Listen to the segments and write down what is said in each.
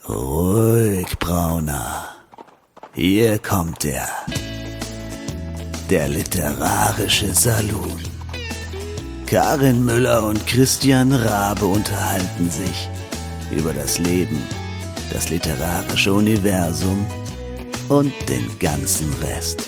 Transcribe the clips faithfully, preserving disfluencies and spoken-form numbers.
Ruhig, Brauner. Hier kommt er. Der literarische Saloon. Karin Müller und Christian Rabe unterhalten sich über das Leben, das literarische Universum und den ganzen Rest.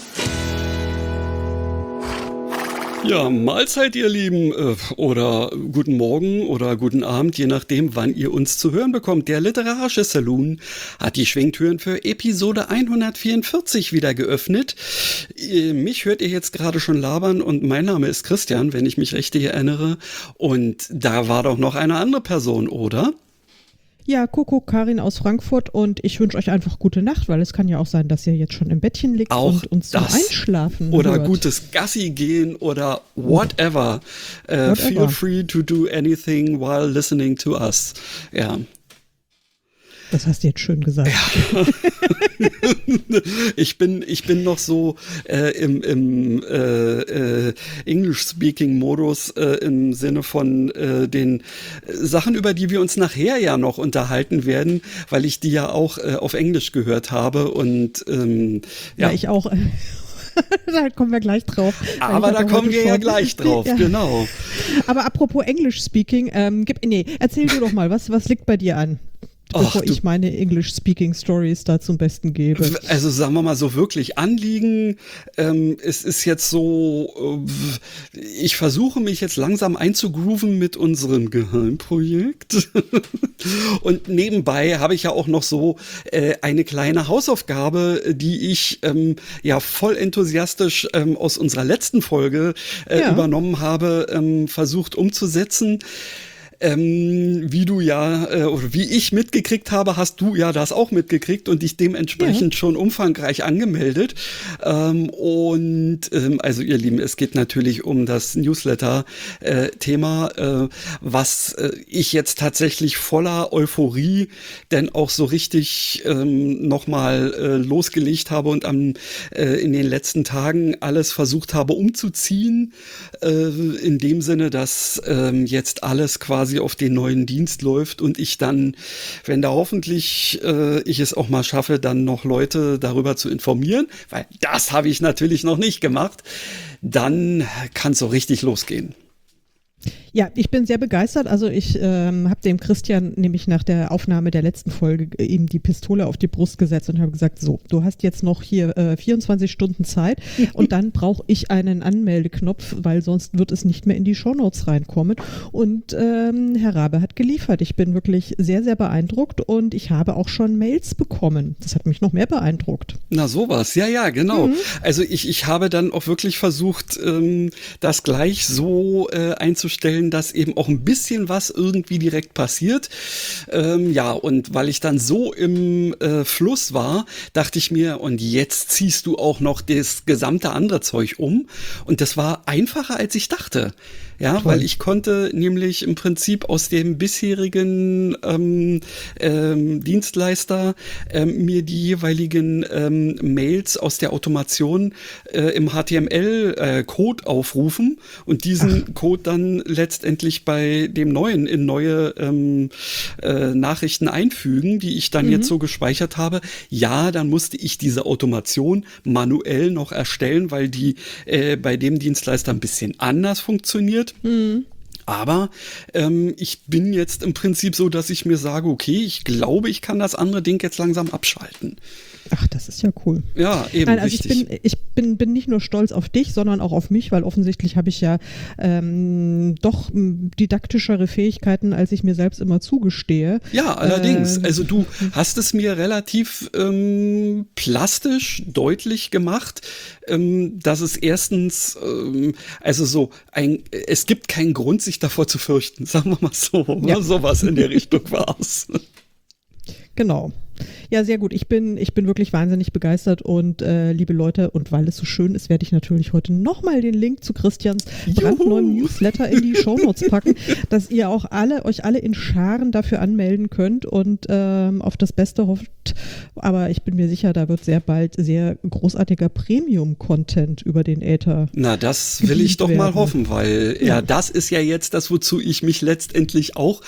Ja, Mahlzeit, ihr Lieben, äh, oder guten Morgen oder guten Abend, je nachdem, wann ihr uns zu hören bekommt. Der literarische Saloon hat die Schwingtüren für Episode hundertvierundvierzig wieder geöffnet. Äh, mich hört ihr jetzt gerade schon labern und mein Name ist Christian, wenn ich mich richtig erinnere. Und da war doch noch eine andere Person, oder? Ja, Coco, Karin aus Frankfurt, und ich wünsche euch einfach gute Nacht, weil es kann ja auch sein, dass ihr jetzt schon im Bettchen liegt auch und uns zum Einschlafen oder hört. Gutes Gassi gehen oder whatever. Uh, whatever. Feel free to do anything while listening to us. Ja. Das hast du jetzt schön gesagt. Ja. ich bin, ich bin noch so äh, im, im äh, äh, English-Speaking-Modus äh, im Sinne von äh, den Sachen, über die wir uns nachher ja noch unterhalten werden, weil ich die ja auch äh, auf Englisch gehört habe und ähm, ja. ja, ich auch. Da kommen wir gleich drauf. Aber da kommen wir ja gleich drauf, ja. Genau. Aber apropos English-Speaking, ähm, gib, nee, erzähl du doch mal, was, was liegt bei dir an? Bevor Ach, ich meine English-Speaking-Stories da zum Besten gebe. Also sagen wir mal so wirklich Anliegen. Ähm, es ist jetzt so, äh, ich versuche mich jetzt langsam einzugrooven mit unserem Geheimprojekt. Und nebenbei habe ich ja auch noch so äh, eine kleine Hausaufgabe, die ich ähm, ja voll enthusiastisch ähm, aus unserer letzten Folge äh, ja. übernommen habe, ähm, versucht umzusetzen. Ähm, wie du ja, äh, oder wie ich mitgekriegt habe, hast du ja das auch mitgekriegt und dich dementsprechend ja. schon umfangreich angemeldet. Ähm, und ähm, also ihr Lieben, es geht natürlich um das Newsletter-Thema, äh, äh, was äh, ich jetzt tatsächlich voller Euphorie denn auch so richtig ähm, nochmal äh, losgelegt habe und am, äh, in den letzten Tagen alles versucht habe umzuziehen, äh, in dem Sinne, dass äh, jetzt alles quasi auf den neuen Dienst läuft und ich dann, wenn da hoffentlich äh, ich es auch mal schaffe, dann noch Leute darüber zu informieren, weil das habe ich natürlich noch nicht gemacht, dann kann es so richtig losgehen. Ja, ich bin sehr begeistert. Also ich ähm, habe dem Christian nämlich nach der Aufnahme der letzten Folge ihm die Pistole auf die Brust gesetzt und habe gesagt, so, du hast jetzt noch hier äh, vierundzwanzig Stunden Zeit und dann brauche ich einen Anmeldeknopf, weil sonst wird es nicht mehr in die Shownotes reinkommen. Und ähm, Herr Rabe hat geliefert. Ich bin wirklich sehr, sehr beeindruckt und ich habe auch schon Mails bekommen. Das hat mich noch mehr beeindruckt. Na sowas, ja, ja, genau. Mhm. Also ich, ich habe dann auch wirklich versucht, ähm, das gleich so äh, einzustellen, dass eben auch ein bisschen was irgendwie direkt passiert. Ähm, ja, und weil ich dann so im äh, Fluss war, dachte ich mir, und jetzt ziehst du auch noch das gesamte andere Zeug um. Und das war einfacher, als ich dachte. Ja, Toll. Weil ich konnte nämlich im Prinzip aus dem bisherigen ähm, ähm, Dienstleister ähm, mir die jeweiligen ähm, Mails aus der Automation äh, im H T M L-Code äh, aufrufen und diesen Ach. Code dann letztendlich bei dem neuen in neue ähm, äh, Nachrichten einfügen, die ich dann mhm. jetzt so gespeichert habe. Ja, dann musste ich diese Automation manuell noch erstellen, weil die äh, bei dem Dienstleister ein bisschen anders funktioniert. Mhm. Aber ähm, ich bin jetzt im Prinzip so, dass ich mir sage, okay, ich glaube, ich kann das andere Ding jetzt langsam abschalten. Ach, das ist ja cool. Ja, eben, Nein, also richtig. Ich bin, ich bin, bin nicht nur stolz auf dich, sondern auch auf mich, weil offensichtlich habe ich ja ähm, doch didaktischere Fähigkeiten, als ich mir selbst immer zugestehe. Ja, allerdings. Äh, also du hast es mir relativ ähm, plastisch deutlich gemacht, ähm, dass es erstens, ähm, also so, ein, es gibt keinen Grund, sich davor zu fürchten, sagen wir mal so. Ja. Sowas in der Richtung war es. Genau. Ja, sehr gut. Ich bin, ich bin wirklich wahnsinnig begeistert und äh, liebe Leute, und weil es so schön ist, werde ich natürlich heute nochmal den Link zu Christians brandneuem Newsletter in die Shownotes packen, dass ihr auch alle, euch alle in Scharen dafür anmelden könnt und ähm, auf das Beste hofft. Aber ich bin mir sicher, da wird sehr bald sehr großartiger Premium-Content über den Äther. Na, das will ich doch werden. mal hoffen, weil ja. ja, das ist ja jetzt das, wozu ich mich letztendlich auch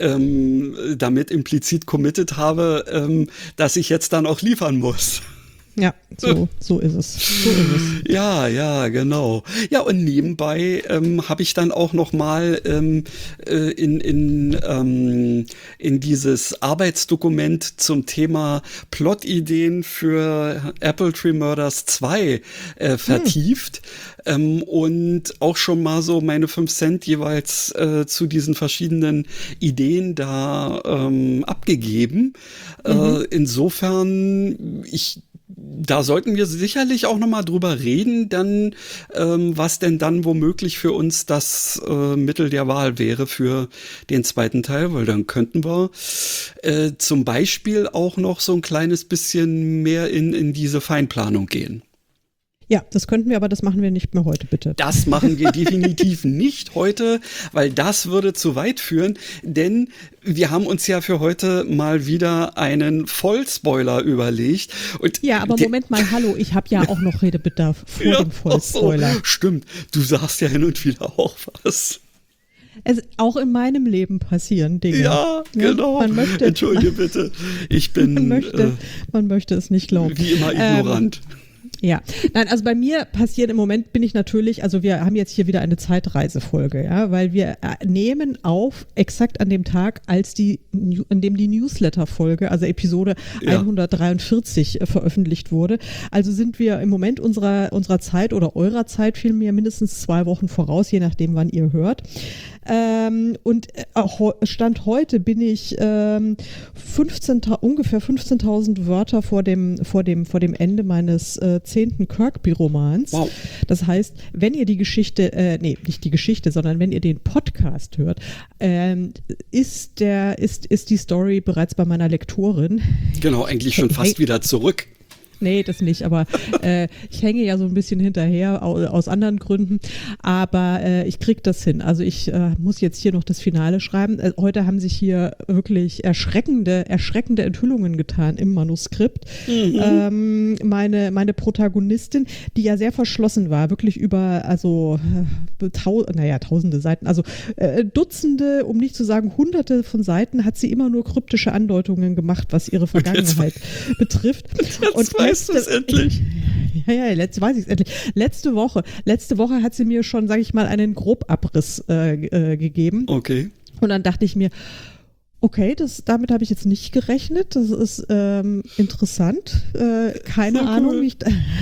ähm, damit implizit committed habe, ähm, dass ich jetzt dann auch liefern muss. Ja, so, so ist es. So ist es. Ja, ja, genau. Ja, und nebenbei ähm, habe ich dann auch noch mal ähm, äh, in, in, ähm, in dieses Arbeitsdokument zum Thema Plotideen für Apple Tree Murders zwei äh, vertieft. Hm. Ähm, und auch schon mal so meine fünf Cent jeweils äh, zu diesen verschiedenen Ideen da ähm, abgegeben. Mhm. Äh, insofern, ich Da sollten wir sicherlich auch nochmal drüber reden, dann ähm, was denn dann womöglich für uns das äh, Mittel der Wahl wäre für den zweiten Teil, weil dann könnten wir äh, zum Beispiel auch noch so ein kleines bisschen mehr in, in diese Feinplanung gehen. Ja, das könnten wir, aber das machen wir nicht mehr heute, bitte. Das machen wir definitiv nicht heute, weil das würde zu weit führen, denn wir haben uns ja für heute mal wieder einen Vollspoiler überlegt. Und ja, aber Moment mal, hallo, ich habe ja auch noch Redebedarf vor ja, dem Vollspoiler. So, stimmt, du sagst ja hin und wieder auch was. Es auch in meinem Leben passieren Dinge. Ja, genau. Man möchte, Entschuldige bitte, ich bin man möchte, äh, man möchte es nicht glauben. Wie immer ignorant. Ähm, Ja, nein, also bei mir passiert im Moment bin ich natürlich, also wir haben jetzt hier wieder eine Zeitreisefolge, ja, weil wir nehmen auf exakt an dem Tag, als die, an dem die Newsletter-Folge, also Episode ja. hundertdreiundvierzig äh, veröffentlicht wurde. Also sind wir im Moment unserer, unserer Zeit oder eurer Zeit vielmehr mindestens zwei Wochen voraus, je nachdem, wann ihr hört. Ähm, und äh, Stand heute bin ich ähm, fünfzehn, ungefähr fünfzehntausend Wörter vor dem, vor dem, vor dem Ende meines äh, zehnten Kirkby-Romans. Wow. Das heißt, wenn ihr die Geschichte, äh, nee, nicht die Geschichte, sondern wenn ihr den Podcast hört, ähm, ist der, ist, ist die Story bereits bei meiner Lektorin. Genau, eigentlich schon fast wieder zurück. Nee, das nicht, aber äh, ich hänge ja so ein bisschen hinterher aus, aus anderen Gründen, aber äh, ich krieg das hin. Also ich äh, muss jetzt hier noch das Finale schreiben. Äh, heute haben sich hier wirklich erschreckende, erschreckende Enthüllungen getan im Manuskript. Mhm. Ähm, meine, meine Protagonistin, die ja sehr verschlossen war, wirklich über, also äh, tau naja, tausende Seiten, also äh, Dutzende, um nicht zu sagen hunderte von Seiten, hat sie immer nur kryptische Andeutungen gemacht, was ihre Vergangenheit jetzt, betrifft. Jetzt Und weißt du es endlich? Ja, ja, jetzt weiß ich es endlich. Letzte Woche, letzte Woche hat sie mir schon, sage ich mal, einen Grobabriss äh, äh, gegeben. Okay. Und dann dachte ich mir, okay, das, damit habe ich jetzt nicht gerechnet. Das ist ähm, interessant. Äh, keine so Ahnung, cool. wie ich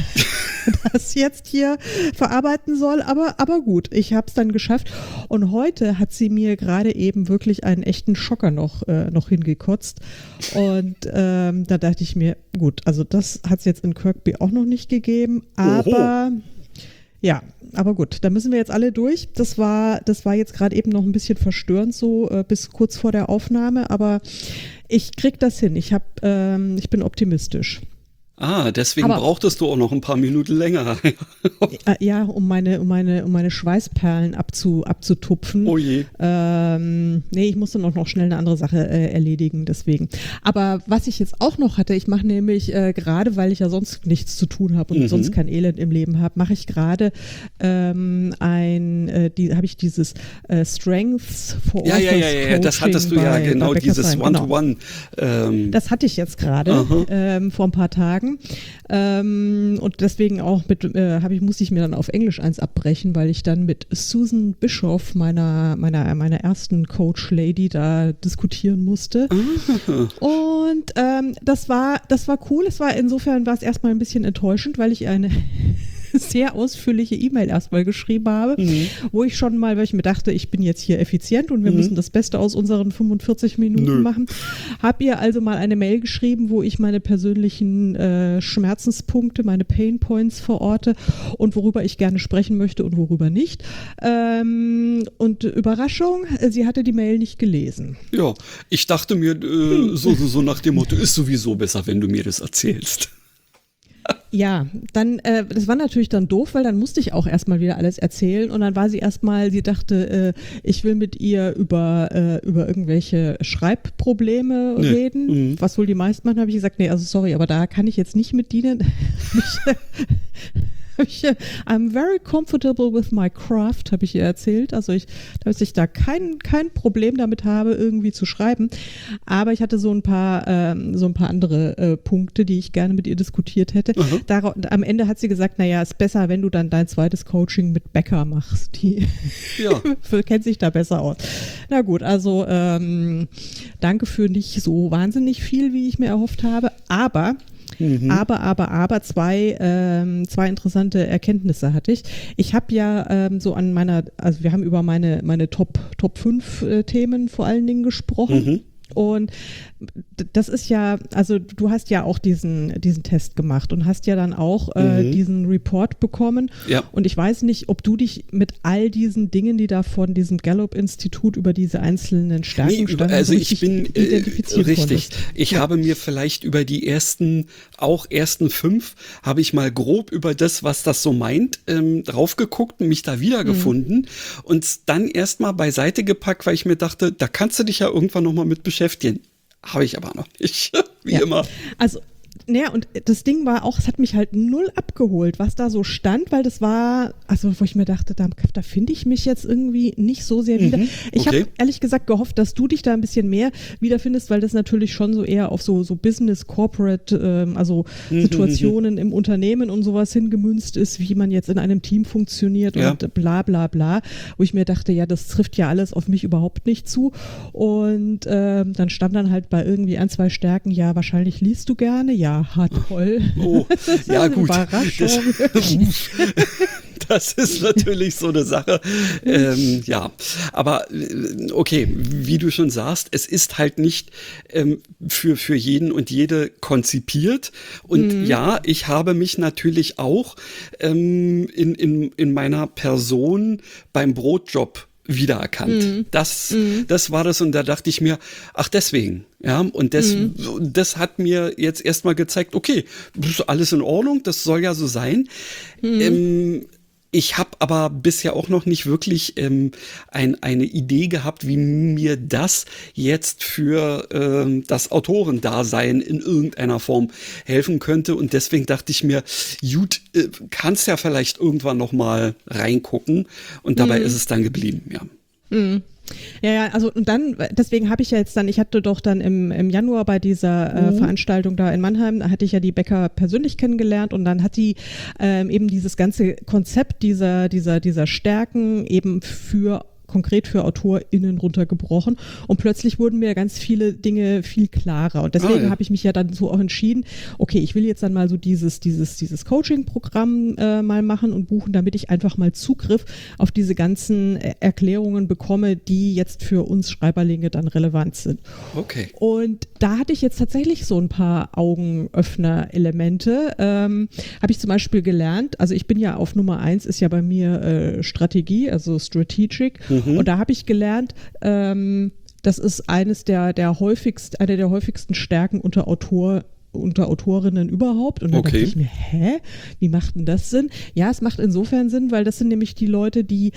das jetzt hier verarbeiten soll. Aber, aber gut, ich habe es dann geschafft. Und heute hat sie mir gerade eben wirklich einen echten Schocker noch, äh, noch hingekotzt. Und ähm, da dachte ich mir, gut, also das hat es jetzt in Kirkby auch noch nicht gegeben. Aber Oho. ja, aber gut, da müssen wir jetzt alle durch. Das war, das war jetzt gerade eben noch ein bisschen verstörend so äh, bis kurz vor der Aufnahme, aber ich krieg das hin. Ich hab, ähm, ich bin optimistisch. Ah, deswegen aber, brauchtest du auch noch ein paar Minuten länger. Ja, um meine, um meine, um meine Schweißperlen abzu, abzutupfen. Oh je. Ähm, nee, ich musste noch, noch schnell eine andere Sache äh, erledigen, deswegen. Aber was ich jetzt auch noch hatte, ich mache nämlich, äh, gerade weil ich ja sonst nichts zu tun habe und mhm. sonst kein Elend im Leben habe, mache ich gerade ähm, ein, äh, die, habe ich dieses äh, Strengths for ja, Authors ja, ja, ja, ja, das hattest du ja, bei, genau, bei dieses One-to-One. Genau. Ähm. Das hatte ich jetzt gerade ähm, vor ein paar Tagen. Ähm, und deswegen auch mit, äh, hab ich, musste ich mir dann auf Englisch eins abbrechen, weil ich dann mit Susan Bischoff, meiner, meiner, meiner ersten Coach-Lady, da diskutieren musste. Und ähm, das war, das war cool. Es war insofern war es erstmal ein bisschen enttäuschend, weil ich eine sehr ausführliche E-Mail erstmal geschrieben habe, mhm. wo ich schon mal, weil ich mir dachte, ich bin jetzt hier effizient und wir mhm. müssen das Beste aus unseren fünfundvierzig Minuten Nö. machen, habe ihr also mal eine Mail geschrieben, wo ich meine persönlichen äh, Schmerzenspunkte, meine Pain Points verorte und worüber ich gerne sprechen möchte und worüber nicht. Ähm, und Überraschung, sie hatte die Mail nicht gelesen. Ja, ich dachte mir äh, so, so, so nach dem Motto, ist sowieso besser, wenn du mir das erzählst. Ja, dann, äh, das war natürlich dann doof, weil dann musste ich auch erstmal wieder alles erzählen und dann war sie erstmal, sie dachte, äh, ich will mit ihr über, äh, über irgendwelche Schreibprobleme nee. reden, mhm. was wohl die meisten machen, habe ich gesagt, nee, also sorry, aber da kann ich jetzt nicht mit dienen. Ich, I'm very comfortable with my craft, habe ich ihr erzählt. Also ich, dass ich da kein, kein Problem damit habe, irgendwie zu schreiben. Aber ich hatte so ein paar, ähm, so ein paar andere äh, Punkte, die ich gerne mit ihr diskutiert hätte. Mhm. Dar- am Ende hat sie gesagt, naja, ist besser, wenn du dann dein zweites Coaching mit Becker machst. Die ja. kennt sich da besser aus. Na gut, also ähm, danke für nicht so wahnsinnig viel, wie ich mir erhofft habe. Aber Mhm. Aber, aber, aber, zwei, ähm, zwei interessante Erkenntnisse hatte ich. Ich habe ja ähm, so an meiner, also wir haben über meine, meine Top, Top fünf äh, Themen vor allen Dingen gesprochen. Mhm. Und das ist ja, also du hast ja auch diesen, diesen Test gemacht und hast ja dann auch äh, mhm. diesen Report bekommen. Ja. Und ich weiß nicht, ob du dich mit all diesen Dingen, die da von diesem Gallup-Institut über diese einzelnen Stärken nee, standen, also ich bin identifizieren äh, richtig. Konntest. Ich ja. habe mir vielleicht über die ersten, auch ersten fünf, habe ich mal grob über das, was das so meint, ähm, drauf geguckt und mich da wiedergefunden mhm. und dann erstmal beiseite gepackt, weil ich mir dachte, da kannst du dich ja irgendwann nochmal mit beschäftigen. Habe ich aber noch nicht, wie ja. immer. Also, naja, und das Ding war auch, es hat mich halt null abgeholt, was da so stand, weil das war, also wo ich mir dachte, da, da finde ich mich jetzt irgendwie nicht so sehr wieder. Mhm, ich okay. habe ehrlich gesagt gehofft, dass du dich da ein bisschen mehr wiederfindest, weil das natürlich schon so eher auf so, so Business, Corporate, ähm, also mhm, Situationen im Unternehmen und sowas hingemünzt ist, wie man jetzt in einem Team funktioniert ja. und bla bla bla, wo ich mir dachte, ja, das trifft ja alles auf mich überhaupt nicht zu. Und ähm, dann stand dann halt bei irgendwie ein, zwei Stärken, ja, wahrscheinlich liest du gerne, ja, ha, toll. Oh, ja gut. Das, das ist natürlich so eine Sache. Ähm, ja, aber okay, wie du schon sagst, es ist halt nicht ähm, für, für jeden und jede konzipiert. Und mhm. ja, ich habe mich natürlich auch ähm, in, in, in meiner Person beim Brotjob wiedererkannt. Mm. Das, mm. das war das und da dachte ich mir, ach deswegen, ja, und das, mm. das hat mir jetzt erstmal gezeigt, okay, das ist alles in Ordnung, das soll ja so sein. Mm. Ähm, ich habe aber bisher auch noch nicht wirklich ähm, ein, eine Idee gehabt, wie mir das jetzt für ähm, das Autorendasein in irgendeiner Form helfen könnte. Und deswegen dachte ich mir, gut, äh, kannst ja vielleicht irgendwann noch mal reingucken. Und dabei mm. ist es dann geblieben, ja. Mm. Ja, ja, also und dann, deswegen habe ich ja jetzt dann, ich hatte doch dann im, im Januar bei dieser äh, mhm. Veranstaltung da in Mannheim, da hatte ich ja die Becker persönlich kennengelernt und dann hat die ähm, eben dieses ganze Konzept dieser, dieser, dieser Stärken eben für konkret für AutorInnen runtergebrochen und plötzlich wurden mir ganz viele Dinge viel klarer und deswegen ah, ja. habe ich mich ja dann so auch entschieden, okay, ich will jetzt dann mal so dieses, dieses, dieses Coaching-Programm äh, mal machen und buchen, damit ich einfach mal Zugriff auf diese ganzen äh, Erklärungen bekomme, die jetzt für uns Schreiberlinge dann relevant sind. Okay. Und da hatte ich jetzt tatsächlich so ein paar Augenöffner-Elemente. Ähm, habe ich zum Beispiel gelernt, also ich bin ja auf Nummer eins, ist ja bei mir äh, Strategie, also Strategic. Mhm. Und da habe ich gelernt, ähm, das ist eines der, der häufigst, eine der häufigsten Stärken unter Autor unter Autorinnen überhaupt. Und dann okay. dachte ich mir, hä, wie macht denn das Sinn? Ja, es macht insofern Sinn, weil das sind nämlich die Leute, die,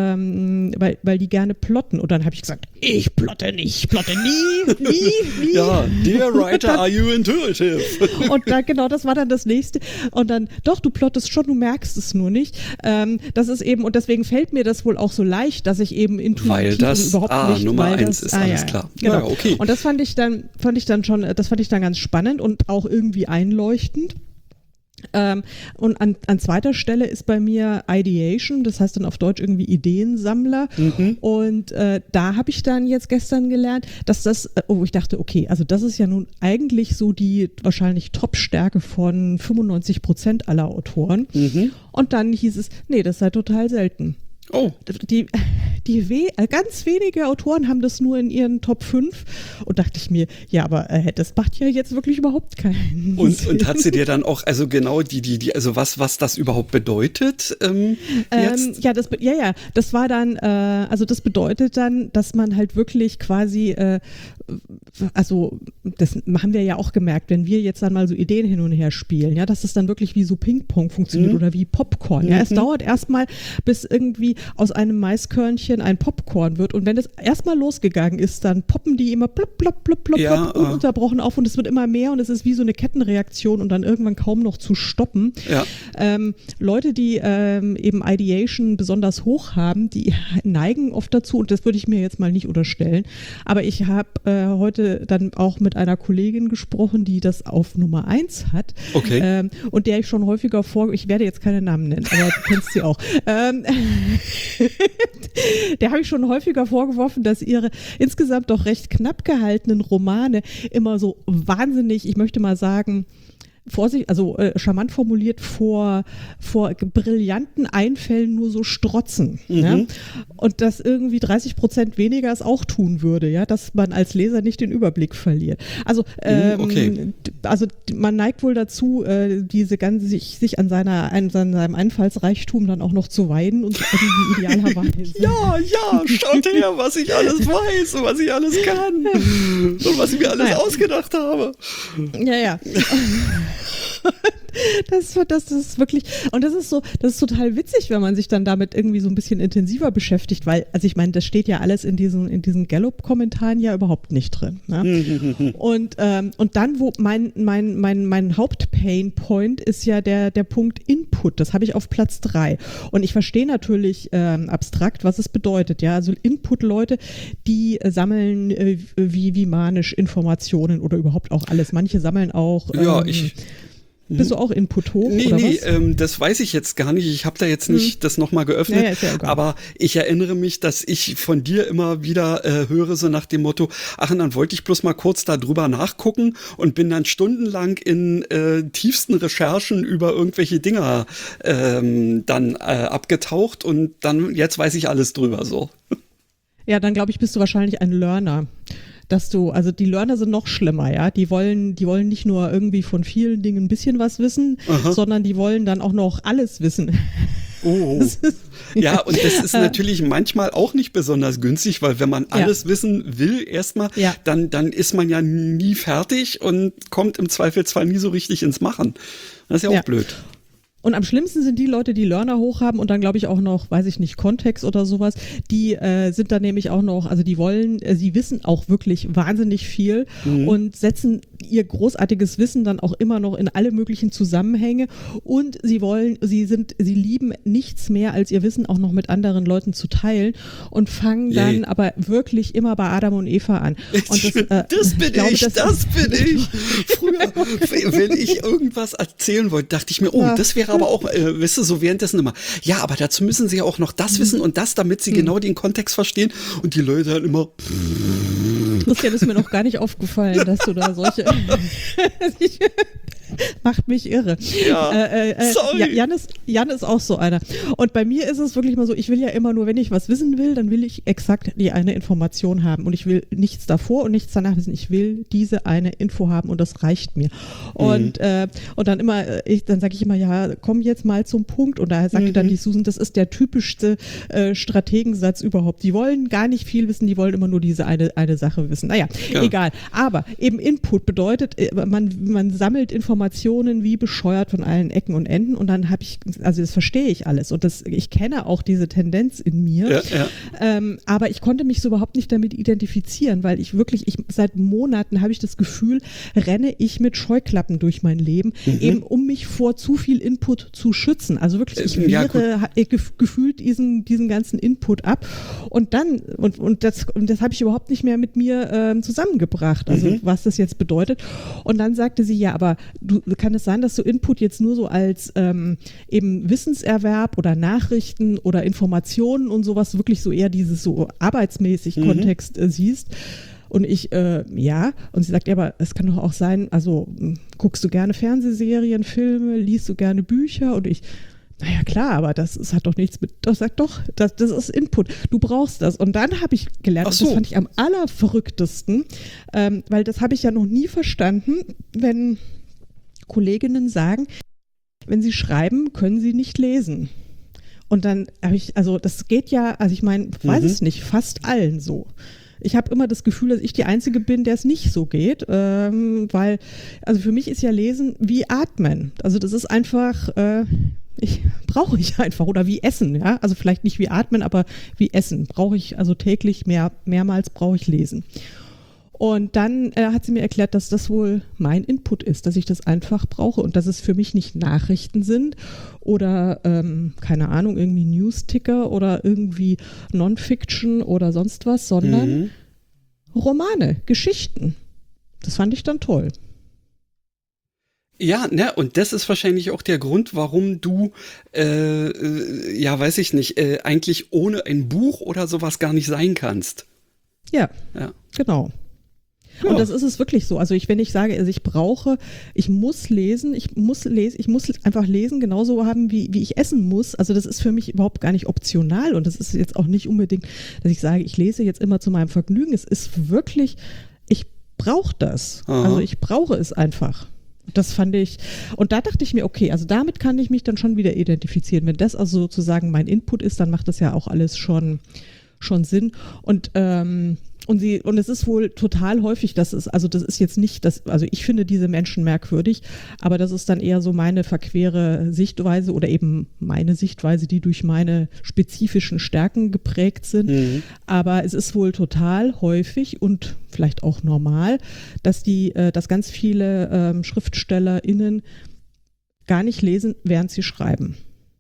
ähm, weil, weil die gerne plotten. Und dann habe ich gesagt, ich plotte nicht, ich plotte nie, nie, nie. Ja, dear writer, dann, are you intuitive? Und dann, genau, das war dann das nächste. Und dann, doch, du plottest schon, du merkst es nur nicht. Ähm, das ist eben, und deswegen fällt mir das wohl auch so leicht, dass ich eben intuitiv weil das, überhaupt ah, nicht, Nummer weil eins das, ist ah, alles ja, klar. Genau. Ja, okay. Und das fand ich dann, fand ich dann schon, das fand ich dann ganz spannend und auch irgendwie einleuchtend. Ähm, und an, an zweiter Stelle ist bei mir Ideation, das heißt dann auf Deutsch irgendwie Ideensammler. Mhm. Und äh, da habe ich dann jetzt gestern gelernt, dass das, oh, ich dachte, okay, also das ist ja nun eigentlich so die wahrscheinlich Top-Stärke von fünfundneunzig Prozent aller Autoren. Mhm. Und dann hieß es, nee, das sei total selten. Oh. Die, die we ganz wenige Autoren haben das nur in ihren Top fünf und dachte ich mir, ja, aber äh, das macht ja jetzt wirklich überhaupt keinen und, Sinn. Und hat sie dir dann auch, also genau die, die, die, also was, was das überhaupt bedeutet? Ähm, ähm, ja, das, ja, ja, das war dann, äh, also das bedeutet dann, dass man halt wirklich quasi, äh, also das haben wir ja auch gemerkt, wenn wir jetzt dann mal so Ideen hin und her spielen, ja, dass es dann wirklich wie so Ping-Pong funktioniert mhm. oder wie Popcorn. Ja, mhm. es dauert erstmal, bis irgendwie aus einem Maiskörnchen ein Popcorn wird. Und wenn es erstmal losgegangen ist, dann poppen die immer plopp, plopp, plopp, plopp, ja, plopp ununterbrochen auf und es wird immer mehr und es ist wie so eine Kettenreaktion und dann irgendwann kaum noch zu stoppen. Ja. Ähm, Leute, die ähm, eben Ideation besonders hoch haben, die neigen oft dazu, und das würde ich mir jetzt mal nicht unterstellen, aber ich habe äh, heute dann auch mit einer Kollegin gesprochen, die das auf Nummer eins hat. Okay. Ähm, und der ich schon häufiger vor, ich werde jetzt keine Namen nennen, aber du kennst sie auch. Ähm, der habe ich schon häufiger vorgeworfen, dass ihre insgesamt doch recht knapp gehaltenen Romane immer so wahnsinnig, ich möchte mal sagen, Vorsicht, also äh, charmant formuliert, vor, vor brillanten Einfällen nur so strotzen. Mhm. Ja? Und dass irgendwie dreißig Prozent weniger es auch tun würde, ja, dass man als Leser nicht den Überblick verliert. Also, ähm, okay. also man neigt wohl dazu, äh, diese ganze, sich, sich an, seiner, an seinem Einfallsreichtum dann auch noch zu weiden und irgendwie idealerweise. Ja, ja, schaut her, was ich alles weiß und was ich alles kann und was ich mir alles naja. ausgedacht habe. Ja, ja. Das, das, das ist wirklich, und das ist so, das ist total witzig, wenn man sich dann damit irgendwie so ein bisschen intensiver beschäftigt, weil, also ich meine, das steht ja alles in diesen, in diesen Gallup-Kommentaren ja überhaupt nicht drin. Ne? und, ähm, und dann, wo mein, mein, mein, mein Haupt-Pain-Point ist ja der, der Punkt Input, das habe ich auf Platz drei. Und ich verstehe natürlich ähm, abstrakt, was es bedeutet, ja, also Input-Leute, die äh, sammeln äh, wie, wie manisch Informationen oder überhaupt auch alles. Manche sammeln auch ähm, ja, ich Bist du auch Input hoch? Nee, oder nee, was? Ähm, das weiß ich jetzt gar nicht. Ich habe da jetzt nicht hm. das nochmal geöffnet. Ja, ja, ist ja egal. Aber ich erinnere mich, dass ich von dir immer wieder äh, höre, so nach dem Motto, ach, und dann wollte ich bloß mal kurz da drüber nachgucken und bin dann stundenlang in äh, tiefsten Recherchen über irgendwelche Dinger ähm, dann äh, abgetaucht und dann, jetzt weiß ich alles drüber so. Ja, dann glaube ich, bist du wahrscheinlich ein Learner. Dass du, also die Learner sind noch schlimmer, ja. Die wollen, die wollen nicht nur irgendwie von vielen Dingen ein bisschen was wissen, Aha. sondern die wollen dann auch noch alles wissen. Oh. Ja, und das ist natürlich manchmal auch nicht besonders günstig, weil wenn man alles ja. wissen will erstmal, ja. dann, dann ist man ja nie fertig und kommt im Zweifelsfall nie so richtig ins Machen. Das ist ja auch ja. blöd. Und am schlimmsten sind die Leute, die Learner hoch haben und dann glaube ich auch noch, weiß ich nicht, Kontext oder sowas, die äh, sind dann nämlich auch noch, also die wollen, äh, sie wissen auch wirklich wahnsinnig viel mhm. und setzen ihr großartiges Wissen dann auch immer noch in alle möglichen Zusammenhänge und sie wollen, sie sind, sie lieben nichts mehr, als ihr Wissen auch noch mit anderen Leuten zu teilen und fangen dann Yay. aber wirklich immer bei Adam und Eva an. Und das, äh, das bin ich, glaube, ich das, das bin ich. Früher, wenn ich irgendwas erzählen wollte, dachte ich mir, oh, ja. das wäre aber auch, äh, weißt du, so währenddessen immer, ja, aber dazu müssen sie ja auch noch das wissen und das, damit sie mhm. genau den Kontext verstehen und die Leute halt immer Christian, ist mir noch gar nicht aufgefallen, dass du da solche macht mich irre. Ja, äh, äh, sorry. Jan ist, Jan ist auch so einer. Und bei mir ist es wirklich mal so, ich will ja immer nur, wenn ich was wissen will, dann will ich exakt die eine Information haben. Und ich will nichts davor und nichts danach wissen. Ich will diese eine Info haben und das reicht mir. Und, mhm. äh, und dann immer, ich, dann sage ich immer, ja, komm jetzt mal zum Punkt. Und da sagte mhm. dann die Susan, das ist der typischste äh, Strategensatz überhaupt. Die wollen gar nicht viel wissen, die wollen immer nur diese eine, eine Sache wissen. Naja, ja. egal. Aber eben Input bedeutet, man, man sammelt Informationen wie bescheuert von allen Ecken und Enden und dann habe ich, also das verstehe ich alles und das, ich kenne auch diese Tendenz in mir, ja, ja. Ähm, aber ich konnte mich so überhaupt nicht damit identifizieren, weil ich wirklich, ich seit Monaten habe ich das Gefühl, renne ich mit Scheuklappen durch mein Leben, mhm. eben um mich vor zu viel Input zu schützen. Also wirklich, ich wehre ja, gefühlt diesen, diesen ganzen Input ab und dann, und, und das, und das habe ich überhaupt nicht mehr mit mir ähm, zusammengebracht, also mhm. was das jetzt bedeutet. Und dann sagte sie, ja, aber du du, kann es sein, dass du Input jetzt nur so als ähm, eben Wissenserwerb oder Nachrichten oder Informationen und sowas wirklich so eher dieses so arbeitsmäßig Mhm. Kontext äh, siehst? Und ich, äh, ja, und sie sagt, ja, aber es kann doch auch sein, also mh, guckst du gerne Fernsehserien, Filme, liest du gerne Bücher? Und ich, naja, klar, aber das, das hat doch nichts mit, das sagt doch, das, das ist Input, du brauchst das. Und dann habe ich gelernt, Ach und so. das fand ich am allerverrücktesten, ähm, weil das habe ich ja noch nie verstanden, wenn Kolleginnen sagen, wenn sie schreiben, können sie nicht lesen. Und dann habe ich, also das geht ja, also ich meine, weiß Mhm. es nicht, fast allen so. Ich habe immer das Gefühl, dass ich die Einzige bin, der es nicht so geht, ähm, weil, also für mich ist ja Lesen wie Atmen. Also das ist einfach, äh, ich brauche ich einfach, oder wie Essen, ja. Also vielleicht nicht wie Atmen, aber wie Essen brauche ich, also täglich mehr, mehrmals brauche ich Lesen. Und dann äh, hat sie mir erklärt, dass das wohl mein Input ist, dass ich das einfach brauche und dass es für mich nicht Nachrichten sind oder, ähm, keine Ahnung, irgendwie News-Ticker oder irgendwie Non-Fiction oder sonst was, sondern Mhm. Romane, Geschichten. Das fand ich dann toll. Ja, ne, und das ist wahrscheinlich auch der Grund, warum du, äh, äh, ja, weiß ich nicht, äh, eigentlich ohne ein Buch oder sowas gar nicht sein kannst. Ja, Ja. genau. Ja. Und das ist es wirklich so. Also ich, wenn ich sage, also ich brauche, ich muss lesen, ich muss lesen, ich muss einfach lesen, genauso haben, wie, wie ich essen muss. Also das ist für mich überhaupt gar nicht optional und das ist jetzt auch nicht unbedingt, dass ich sage, ich lese jetzt immer zu meinem Vergnügen. Es ist wirklich, ich brauche das. Aha. Also ich brauche es einfach. Das fand ich, und da dachte ich mir, okay, also damit kann ich mich dann schon wieder identifizieren. Wenn das also sozusagen mein Input ist, dann macht das ja auch alles schon, schon Sinn. Und ähm, Und sie, und es ist wohl total häufig, das ist, also das ist jetzt nicht, das, also ich finde diese Menschen merkwürdig, aber das ist dann eher so meine verquere Sichtweise oder eben meine Sichtweise, die durch meine spezifischen Stärken geprägt sind. Mhm. Aber es ist wohl total häufig und vielleicht auch normal, dass die, äh, dass ganz viele ähm, SchriftstellerInnen gar nicht lesen, während sie schreiben.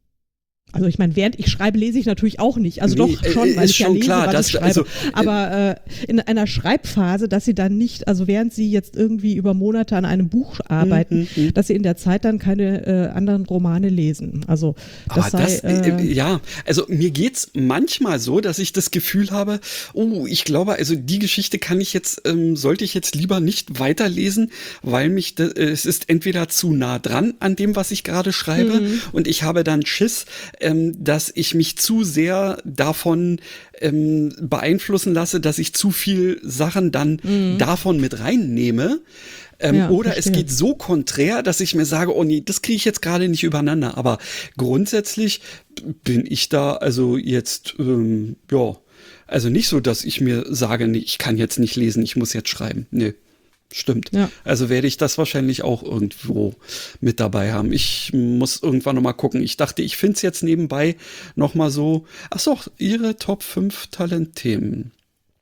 Also ich meine, während ich schreibe, lese ich natürlich auch nicht. Also Nee, doch schon, äh, weil ist ich ja schon lese, klar, was dass- ich schreibe. also, Aber äh, in einer Schreibphase, dass sie dann nicht, also während sie jetzt irgendwie über Monate an einem Buch arbeiten, Mhm, mhm. dass sie in der Zeit dann keine äh, anderen Romane lesen. Also das Aber sei, das, äh, äh, ja, also mir geht's manchmal so, dass ich das Gefühl habe, oh, ich glaube, also die Geschichte kann ich jetzt, ähm, sollte ich jetzt lieber nicht weiterlesen, weil mich, das, äh, es ist entweder zu nah dran an dem, was ich gerade schreibe, Mhm. und ich habe dann Schiss, ähm, dass ich mich zu sehr davon ähm, beeinflussen lasse, dass ich zu viel Sachen dann davon mit reinnehme. Ähm, Ja, oder es verstehe. geht so konträr, dass ich mir sage, oh nee, das kriege ich jetzt gerade nicht übereinander. Aber grundsätzlich bin ich da also jetzt, ähm, ja, also nicht so, dass ich mir sage, nee, ich kann jetzt nicht lesen, ich muss jetzt schreiben. Nee, stimmt. Ja. Also werde ich das wahrscheinlich auch irgendwo mit dabei haben. Ich muss irgendwann noch mal gucken. Ich dachte, ich finde es jetzt nebenbei noch mal so. Ach so, Ihre Top fünf Talentthemen.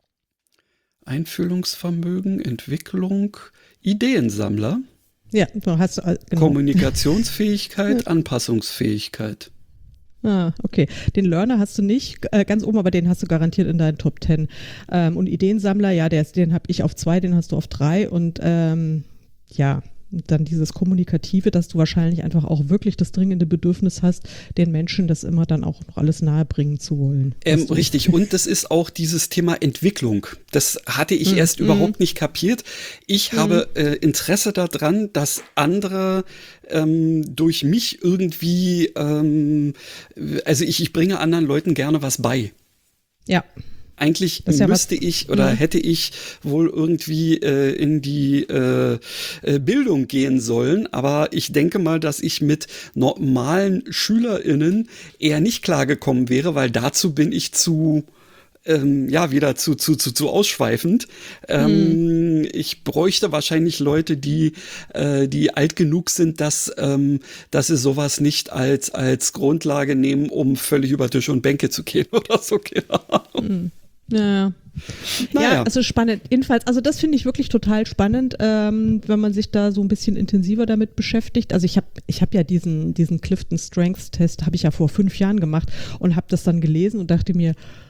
Einfühlungsvermögen, Entwicklung, Ideensammler, ja, du hast äh, genau. Kommunikationsfähigkeit, Anpassungsfähigkeit. Ah, okay. Den Learner hast du nicht äh, ganz oben, aber den hast du garantiert in deinen Top Ten. Ähm, und Ideensammler, ja, der ist, den habe ich auf zwei, den hast du auf drei. Und ähm, ja, dann dieses Kommunikative, dass du wahrscheinlich einfach auch wirklich das dringende Bedürfnis hast, den Menschen das immer dann auch noch alles nahebringen zu wollen. Ähm, Dass du- richtig, und das ist auch dieses Thema Entwicklung. Das hatte ich Mm, erst mm. überhaupt nicht kapiert. Ich habe äh, Interesse daran, dass andere ähm, durch mich irgendwie, ähm, also ich, ich bringe anderen Leuten gerne was bei. Ja, Eigentlich Das ist ja müsste was- ich oder ja. hätte ich wohl irgendwie äh, in die äh, äh, Bildung gehen sollen, aber ich denke mal, dass ich mit normalen SchülerInnen eher nicht klargekommen wäre, weil dazu bin ich zu ähm, ja, wieder zu, zu, zu, zu ausschweifend. Ähm, Ich bräuchte wahrscheinlich Leute, die, äh, die alt genug sind, dass, ähm, dass sie sowas nicht als, als Grundlage nehmen, um völlig über Tische und Bänke zu gehen oder so. Keine Ahnung. ja. Naja. Ja, also spannend. Jedenfalls, also das finde ich wirklich total spannend, ähm, wenn man sich da so ein bisschen intensiver damit beschäftigt. Also ich habe ich hab ja diesen, diesen Clifton Strengths Test, habe ich ja vor fünf Jahren gemacht und habe das dann gelesen und dachte mir,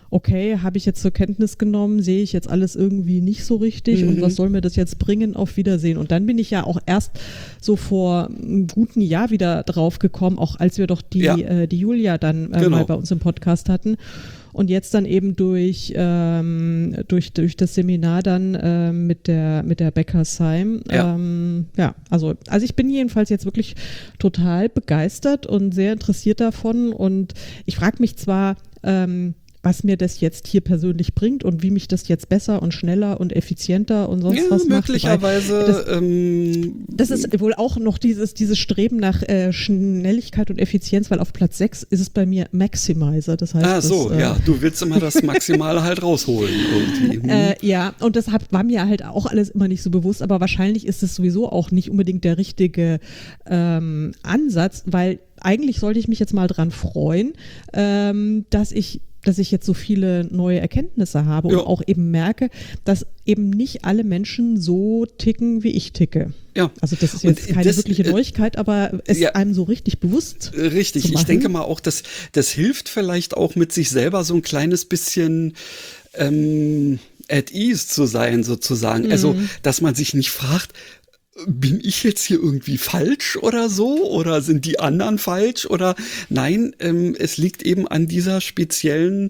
okay, habe ich jetzt zur Kenntnis genommen, sehe ich jetzt alles irgendwie nicht so richtig Mhm. und was soll mir das jetzt bringen? Auf Wiedersehen. Und dann bin ich ja auch erst so vor einem guten Jahr wieder drauf gekommen, auch als wir doch die, Ja. äh, die Julia dann äh, Genau. mal bei uns im Podcast hatten. Und jetzt dann eben durch, ähm, durch, durch das Seminar dann ähm, mit der, mit der Beckersheim. Ja. Ähm, ja, also, also ich bin jedenfalls jetzt wirklich total begeistert und sehr interessiert davon. Und ich frage mich zwar, ähm, was mir das jetzt hier persönlich bringt und wie mich das jetzt besser und schneller und effizienter und sonst Ja, was macht. möglicherweise. Das, ähm, das ist wohl auch noch dieses, dieses Streben nach äh, Schnelligkeit und Effizienz, weil auf Platz sechs ist es bei mir Maximizer. Das heißt, ah, so, das, äh, ja. Du willst immer das Maximale halt rausholen irgendwie. Hm. Äh, ja, und das hat, war mir halt auch alles immer nicht so bewusst, aber wahrscheinlich ist es sowieso auch nicht unbedingt der richtige ähm, Ansatz, weil eigentlich sollte ich mich jetzt mal dran freuen, ähm, dass ich dass ich jetzt so viele neue Erkenntnisse habe Ja. und auch eben merke, dass eben nicht alle Menschen so ticken, wie ich ticke. Ja. Also das ist Und jetzt keine das, wirkliche äh, Neuigkeit, aber es ja. einem so richtig bewusst Richtig, zu ich machen. denke mal auch, dass das hilft vielleicht auch mit sich selber so ein kleines bisschen ähm, at ease zu sein sozusagen. Also, dass man sich nicht fragt, bin ich jetzt hier irgendwie falsch oder so? Oder sind die anderen falsch? Oder nein, ähm, es liegt eben an dieser speziellen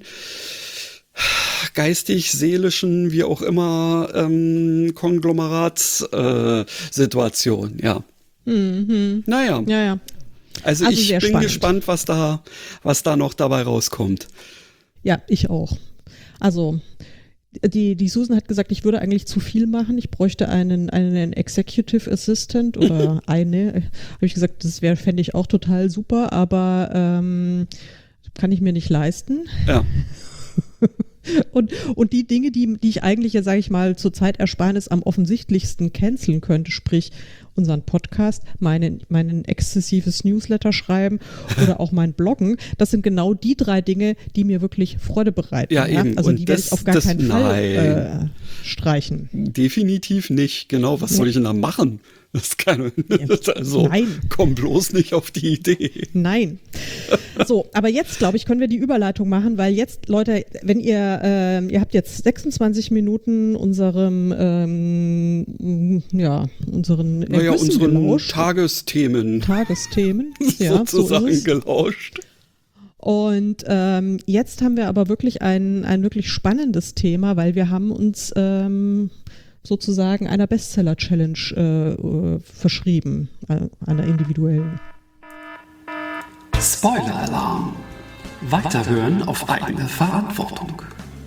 geistig-seelischen, wie auch immer, ähm, Konglomeratssituation, äh, Situation, ja. Mhm. Naja. Ja, ja. Also, Also ich sehr bin spannend. gespannt, was da, was da noch dabei rauskommt. Ja, ich auch. Also die, die Susan hat gesagt, ich würde eigentlich zu viel machen. Ich bräuchte einen, einen Executive Assistant oder eine. Habe ich gesagt, das wäre, fände ich auch total super, aber ähm, kann ich mir nicht leisten. Ja. Und, und die Dinge, die, die ich eigentlich, ja, sage ich mal, zur Zeitersparnis am offensichtlichsten canceln könnte, sprich unseren Podcast, meinen, meinen exzessives Newsletter schreiben oder auch mein Bloggen, das sind genau die drei Dinge, die mir wirklich Freude bereiten. Ja, eben. Also Und die werde das- ich auf gar das- keinen Fall nein. äh, streichen. Definitiv nicht. Genau, was soll ich denn da machen? Das kann, also, Nein. komm bloß nicht auf die Idee. Nein. So, aber jetzt, glaube ich, können wir die Überleitung machen, weil jetzt, Leute, wenn ihr, ähm, ihr habt jetzt sechsundzwanzig Minuten unserem, ähm, ja, unseren Naja, Ergüssen unseren gelauscht. Tagesthemen Tagesthemen. Ja, sozusagen so ist es. gelauscht. Und ähm, jetzt haben wir aber wirklich ein, ein wirklich spannendes Thema, weil wir haben uns ähm, sozusagen einer Bestseller-Challenge äh, äh, verschrieben, äh, einer individuellen. Spoiler-Alarm. Weiterhören auf eigene Verantwortung.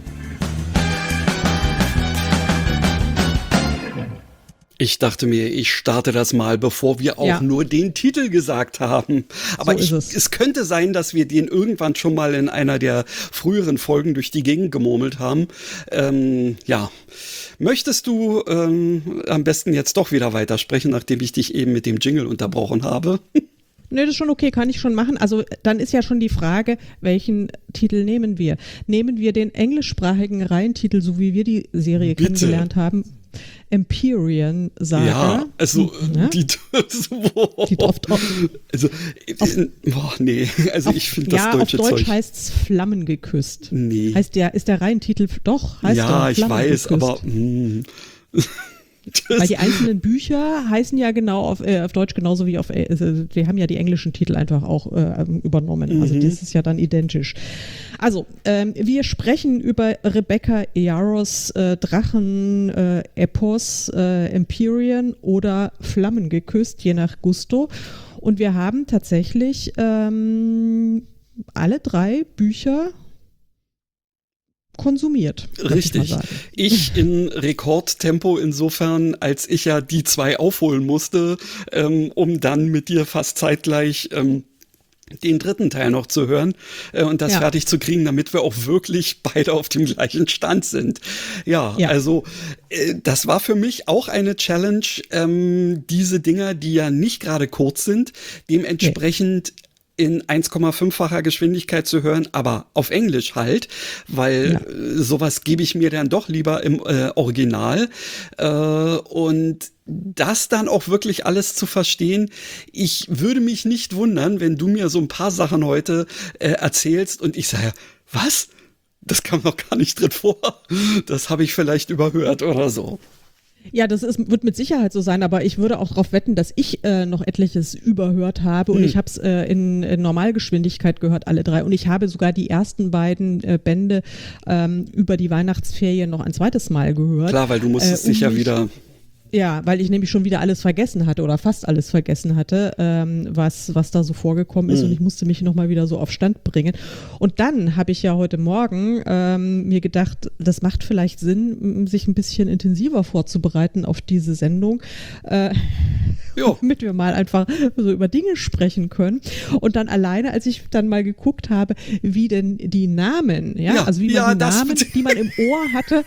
Ich dachte mir, ich starte das mal, bevor wir auch Ja. nur den Titel gesagt haben. Aber So ist ich, es. es könnte sein, dass wir den irgendwann schon mal in einer der früheren Folgen durch die Gegend gemurmelt haben. Ähm, ja. Möchtest du ähm, am besten jetzt doch wieder weitersprechen, nachdem ich dich eben mit dem Jingle unterbrochen habe? Nee, das ist schon okay, kann ich schon machen. Also dann ist ja schon die Frage, welchen Titel nehmen wir? Nehmen wir den englischsprachigen Reihentitel, so wie wir die Serie Bitte. kennengelernt haben, Empyrean Saga. Ja, also Ja? die, so, Die oft auf, also äh, boah, nee, also auf, ich finde das ja, deutsche auf Deutsch Zeug. heißt es Flammen geküsst. Nee. Heißt der, ist der Reihentitel, doch, heißt Ja, der, ich Flammen weiß, geküsst. aber mh, Weil die einzelnen Bücher heißen ja genau auf, äh, auf Deutsch genauso wie auf, äh, also die haben ja die englischen Titel einfach auch äh, übernommen. Also das ist ja dann identisch. Also, ähm, wir sprechen über Rebecca Yarros äh, Drachen-Epos äh, Empyrean oder Flammen geküsst, je nach Gusto. Und wir haben tatsächlich ähm, alle drei Bücher konsumiert. möchte ich mal richtig. sagen. Ich in Rekordtempo insofern, als ich ja die zwei aufholen musste, ähm, um dann mit dir fast zeitgleich ähm, den dritten Teil noch zu hören äh, und das Ja. fertig zu kriegen, damit wir auch wirklich beide auf dem gleichen Stand sind. Ja, Ja. also äh, das war für mich auch eine Challenge, ähm, diese Dinger, die ja nicht gerade kurz sind, dementsprechend in eins Komma fünffacher Geschwindigkeit zu hören, aber auf Englisch halt, weil Ja. äh, sowas gebe ich mir dann doch lieber im äh, Original. Äh, und das dann auch wirklich alles zu verstehen. Ich würde mich nicht wundern, wenn du mir so ein paar Sachen heute äh, erzählst und ich sage, was? Das kam noch gar nicht drin vor. Das habe ich vielleicht überhört oder so. Ja, das ist, wird mit Sicherheit so sein, aber ich würde auch darauf wetten, dass ich äh, noch etliches überhört habe und hm. ich habe es äh, in, in Normalgeschwindigkeit gehört, alle drei. Und ich habe sogar die ersten beiden äh, Bände ähm, über die Weihnachtsferien noch ein zweites Mal gehört. Klar, weil du musstest äh, um dich ja wieder... Ja, weil ich nämlich schon wieder alles vergessen hatte oder fast alles vergessen hatte, ähm, was, was da so vorgekommen ist mhm. und ich musste mich nochmal wieder so auf Stand bringen. Und dann habe ich ja heute Morgen ähm, mir gedacht, das macht vielleicht Sinn, sich ein bisschen intensiver vorzubereiten auf diese Sendung, äh, damit wir mal einfach so über Dinge sprechen können. Und dann alleine, als ich dann mal geguckt habe, wie denn die Namen, ja, ja also wie man ja, die Namen, die man im Ohr hatte,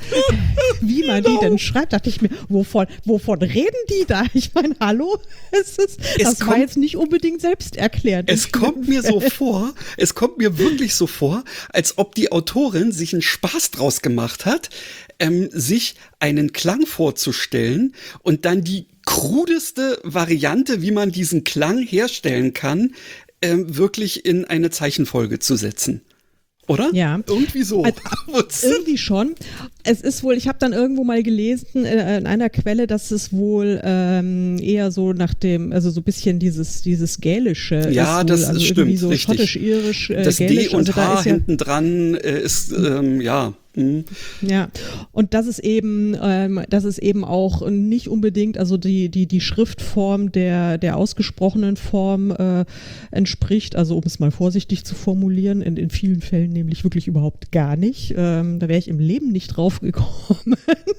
wie man genau. die denn schreibt, dachte ich mir, wovon, wovon reden die da? Ich meine, hallo? Es ist, es das kommt, war jetzt nicht unbedingt selbsterklärend. Es kommt mir so vor, es kommt mir wirklich so vor, als ob die Autorin sich einen Spaß draus gemacht hat, ähm, sich einen Klang vorzustellen und dann die krudeste Variante, wie man diesen Klang herstellen kann, ähm, wirklich in eine Zeichenfolge zu setzen. Oder? Ja. Irgendwie so. Also, irgendwie schon. Es ist wohl, ich habe dann irgendwo mal gelesen äh, in einer Quelle, dass es wohl ähm, eher so nach dem, also so ein bisschen dieses, dieses Gälische. Ja, ist das wohl, also stimmt, so richtig. Schottisch-irisch, äh, das Gälisch. D und also H da ist ja, hinten dran äh, ist, ähm, ja. Mhm. Ja, und das ist eben, ähm, das ist eben auch nicht unbedingt, also die, die, die Schriftform der, der ausgesprochenen Form äh, entspricht, also um es mal vorsichtig zu formulieren, in, in vielen Fällen nämlich wirklich überhaupt gar nicht. Ähm, da wäre ich im Leben nicht drauf gekommen.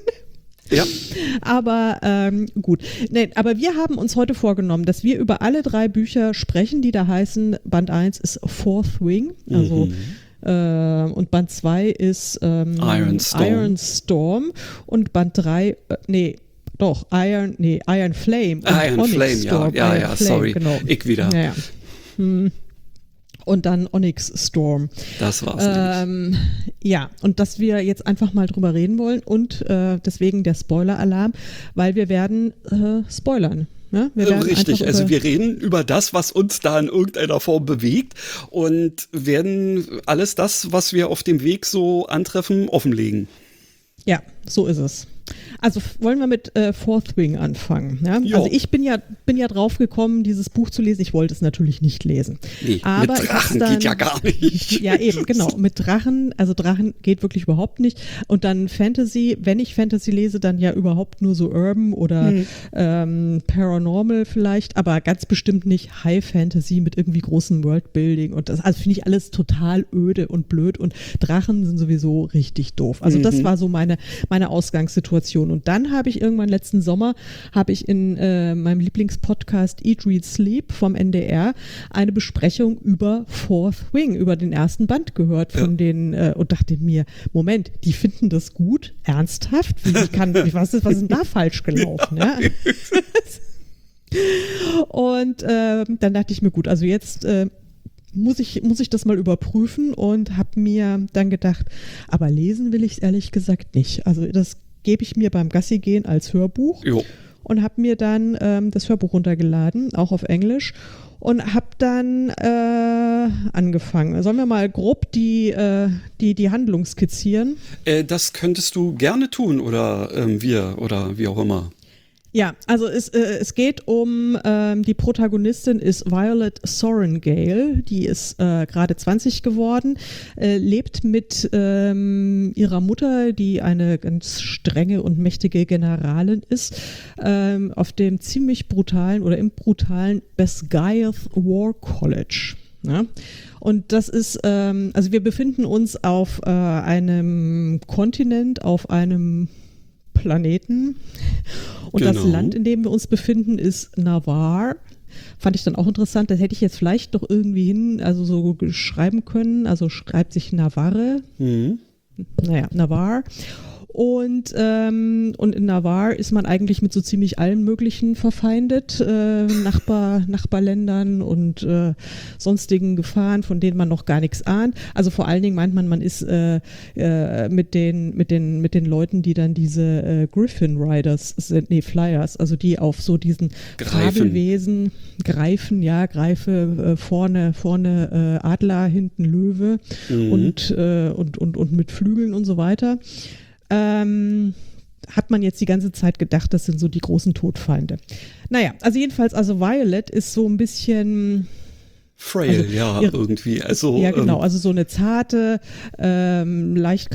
Ja. Aber ähm, gut. Nee, aber wir haben uns heute vorgenommen, dass wir über alle drei Bücher sprechen, die da heißen, Band eins ist Fourth Wing, also mhm. und Band zwei ist ähm, Iron Storm. Iron Storm und Band drei, äh, nee, doch, Iron, nee, Iron Flame. Und Iron Onyx Flame, Storm, ja, ja, Iron ja, Flame, sorry, genau. ich wieder. Ja, ja. Hm. Und dann Onyx Storm. Das war's ähm, Ja, und dass wir jetzt einfach mal drüber reden wollen und äh, deswegen der Spoiler-Alarm, weil wir werden äh, spoilern. Ja, wir werden Richtig, also wir reden über das, was uns da in irgendeiner Form bewegt und werden alles das, was wir auf dem Weg so antreffen, offenlegen. Ja, so ist es. Also wollen wir mit äh, Fourth Wing anfangen. Ja? Also ich bin ja, bin ja drauf gekommen, dieses Buch zu lesen. Ich wollte es natürlich nicht lesen. Nee, aber mit Drachen dann, geht ja gar nicht. Ja, eben, genau. Mit Drachen, also Drachen geht wirklich überhaupt nicht. Und dann Fantasy, wenn ich Fantasy lese, dann ja überhaupt nur so Urban oder hm. ähm, Paranormal vielleicht, aber ganz bestimmt nicht High Fantasy mit irgendwie großem Worldbuilding. Und das also finde ich alles total öde und blöd. Und Drachen sind sowieso richtig doof. Also mhm. das war so meine, meine Ausgangssituation. Und dann habe ich irgendwann letzten Sommer, habe ich in äh, meinem Lieblingspodcast Eat, Read, Sleep vom N D R eine Besprechung über Fourth Wing, über den ersten Band gehört von ja. den äh, und dachte mir, Moment, die finden das gut? Ernsthaft? Wie, wie kann, wie, was, ist, was ist denn da falsch gelaufen? Ja? Und äh, dann dachte ich mir, gut, also jetzt äh, muss ich, muss ich das mal überprüfen und habe mir dann gedacht, aber lesen will ich es ehrlich gesagt nicht. Also das gebe ich mir beim Gassi gehen als Hörbuch jo. und habe mir dann ähm, das Hörbuch runtergeladen, auch auf Englisch und habe dann äh, angefangen. Sollen wir mal grob die, äh, die, die Handlung skizzieren? Äh, das könntest du gerne tun oder ähm, wir oder wie auch immer. Ja, also es, äh, es geht um, ähm, die Protagonistin ist Violet Sorrengale, die ist äh, gerade zwanzig geworden, äh, lebt mit ähm, ihrer Mutter, die eine ganz strenge und mächtige Generalin ist, ähm, auf dem ziemlich brutalen oder im brutalen Basgiath War College. Ja? Und das ist, ähm, also wir befinden uns auf äh, einem Kontinent, auf einem Planeten. Und genau. Das Land, in dem wir uns befinden, ist Navarre. Fand ich dann auch interessant. Das hätte ich jetzt vielleicht doch irgendwie hin, also so schreiben können. Also schreibt sich Navarre. Mhm. Naja, Navarre. Und, ähm, und in Navarre ist man eigentlich mit so ziemlich allen möglichen verfeindet, äh, Nachbar, Nachbarländern und äh, sonstigen Gefahren, von denen man noch gar nichts ahnt. Also vor allen Dingen meint man, man ist äh, äh, mit den mit den mit den Leuten, die dann diese äh, Griffin Riders sind, nee Flyers, also die auf so diesen Greifen. Fabelwesen greifen, ja Greife äh, vorne vorne äh, Adler, hinten Löwe Mhm. und, äh, und und und mit Flügeln und so weiter. Ähm, hat man jetzt die ganze Zeit gedacht, das sind so die großen Todfeinde. Naja, also jedenfalls, also Violet ist so ein bisschen Frail, Also ja, ihre- irgendwie. Also, ja, genau. ähm, Also so eine zarte, ähm, leicht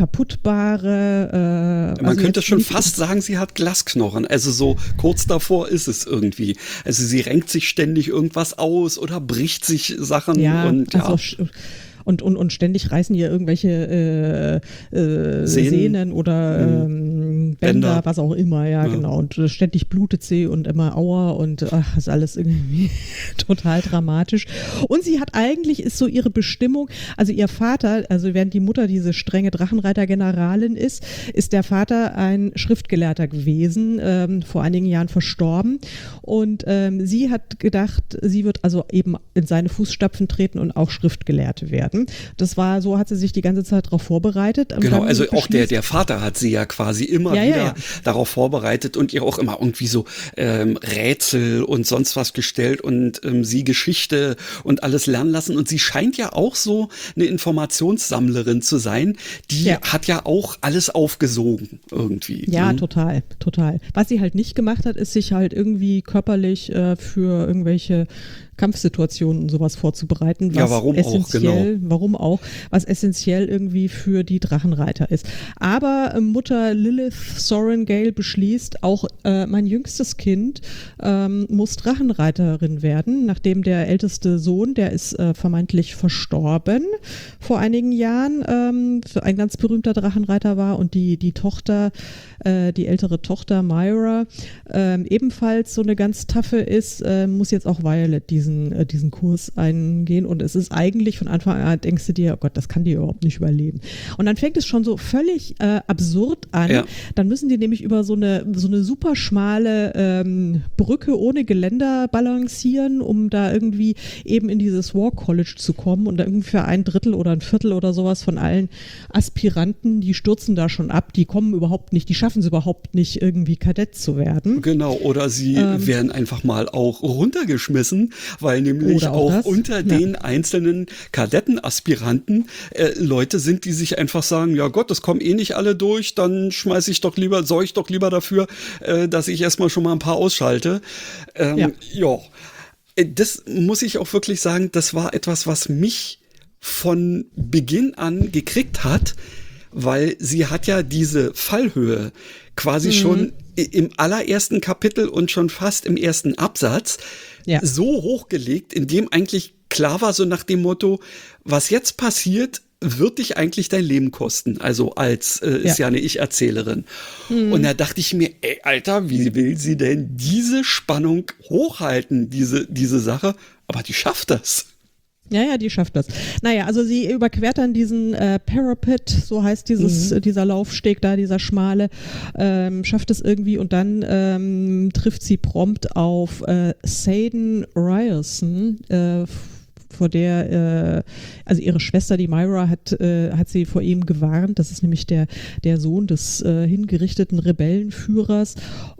kaputtbare. Äh, man also könnte jetzt schon nicht- fast sagen, sie hat Glasknochen. Also so kurz davor ist es irgendwie. Also sie renkt sich ständig irgendwas aus oder bricht sich Sachen Ja, und ja. also sch- und, und, und ständig reißen ihr irgendwelche äh, äh, Sehnen. Sehnen, oder ähm, Bänder, Bänder. was auch immer, ja, Ja. genau. Und äh, ständig blutet sie und immer Aua und ach, ist alles irgendwie total dramatisch. Und sie hat eigentlich, ist so ihre Bestimmung, also ihr Vater, also während die Mutter diese strenge Drachenreiter-Generalin ist, ist der Vater ein Schriftgelehrter gewesen, ähm, vor einigen Jahren verstorben. Und ähm, sie hat gedacht, sie wird also eben in seine Fußstapfen treten und auch Schriftgelehrte werden. Das war, so hat sie sich die ganze Zeit darauf vorbereitet. Und Genau, dann also auch der, beschließt- der Vater hat sie ja quasi immer Ja, ja, wieder ja. darauf vorbereitet und ihr auch immer irgendwie so ähm, Rätsel und sonst was gestellt und ähm, sie Geschichte und alles lernen lassen. Und sie scheint ja auch so eine Informationssammlerin zu sein. Die Ja. hat ja auch alles aufgesogen irgendwie. Ja, ne? total, total. Was sie halt nicht gemacht hat, ist sich halt irgendwie körperlich äh, für irgendwelche Kampfsituationen und sowas vorzubereiten. Was Ja, warum auch, essentiell, genau. Warum auch, was essentiell irgendwie für die Drachenreiter ist. Aber äh, Mutter Lilith Sorrengale beschließt, auch äh, mein jüngstes Kind ähm, muss Drachenreiterin werden, nachdem der älteste Sohn, der ist äh, vermeintlich verstorben vor einigen Jahren, ähm, ein ganz berühmter Drachenreiter war, und die, die Tochter, äh, die ältere Tochter Myra, ähm, ebenfalls so eine ganz taffe ist, äh, muss jetzt auch Violet diesen, äh, diesen Kurs eingehen, und es ist eigentlich von Anfang an, denkst du dir, oh Gott, das kann die überhaupt nicht überleben. Und dann fängt es schon so völlig äh, absurd an. Ja. Dann müssen die nämlich über so eine, so eine super schmale ähm, Brücke ohne Geländer balancieren, um da irgendwie eben in dieses War College zu kommen, und da ungefähr ein Drittel oder ein Viertel oder sowas von allen Aspiranten, die stürzen da schon ab, die kommen überhaupt nicht, die schaffen es überhaupt nicht, irgendwie Kadett zu werden. Genau, oder sie Ähm. werden einfach mal auch runtergeschmissen, weil nämlich Oder auch auch, das, unter ja. den einzelnen Kadettenaspiranten äh, Leute sind, die sich einfach sagen, ja Gott, das kommen eh nicht alle durch, dann schmeiße ich doch lieber, sorge ich doch lieber dafür, äh, dass ich erstmal schon mal ein paar ausschalte. Ähm, Ja. ja, Äh, das muss ich auch wirklich sagen, das war etwas, was mich von Beginn an gekriegt hat, weil sie hat ja diese Fallhöhe quasi schon i- im allerersten Kapitel und schon fast im ersten Absatz Ja. so hochgelegt, in dem eigentlich klar war, so nach dem Motto, was jetzt passiert, wird dich eigentlich dein Leben kosten. Also als, äh, ist Ja. ja eine Ich-Erzählerin. Und da dachte ich mir, ey, Alter, wie will sie denn diese Spannung hochhalten, diese, diese Sache? Aber die schafft das. Ja, ja, die schafft das. Naja, also sie überquert dann diesen äh, Parapet, so heißt dieses, äh, dieser Laufsteg da, dieser schmale, ähm, schafft es irgendwie, und dann ähm, trifft sie prompt auf äh, Seiden Ryerson, äh, vor der, äh, also ihre Schwester, die Myra, hat, äh, hat sie vor ihm gewarnt. Das ist nämlich der, der Sohn des äh, hingerichteten Rebellenführers,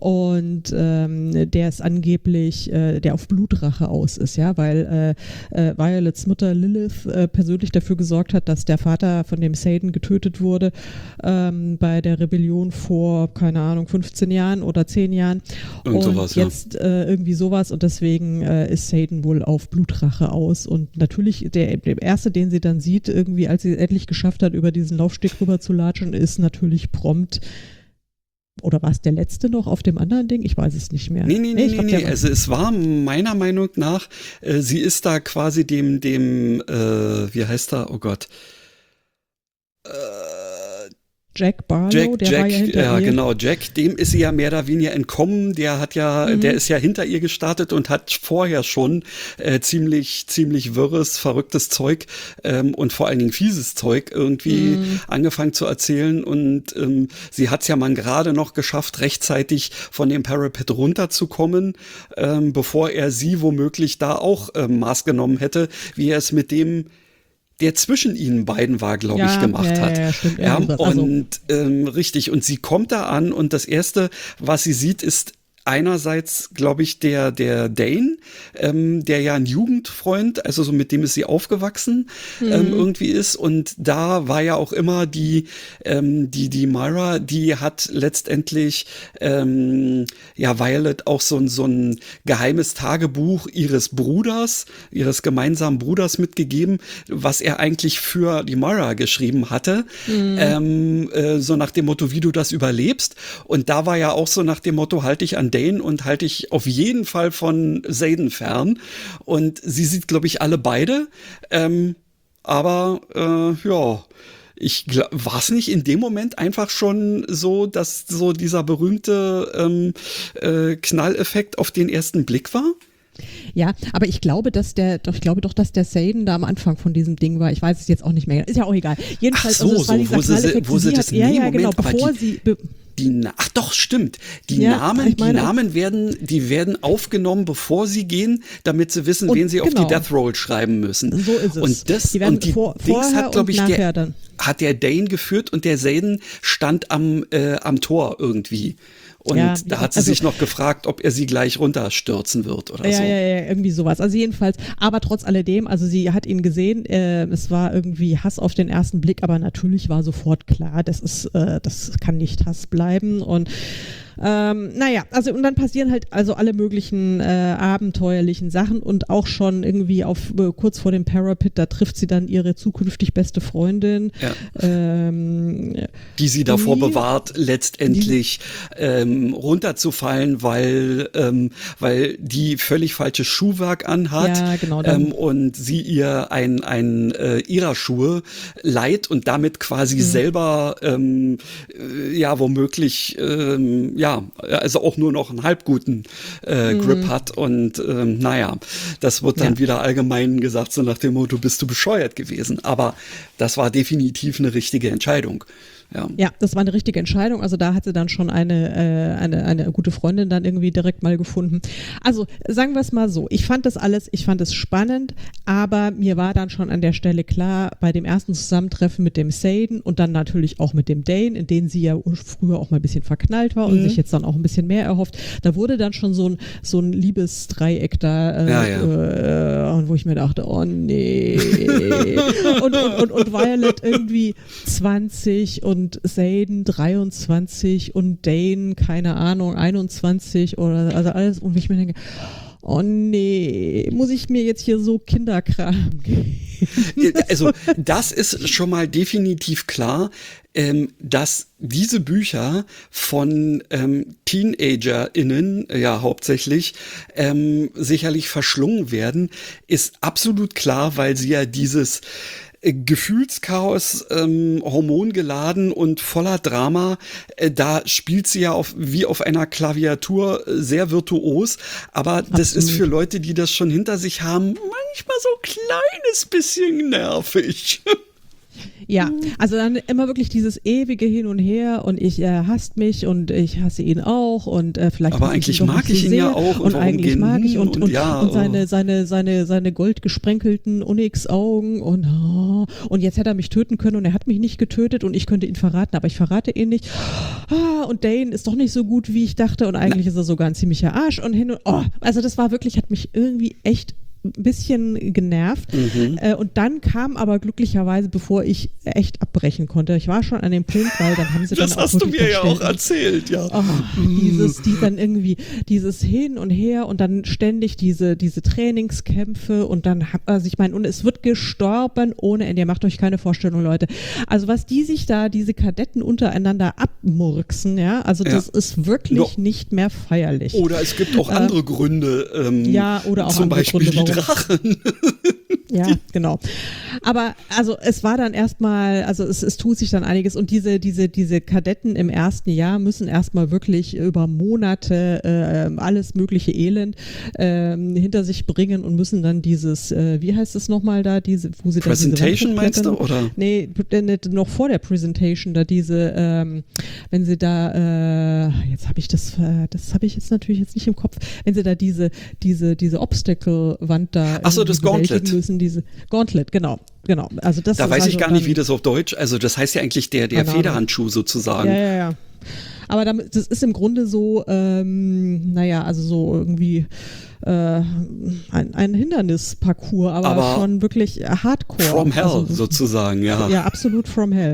und ähm, der ist angeblich, äh, der auf Blutrache aus ist, ja, weil äh, äh, Violets Mutter Lilith äh, persönlich dafür gesorgt hat, dass der Vater von dem Seiden getötet wurde ähm, bei der Rebellion vor, keine Ahnung, fünfzehn Jahren oder zehn Jahren. Irgend und sowas, ja. jetzt äh, irgendwie sowas, und deswegen äh, ist Seiden wohl auf Blutrache aus. Und natürlich, der, der erste, den sie dann sieht, irgendwie, als sie es endlich geschafft hat, über diesen Laufsteg rüber zu latschen, ist natürlich prompt. Oder war es der letzte noch auf dem anderen Ding? Ich weiß es nicht mehr. Nee, nee, nee, ich nee, glaub, nee. der war- Also es war meiner Meinung nach, äh, sie ist da quasi dem, dem, äh, wie heißt er? Oh Gott. Äh, Jack Barlow, Jack, der Jack, war ja hinter ja ihr. genau, Jack, dem ist sie ja mehr oder weniger entkommen, der hat ja, mhm. der ist ja hinter ihr gestartet und hat vorher schon äh, ziemlich, ziemlich wirres, verrücktes Zeug ähm, und vor allen Dingen fieses Zeug irgendwie mhm. angefangen zu erzählen und ähm, sie hat es ja mal gerade noch geschafft, rechtzeitig von dem Parapet runterzukommen, ähm, bevor er sie womöglich da auch ähm, Maß genommen hätte, wie er es mit dem der zwischen ihnen beiden war, glaube ja, ich, gemacht ja, hat. Ja, stimmt. Ja, also. und ähm, richtig, und sie kommt da an und das Erste, was sie sieht, ist einerseits, glaube ich, der der Dane, ähm, der ja ein Jugendfreund, also so mit dem ist sie aufgewachsen, mhm. ähm, irgendwie ist. Und da war ja auch immer die ähm, die die Myra, die hat letztendlich ähm, ja Violet auch so ein so ein geheimes Tagebuch ihres Bruders, ihres gemeinsamen Bruders mitgegeben, was er eigentlich für die Myra geschrieben hatte, mhm. ähm, äh, so nach dem Motto, wie du das überlebst. Und da war ja auch so nach dem Motto, halte ich an Dane und halte ich auf jeden Fall von Xaden fern. Und sie sieht, glaube ich, alle beide. Ähm, aber äh, ja, ich war es nicht in dem Moment einfach schon so, dass so dieser berühmte ähm, äh, Knalleffekt auf den ersten Blick war? Ja, aber ich glaube, dass der, doch, ich glaube doch, dass der Xaden da am Anfang von diesem Ding war. Ich weiß es jetzt auch nicht mehr. Ist ja auch egal. Jedenfalls, Ach so, also es war so, dieser wo sie, Knalleffekt, wo sie sie das hat, ja, ja, Moment, genau, bevor die, sie, be die, ach doch, stimmt. Die ja, Namen, meine, die Namen werden, die werden aufgenommen, bevor sie gehen, damit sie wissen, und, wen sie genau. auf die Death Roll schreiben müssen. So ist es. Und das, die werden und die vor, Dings hat, glaube ich, der, dann. hat der Dane geführt und der Xaden stand am, äh, am Tor irgendwie. Und ja, da hat sie also, sich noch gefragt, ob er sie gleich runterstürzen wird oder ja, so. Ja, ja, irgendwie sowas. Also jedenfalls, aber trotz alledem, also sie hat ihn gesehen, äh, es war irgendwie Hass auf den ersten Blick, aber natürlich war sofort klar, das ist, äh, das kann nicht Hass bleiben und Ähm, naja, also und dann passieren halt also alle möglichen äh, abenteuerlichen Sachen und auch schon irgendwie auf äh, kurz vor dem Parapet, da trifft sie dann ihre zukünftig beste Freundin. Ja. Ähm, die sie davor die, bewahrt, letztendlich die, ähm, runterzufallen, weil, ähm, weil die völlig falsches Schuhwerk anhat ja, genau, dann, ähm, und sie ihr ein, ein äh, ihrer Schuhe leiht und damit quasi mhm. selber ähm, äh, ja womöglich ähm, ja also auch nur noch einen halbguten äh, Grip mhm. hat und ähm, naja, das wird dann ja. wieder allgemein gesagt, so nach dem Motto, bist du bescheuert gewesen, aber das war definitiv eine richtige Entscheidung. Ja. ja, das war eine richtige Entscheidung. Also da hat sie dann schon eine, äh, eine, eine gute Freundin dann irgendwie direkt mal gefunden. Also sagen wir es mal so, ich fand das alles, ich fand es spannend, aber mir war dann schon an der Stelle klar, bei dem ersten Zusammentreffen mit dem Xaden und dann natürlich auch mit dem Dane, in den sie ja früher auch mal ein bisschen verknallt war und mhm. sich jetzt dann auch ein bisschen mehr erhofft, da wurde dann schon so ein, so ein Liebesdreieck da, äh, ja, ja. Äh, wo ich mir dachte, oh nee. und, und, und, und Violet irgendwie zwanzig und und Xaden dreiundzwanzig und Dane, keine Ahnung, einundzwanzig oder also alles, und ich mir denke, oh nee, muss ich mir jetzt hier so Kinderkram geben? Also das ist schon mal definitiv klar, ähm, dass diese Bücher von ähm, TeenagerInnen, ja hauptsächlich, ähm, sicherlich verschlungen werden, ist absolut klar, weil sie ja dieses Gefühlschaos, ähm, hormongeladen und voller Drama, äh, da spielt sie ja auf, wie auf einer Klaviatur äh, sehr virtuos, aber Absolut. Das ist für Leute, die das schon hinter sich haben, manchmal so ein kleines bisschen nervig. Ja, also dann immer wirklich dieses ewige Hin und Her und ich, er hasst mich und ich hasse ihn auch und äh, vielleicht aber eigentlich ich mag ich ihn ja auch und, und eigentlich mag ich und, und, und, ja, und seine, seine, seine, seine goldgesprenkelten Onyx-Augen und oh, und jetzt hätte er mich töten können und er hat mich nicht getötet und ich könnte ihn verraten, aber ich verrate ihn nicht. Ah, und Dane ist doch nicht so gut, wie ich dachte und eigentlich Na. ist er sogar ein ziemlicher Arsch und hin und oh, also das war wirklich, hat mich irgendwie echt ein bisschen genervt mhm. äh, und dann kam aber glücklicherweise, bevor ich echt abbrechen konnte, ich war schon an dem Punkt, weil dann haben sie das dann auch hast du mir ja auch erzählt, ja. Oh, dieses, die dann irgendwie, dieses Hin und Her und dann ständig diese, diese Trainingskämpfe und dann hat also ich meine, und es wird gestorben ohne Ende, ihr macht euch keine Vorstellung, Leute. Also was die sich da, diese Kadetten untereinander abmurksen, ja, also das ja. ist wirklich no. nicht mehr feierlich. Oder es gibt auch andere äh, Gründe, ähm, ja, oder auch zum andere Beispiel Gründe, die Drachen. Ja, genau. Aber also es war dann erstmal, also es, es tut sich dann einiges und diese, diese, diese Kadetten im ersten Jahr müssen erstmal wirklich über Monate äh, alles mögliche Elend äh, hinter sich bringen und müssen dann dieses, äh, wie heißt es nochmal da, diese, wo sie Presentation dann diese meinst du, oder? Nee, noch vor der Presentation, da diese, ähm, wenn sie da, äh, jetzt habe ich das, äh, das habe ich jetzt natürlich jetzt nicht im Kopf, wenn sie da diese, diese, diese Obstacle-Wand da Ach so, das Gauntlet. müssen, diese Gauntlet, genau, genau. Also das da ist weiß also ich gar nicht, dann, wie das auf Deutsch, also das heißt ja eigentlich der, der Federhandschuh sozusagen. Ja, ja, ja. Aber damit, das ist im Grunde so, ähm, naja, also so irgendwie äh, ein, ein Hindernisparcours, aber, aber schon wirklich Hardcore. From Hell also, sozusagen, ja. Ja, absolut from Hell.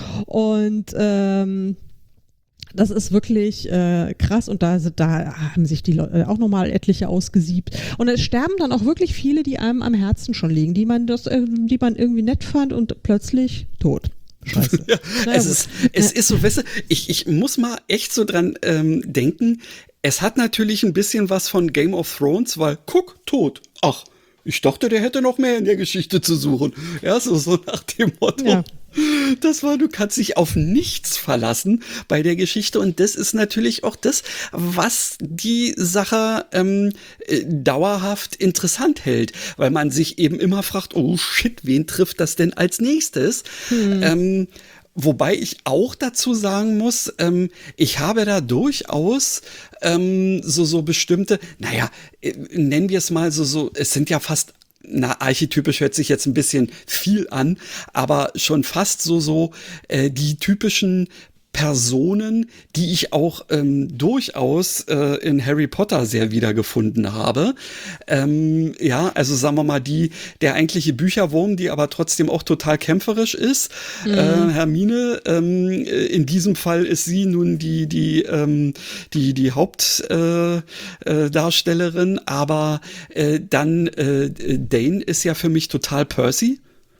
Und ähm, das ist wirklich äh, krass und da, da haben sich die Leute auch nochmal etliche ausgesiebt. Und es sterben dann auch wirklich viele, die einem am Herzen schon liegen, die man, das, äh, die man irgendwie nett fand und plötzlich tot. Scheiße. Ja, naja, es ist, es ist so, weißt du, ich, ich muss mal echt so dran ähm, denken, es hat natürlich ein bisschen was von Game of Thrones, weil, guck, tot. Ach, ich dachte, der hätte noch mehr in der Geschichte zu suchen. Ja, so, so nach dem Motto. Ja. Das war, du kannst dich auf nichts verlassen bei der Geschichte und das ist natürlich auch das, was die Sache ähm, äh, dauerhaft interessant hält, weil man sich eben immer fragt, oh shit, wen trifft das denn als nächstes? Hm. Ähm, Wobei ich auch dazu sagen muss, ähm, ich habe da durchaus ähm, so, so bestimmte, naja, äh, nennen wir es mal so, so, es sind ja fast na, archetypisch hört sich jetzt ein bisschen viel an, aber schon fast so, so äh, die typischen Personen, die ich auch ähm, durchaus äh, in Harry Potter sehr wiedergefunden habe. Ähm, ja, also sagen wir mal, die, der eigentliche Bücherwurm, die aber trotzdem auch total kämpferisch ist. Mhm. Äh, Hermine, ähm, in diesem Fall ist sie nun die, die, ähm, die, die Hauptdarstellerin, äh, äh, aber äh, dann äh, Dane ist ja für mich total Percy.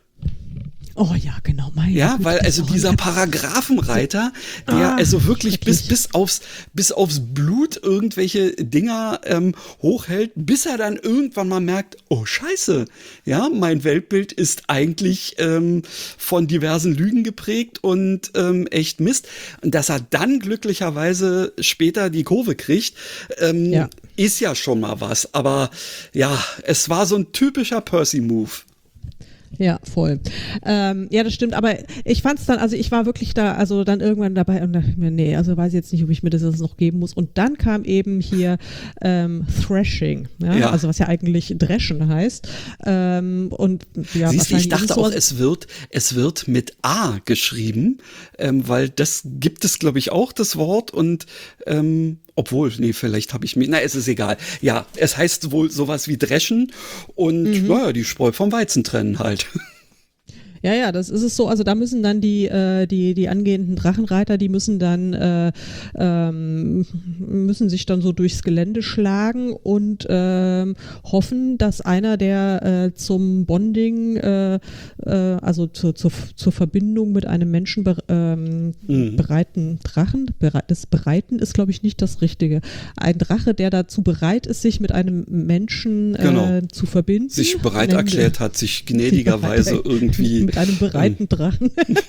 Oh ja, genau. Mein ja, Gott, weil also dieser Paragraphenreiter, der ah, also wirklich bis bis aufs bis aufs Blut irgendwelche Dinger ähm, hochhält, bis er dann irgendwann mal merkt, oh Scheiße, ja, mein Weltbild ist eigentlich ähm, von diversen Lügen geprägt und ähm, echt Mist. Und dass er dann glücklicherweise später die Kurve kriegt, ähm, ja. ist ja schon mal was. Aber ja, es war so ein typischer Percy-Move. Ja, voll. Ähm, ja, das stimmt, aber ich fand es dann, also ich war wirklich da, also dann irgendwann dabei und dachte mir, nee, also weiß ich jetzt nicht, ob ich mir das jetzt noch geben muss. Und dann kam eben hier ähm, Thrashing, ja? Ja. Also was ja eigentlich Dreschen heißt. Ähm, und ja, siehst du, ich dachte so auch, es wird, es wird mit A geschrieben, ähm, weil das gibt es, glaube ich, auch, das Wort und ähm, obwohl, nee, vielleicht habe ich mir, na, es ist egal. Ja, es heißt wohl sowas wie dreschen und mhm. naja, die Spreu vom Weizen trennen halt. Ja, ja, das ist es so. Also da müssen dann die äh, die die angehenden Drachenreiter, die müssen dann äh, ähm, müssen sich dann so durchs Gelände schlagen und ähm, hoffen, dass einer der äh, zum Bonding, äh, äh, also zu, zu, zur Verbindung mit einem Menschen be ähm, mhm. bereiten Drachen, bere das Bereiten ist, glaube ich, nicht das Richtige. Ein Drache, der dazu bereit ist, sich mit einem Menschen äh, genau. zu verbinden. Sich bereit erklärt hat, sich gnädigerweise irgendwie mit einem bereiten Drachen.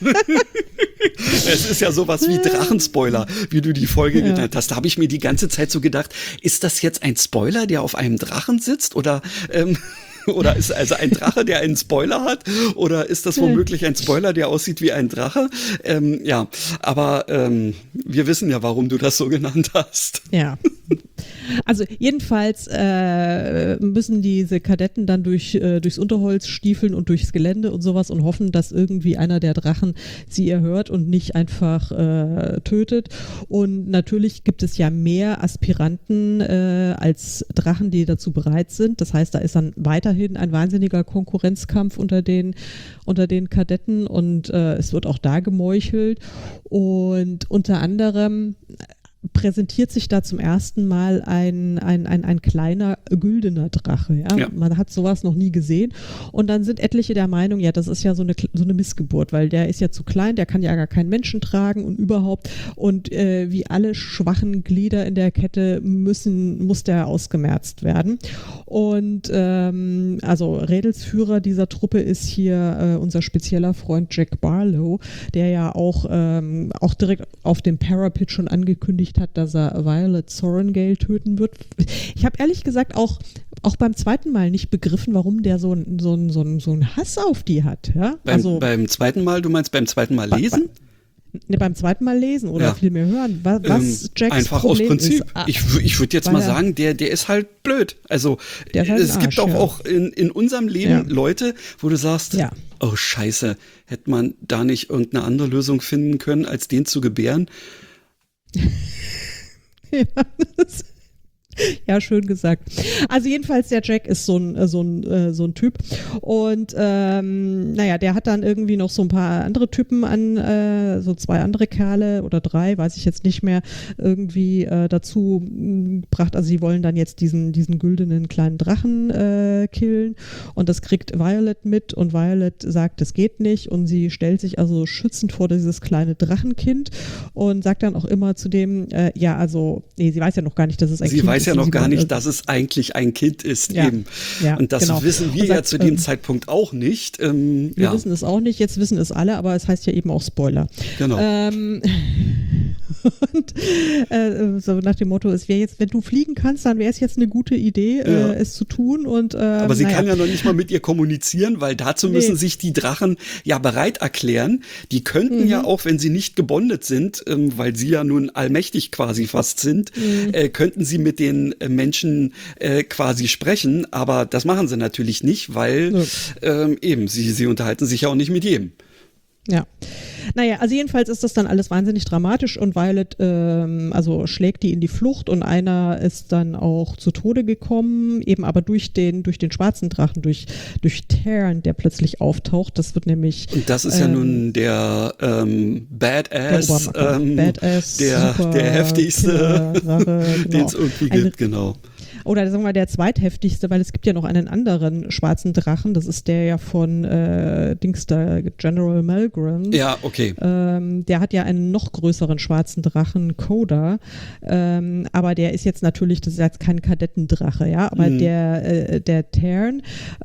Es ist ja sowas wie Drachenspoiler, wie du die Folge ja. genannt hast. Da habe ich mir die ganze Zeit so gedacht, ist das jetzt ein Spoiler, der auf einem Drachen sitzt? Oder ähm, oder ist also ein Drache, der einen Spoiler hat? Oder ist das womöglich ein Spoiler, der aussieht wie ein Drache? Ähm, ja, aber ähm, wir wissen ja, warum du das so genannt hast. Ja. Also jedenfalls äh, müssen diese Kadetten dann durch, äh, durchs Unterholz stiefeln und durchs Gelände und sowas und hoffen, dass irgendwie einer der Drachen sie erhört und nicht einfach äh, tötet. Und natürlich gibt es ja mehr Aspiranten äh, als Drachen, die dazu bereit sind. Das heißt, da ist dann weiterhin ein wahnsinniger Konkurrenzkampf unter den, unter den Kadetten und äh, es wird auch da gemeuchelt. Und unter anderem präsentiert sich da zum ersten Mal ein, ein, ein, ein kleiner güldener Drache. Ja? Ja. Man hat sowas noch nie gesehen. Und dann sind etliche der Meinung, ja, das ist ja so eine, so eine Missgeburt, weil der ist ja zu klein, der kann ja gar keinen Menschen tragen und überhaupt. Und äh, wie alle schwachen Glieder in der Kette müssen, muss der ausgemerzt werden. Und ähm, also Rädelsführer dieser Truppe ist hier äh, unser spezieller Freund Jack Barlow, der ja auch, ähm, auch direkt auf dem Parapet schon angekündigt hat, dass er Violet Sorrengale töten wird. Ich habe ehrlich gesagt auch, auch beim zweiten Mal nicht begriffen, warum der so, so, so, so einen Hass auf die hat. Ja? Beim, also, beim zweiten Mal, du meinst beim zweiten Mal lesen? Bei, ne, beim zweiten Mal lesen oder ja. vielmehr hören. Was, was ähm, Jacks einfach Problem aus Prinzip. Ist, ah, ich ich würde jetzt mal sagen, der, der ist halt blöd. Also halt es Arsch, gibt auch, ja. auch in, in unserem Leben ja. Leute, wo du sagst, ja. oh Scheiße, hätte man da nicht irgendeine andere Lösung finden können, als den zu gebären? Ja, das ja, schön gesagt. Also jedenfalls, der Jack ist so ein, so ein, so ein Typ und ähm, naja, der hat dann irgendwie noch so ein paar andere Typen an, äh, so zwei andere Kerle oder drei, weiß ich jetzt nicht mehr, irgendwie äh, dazu gebracht, also sie wollen dann jetzt diesen, diesen güldenen kleinen Drachen äh, killen und das kriegt Violet mit und Violet sagt, das geht nicht und sie stellt sich also schützend vor dieses kleine Drachenkind und sagt dann auch immer zu dem, äh, ja, also, nee, sie weiß ja noch gar nicht, dass es ein sie Kind weiß ist. ja noch gar nicht, äh, dass es eigentlich ein Kind ist ja, eben. Ja, und das genau. wissen wir und ja sagt, zu dem ähm, Zeitpunkt auch nicht. Ähm, wir ja. wissen es auch nicht, jetzt wissen es alle, aber es heißt ja eben auch Spoiler. Genau. Ähm, und äh, so nach dem Motto, es wäre jetzt, wenn du fliegen kannst, dann wäre es jetzt eine gute Idee, Ja. äh, es zu tun. Und, ähm, Aber sie naja. kann ja noch nicht mal mit ihr kommunizieren, weil dazu müssen Nee. sich die Drachen ja bereit erklären. Die könnten Mhm. ja auch, wenn sie nicht gebondet sind, ähm, weil sie ja nun allmächtig quasi fast sind, Mhm. äh, könnten sie mit den äh, Menschen äh, quasi sprechen. Aber das machen sie natürlich nicht, weil Ja. ähm, eben, sie, sie unterhalten sich ja auch nicht mit jedem. Ja. Naja, also jedenfalls ist das dann alles wahnsinnig dramatisch und Violet ähm, also schlägt die in die Flucht und einer ist dann auch zu Tode gekommen, eben aber durch den durch den schwarzen Drachen, durch durch Tarn, der plötzlich auftaucht. Das wird nämlich Und das ist ja ähm, nun der ähm, Badass, der, Obermacker. ähm, Badass, der, super der heftigste, Killer-Drache, den genau. es irgendwie Ein- gibt, genau. Oder sagen wir mal der zweitheftigste, weil es gibt ja noch einen anderen schwarzen Drachen, das ist der ja von äh, Dings da, General Melgren. Ja, okay. Ähm, der hat ja einen noch größeren schwarzen Drachen, Koda, ähm, aber der ist jetzt natürlich, das ist jetzt kein Kadettendrache, ja, aber Mhm. der, äh, der Tarn,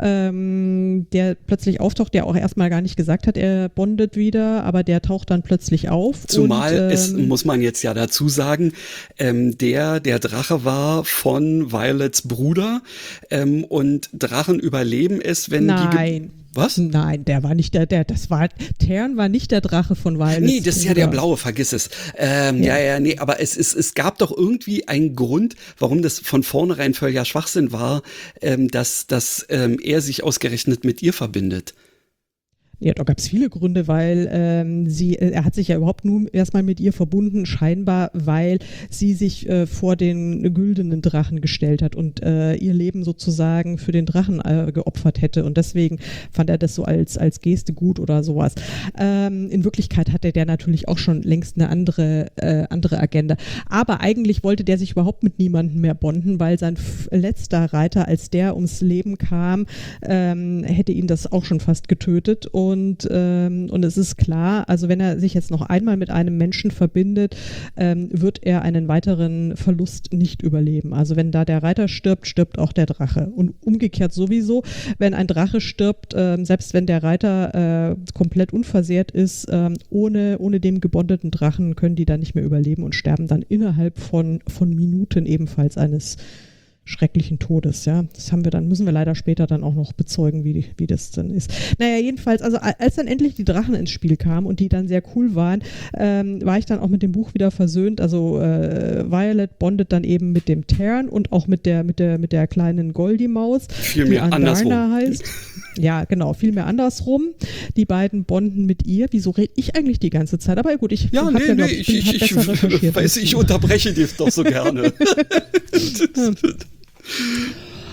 ähm, der plötzlich auftaucht, der auch erstmal gar nicht gesagt hat, er bondet wieder, aber der taucht dann plötzlich auf. Zumal und, ähm, es, muss man jetzt ja dazu sagen, ähm, der, der Drache war von Violets Bruder ähm, und Drachen überleben es, wenn die... Ge- Nein. Was? Nein, der war nicht der, der, das war, Tarn war nicht der Drache von Violet. Nee, das ist ja der blaue, vergiss es. Ähm, ja. Ja. ja, nee, aber es, es, es gab doch irgendwie einen Grund, warum das von vornherein völliger Schwachsinn war, ähm, dass, dass ähm, er sich ausgerechnet mit ihr verbindet. Ja, da gab es viele Gründe, weil ähm, sie, äh, er hat sich ja überhaupt nur erstmal mit ihr verbunden, scheinbar, weil sie sich äh, vor den güldenen Drachen gestellt hat und äh, ihr Leben sozusagen für den Drachen äh, geopfert hätte und deswegen fand er das so als, als Geste gut oder sowas. Ähm, in Wirklichkeit hatte der natürlich auch schon längst eine andere, äh, andere Agenda. Aber eigentlich wollte der sich überhaupt mit niemandem mehr bonden, weil sein f- letzter Reiter, als der ums Leben kam, ähm, hätte ihn das auch schon fast getötet und Und, ähm, und es ist klar, also wenn er sich jetzt noch einmal mit einem Menschen verbindet, ähm, wird er einen weiteren Verlust nicht überleben. Also wenn da der Reiter stirbt, stirbt auch der Drache. Und umgekehrt sowieso, wenn ein Drache stirbt, ähm, selbst wenn der Reiter äh, komplett unversehrt ist, ähm, ohne, ohne dem gebondeten Drachen können die dann nicht mehr überleben und sterben dann innerhalb von, von Minuten ebenfalls eines schrecklichen Todes, ja. Das haben wir dann, müssen wir leider später dann auch noch bezeugen, wie, wie das dann ist. Naja, jedenfalls, also als dann endlich die Drachen ins Spiel kamen und die dann sehr cool waren, ähm, war ich dann auch mit dem Buch wieder versöhnt. Also äh, Violet bondet dann eben mit dem Tarn und auch mit der, mit der, mit der kleinen Goldie-Maus, die Vielmehr andersrum. Andarna heißt. Ja, genau, vielmehr andersrum. Die beiden bonden mit ihr. Wieso rede ich eigentlich die ganze Zeit? Aber gut, ich Ja, hab nee, ja, glaub, nee, ich, ich, bin, hab ich, besser ich recherchiert. weiß, ich unterbreche dich doch so gerne.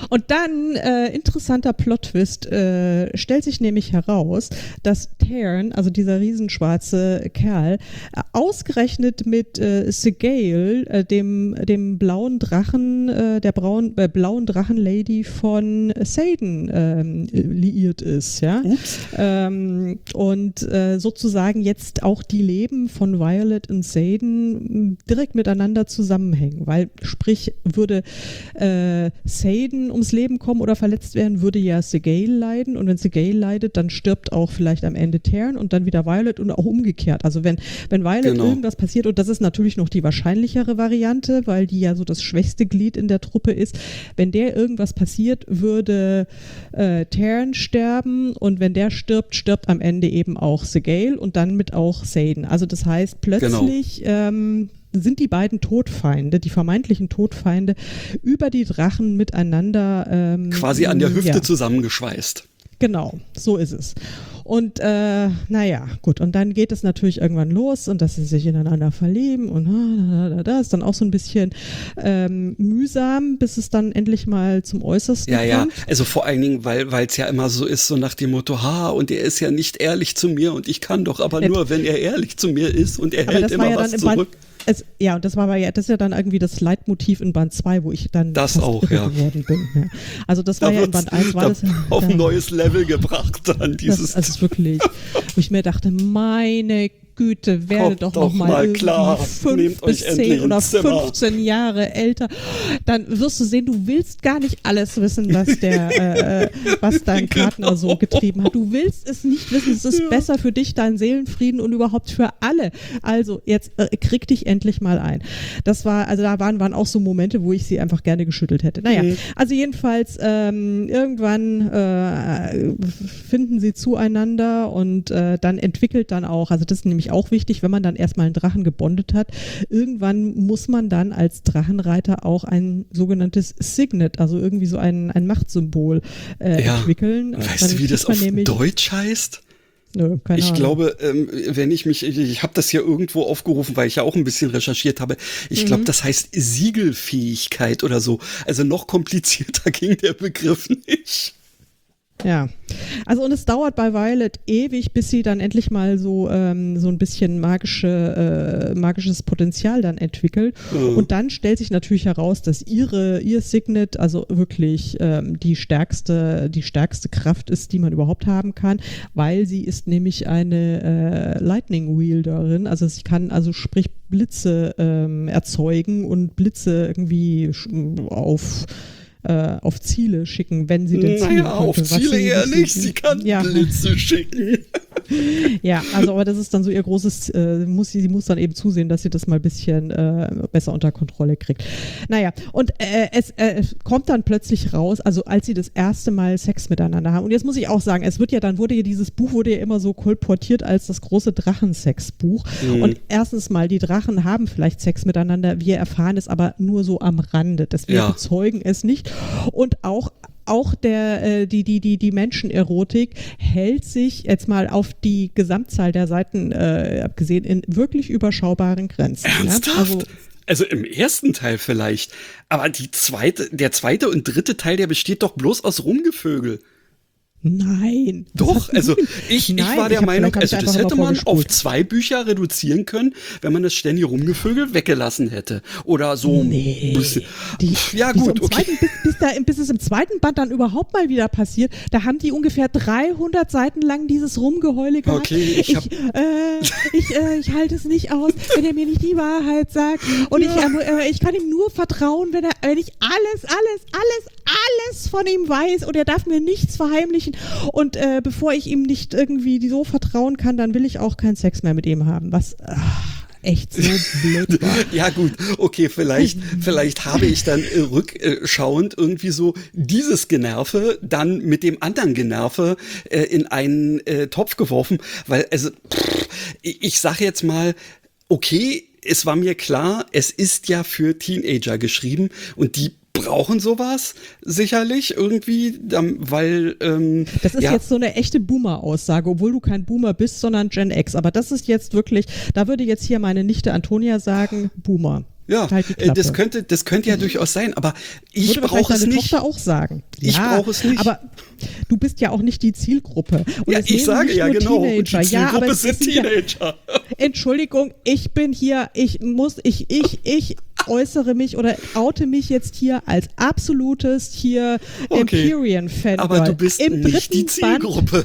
Und dann, äh, interessanter Plot-Twist, äh, stellt sich nämlich heraus, dass Tairn, also dieser riesenschwarze Kerl, äh, ausgerechnet mit äh, Segale, äh, dem, dem blauen Drachen, äh, der braun, äh, blauen Drachenlady von Satan ähm, liiert ist, ja. Ähm, und äh, sozusagen jetzt auch die Leben von Violet und Satan direkt miteinander zusammenhängen, weil sprich würde äh, Satan ums Leben kommen oder verletzt werden, würde ja Segale leiden und wenn Segale leidet, dann stirbt auch vielleicht am Ende Tairn und dann wieder Violet und auch umgekehrt. Also wenn, wenn Violet Genau. irgendwas passiert, und das ist natürlich noch die wahrscheinlichere Variante, weil die ja so das schwächste Glied in der Truppe ist, wenn der irgendwas passiert, würde äh, Tairn sterben und wenn der stirbt, stirbt am Ende eben auch Segale und dann mit auch Satan. Also das heißt, plötzlich genau. ähm, sind die beiden Todfeinde, die vermeintlichen Todfeinde, über die Drachen miteinander ähm, quasi an der Hüfte ja. zusammengeschweißt. Genau, so ist es. Und äh, naja, gut, und dann geht es natürlich irgendwann los und dass sie sich ineinander verlieben und da, da, da, da ist dann auch so ein bisschen ähm, mühsam, bis es dann endlich mal zum Äußersten ja, kommt. Ja, also vor allen Dingen, weil es ja immer so ist, so nach dem Motto, ha, und er ist ja nicht ehrlich zu mir und ich kann doch aber nur, wenn er ehrlich zu mir ist und er aber hält das immer war ja was dann im zurück. Band, es, ja, und das war ja, das ist ja dann irgendwie das Leitmotiv in Band zwei, wo ich dann das fast auch, irre ja. geworden bin. Ja. Also das war da ja in Band eins, war da das auf ja, ein neues Level gebracht dann dieses. Das, also wirklich, wo ich mir dachte, meine Güte, werde Kommt doch doch noch mal, mal irgendwie klar. fünf Nehmt bis euch endlich zehn oder ins Zimmer. fünfzehn Jahre älter. Dann wirst du sehen, du willst gar nicht alles wissen, was der, äh, was dein Partner so getrieben hat. Du willst es nicht wissen. Es ist Ja. besser für dich, deinen Seelenfrieden und überhaupt für alle. Also jetzt äh, krieg dich endlich mal ein. Das war, also da waren, waren auch so Momente, wo ich sie einfach gerne geschüttelt hätte. Naja, Mhm. also jedenfalls ähm, irgendwann äh, finden sie zueinander und äh, dann entwickelt dann auch, also das ist nämlich auch wichtig, wenn man dann erstmal einen Drachen gebondet hat, irgendwann muss man dann als Drachenreiter auch ein sogenanntes Signet, also irgendwie so ein, ein Machtsymbol äh, Ja. entwickeln. Weißt Dann du, wie das kriegt man auf nämlich, Deutsch heißt? Nö, keine Ich Ahnung. glaube, ähm, wenn ich mich, ich, ich habe das hier irgendwo aufgerufen, weil ich ja auch ein bisschen recherchiert habe. Ich glaube, das heißt Siegelfähigkeit oder so. Also noch komplizierter ging der Begriff nicht. Ja, also und es dauert bei Violet ewig, bis sie dann endlich mal so ähm, so ein bisschen magische, äh, magisches Potenzial dann entwickelt. Mhm. Und dann stellt sich natürlich heraus, dass ihre ihr Signet also wirklich ähm, die stärkste die stärkste Kraft ist, die man überhaupt haben kann, weil sie ist nämlich eine äh, Lightning Wielderin, also sie kann also sprich Blitze ähm, erzeugen und Blitze irgendwie sch- auf auf Ziele schicken, wenn sie denn zielen Naja, konnte, auf was Ziele sie eher nicht- nicht. Sie kann ja. Blitze schicken. Ja, also aber das ist dann so ihr großes, äh, muss sie, sie muss dann eben zusehen, dass sie das mal ein bisschen äh, besser unter Kontrolle kriegt. Naja, und äh, es, äh, es kommt dann plötzlich raus, also als sie das erste Mal Sex miteinander haben, und jetzt muss ich auch sagen, es wird ja dann, wurde ja dieses Buch wurde ja immer so kolportiert als das große Drachensex-Buch. Mhm. Und erstens mal, die Drachen haben vielleicht Sex miteinander, wir erfahren es aber nur so am Rande, dass wir Ja. bezeugen es nicht. Und auch Auch der, äh, die, die, die, die Menschenerotik hält sich jetzt mal auf die Gesamtzahl der Seiten äh, abgesehen in wirklich überschaubaren Grenzen. Ernsthaft? Ja? Also, Also im ersten Teil vielleicht. Aber die zweite, der zweite und dritte Teil, der besteht doch bloß aus Rumgevögel. nein. Doch, also ich, Nein, ich war der ich hab- Meinung, vielleicht hab ich also das einfach hätte mal man auf vorgespult. zwei Bücher reduzieren können, wenn man das ständige Rumgevögel weggelassen hätte. Oder so ein Nee, bisschen. die, Ja die so gut, im okay. zweiten, bis, bis, da, bis es im zweiten Band dann überhaupt mal wieder passiert, da haben die ungefähr dreihundert Seiten lang dieses Rumgeheule gehabt. Okay, ich ich, hab- äh, ich, äh, ich halte es nicht aus, wenn er mir nicht die Wahrheit sagt. Und ich, äh, ich kann ihm nur vertrauen, wenn, er, wenn ich alles, alles, alles, alles von ihm weiß und er darf mir nichts verheimlichen. Und äh, bevor ich ihm nicht irgendwie so vertrauen kann, dann will ich auch keinen Sex mehr mit ihm haben. Was ach, echt so blöd war. Ja gut, okay, vielleicht, vielleicht habe ich dann äh, rückschauend irgendwie so dieses Generve dann mit dem anderen Generve äh, in einen äh, Topf geworfen, weil also pff, ich, ich sage jetzt mal, okay, es war mir klar, es ist ja für Teenager geschrieben und die brauchen sowas sicherlich irgendwie, ähm, weil ähm, Das ist ja, jetzt so eine echte Boomer-Aussage, obwohl du kein Boomer bist, sondern Gen X. Aber das ist jetzt wirklich, da würde jetzt hier meine Nichte Antonia sagen, Boomer. Ja, Halt die äh, das Klappe. könnte, das könnte ja durchaus sein, aber ich Würde brauche es deine nicht. Tochter auch sagen. Ich ja, brauche es nicht. Aber du bist ja auch nicht die Zielgruppe. Und Ja, es ich nehmen sage nicht ja nur genau, und die Teenager. Ja, aber Zielgruppe es sind sind ja, Teenager. Entschuldigung, ich bin hier, ich muss, ich, ich, ich äußere mich oder oute mich jetzt hier als absolutes hier Okay. Empyrean-Fan. Aber du bist Im nicht die dritten Band- Zielgruppe.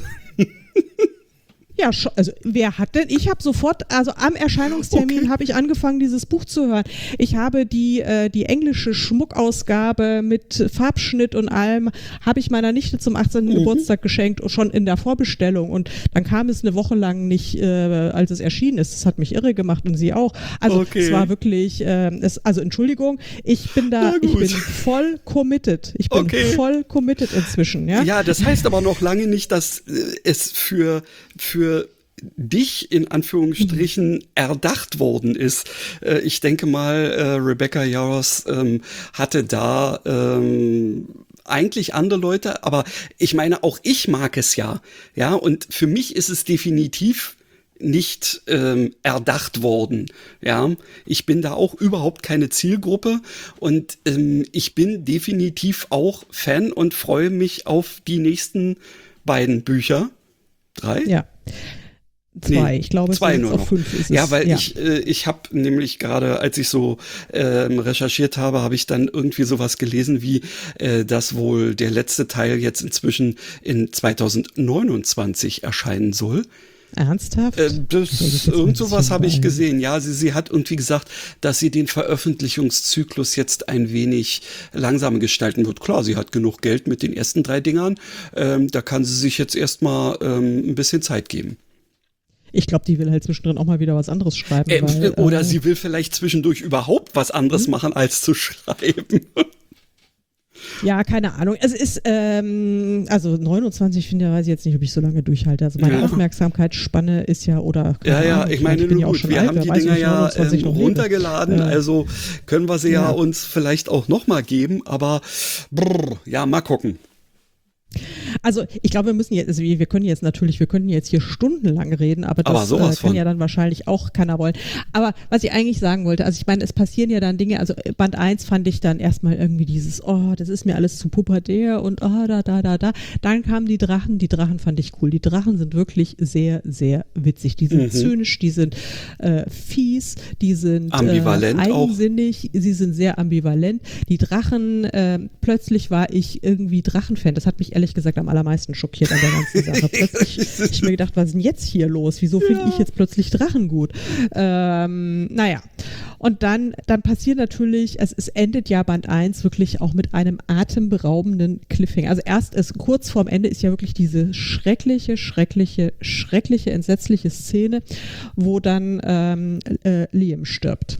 Ja, schon, also wer hat denn? Ich habe sofort, also am Erscheinungstermin Okay. habe ich angefangen, dieses Buch zu hören. Ich habe die äh, die englische Schmuckausgabe mit Farbschnitt und allem, habe ich meiner Nichte zum achtzehnten Mhm. Geburtstag geschenkt, schon in der Vorbestellung. Und dann kam es eine Woche lang nicht, äh, als es erschienen ist. Das hat mich irre gemacht und sie auch. Also Okay. es war wirklich, äh, es, also Entschuldigung, ich bin da, Na ich gut. bin voll committed. Ich bin Okay. voll committed inzwischen, ja. Ja, das heißt aber noch lange nicht, dass äh, es für, für dich in Anführungsstrichen erdacht worden ist. Äh, ich denke mal, äh, Rebecca Yarros ähm, hatte da ähm, eigentlich andere Leute, aber ich meine, auch ich mag es ja. Ja, und für mich ist es definitiv nicht ähm, erdacht worden. Ja, ich bin da auch überhaupt keine Zielgruppe und ähm, ich bin definitiv auch Fan und freue mich auf die nächsten beiden Bücher. Drei? Ja. Zwei, Nee, ich glaube, es zwei sind nur jetzt noch. auf fünf ist es. Ja, weil ich äh, ich habe nämlich gerade, als ich so ähm, recherchiert habe, habe ich dann irgendwie sowas gelesen, wie äh, dass wohl der letzte Teil jetzt inzwischen in zweitausendneunundzwanzig erscheinen soll. Ernsthaft? Äh, Soll das, das jetzt mal ein irgend sowas bisschen habe ich beeilen? gesehen. Ja, sie, sie hat irgendwie gesagt, dass sie den Veröffentlichungszyklus jetzt ein wenig langsamer gestalten wird. Klar, sie hat genug Geld mit den ersten drei Dingern. Ähm, da kann sie sich jetzt erstmal ähm, ein bisschen Zeit geben. Ich glaube, die will halt zwischendrin auch mal wieder was anderes schreiben. Äh, weil, oder äh, sie will vielleicht zwischendurch überhaupt was anderes machen, als zu schreiben. Ja, keine Ahnung. Es ist, ähm, also neunundzwanzig, finde ich, weiß ich jetzt nicht, ob ich so lange durchhalte. Also meine Ja. Aufmerksamkeitsspanne ist ja, oder keine Ja, ja, Ahnung, ich meine, bin nur ja auch gut, schon wir alt, haben wer die weiß, Dinger wie ich ja neunundzwanzig ähm, noch lebe. runtergeladen, Äh, also können wir sie ja, ja. uns vielleicht auch nochmal geben, aber brr, ja, mal gucken. Also ich glaube, wir müssen jetzt, also wir wir können jetzt natürlich, wir können jetzt hier stundenlang reden, aber Aber das sowas äh, kann von. ja dann wahrscheinlich auch keiner wollen. Aber was ich eigentlich sagen wollte, also ich meine, es passieren ja dann Dinge, also Band eins fand ich dann erstmal irgendwie dieses, oh, das ist mir alles zu pubertär und oh, da, da, da, da. Dann kamen die Drachen, die Drachen fand ich cool. Die Drachen sind wirklich sehr, sehr witzig. Die sind Mhm. zynisch, die sind äh, fies, die sind Ambivalent äh, auch. eigensinnig, sie sind sehr ambivalent. Die Drachen, äh, plötzlich war ich irgendwie Drachenfan. Das hat mich ehrlich gesagt am allermeisten schockiert an der ganzen Sache. Plötzlich hab ich mir gedacht, was ist denn jetzt hier los? Wieso finde ich jetzt plötzlich Drachen gut? Ähm, naja. Und dann, dann passiert natürlich, es, es endet ja Band eins wirklich auch mit einem atemberaubenden Cliffhanger. Also erst ist kurz vorm Ende ist ja wirklich diese schreckliche, schreckliche, schreckliche, entsetzliche Szene, wo dann ähm, äh, Liam stirbt.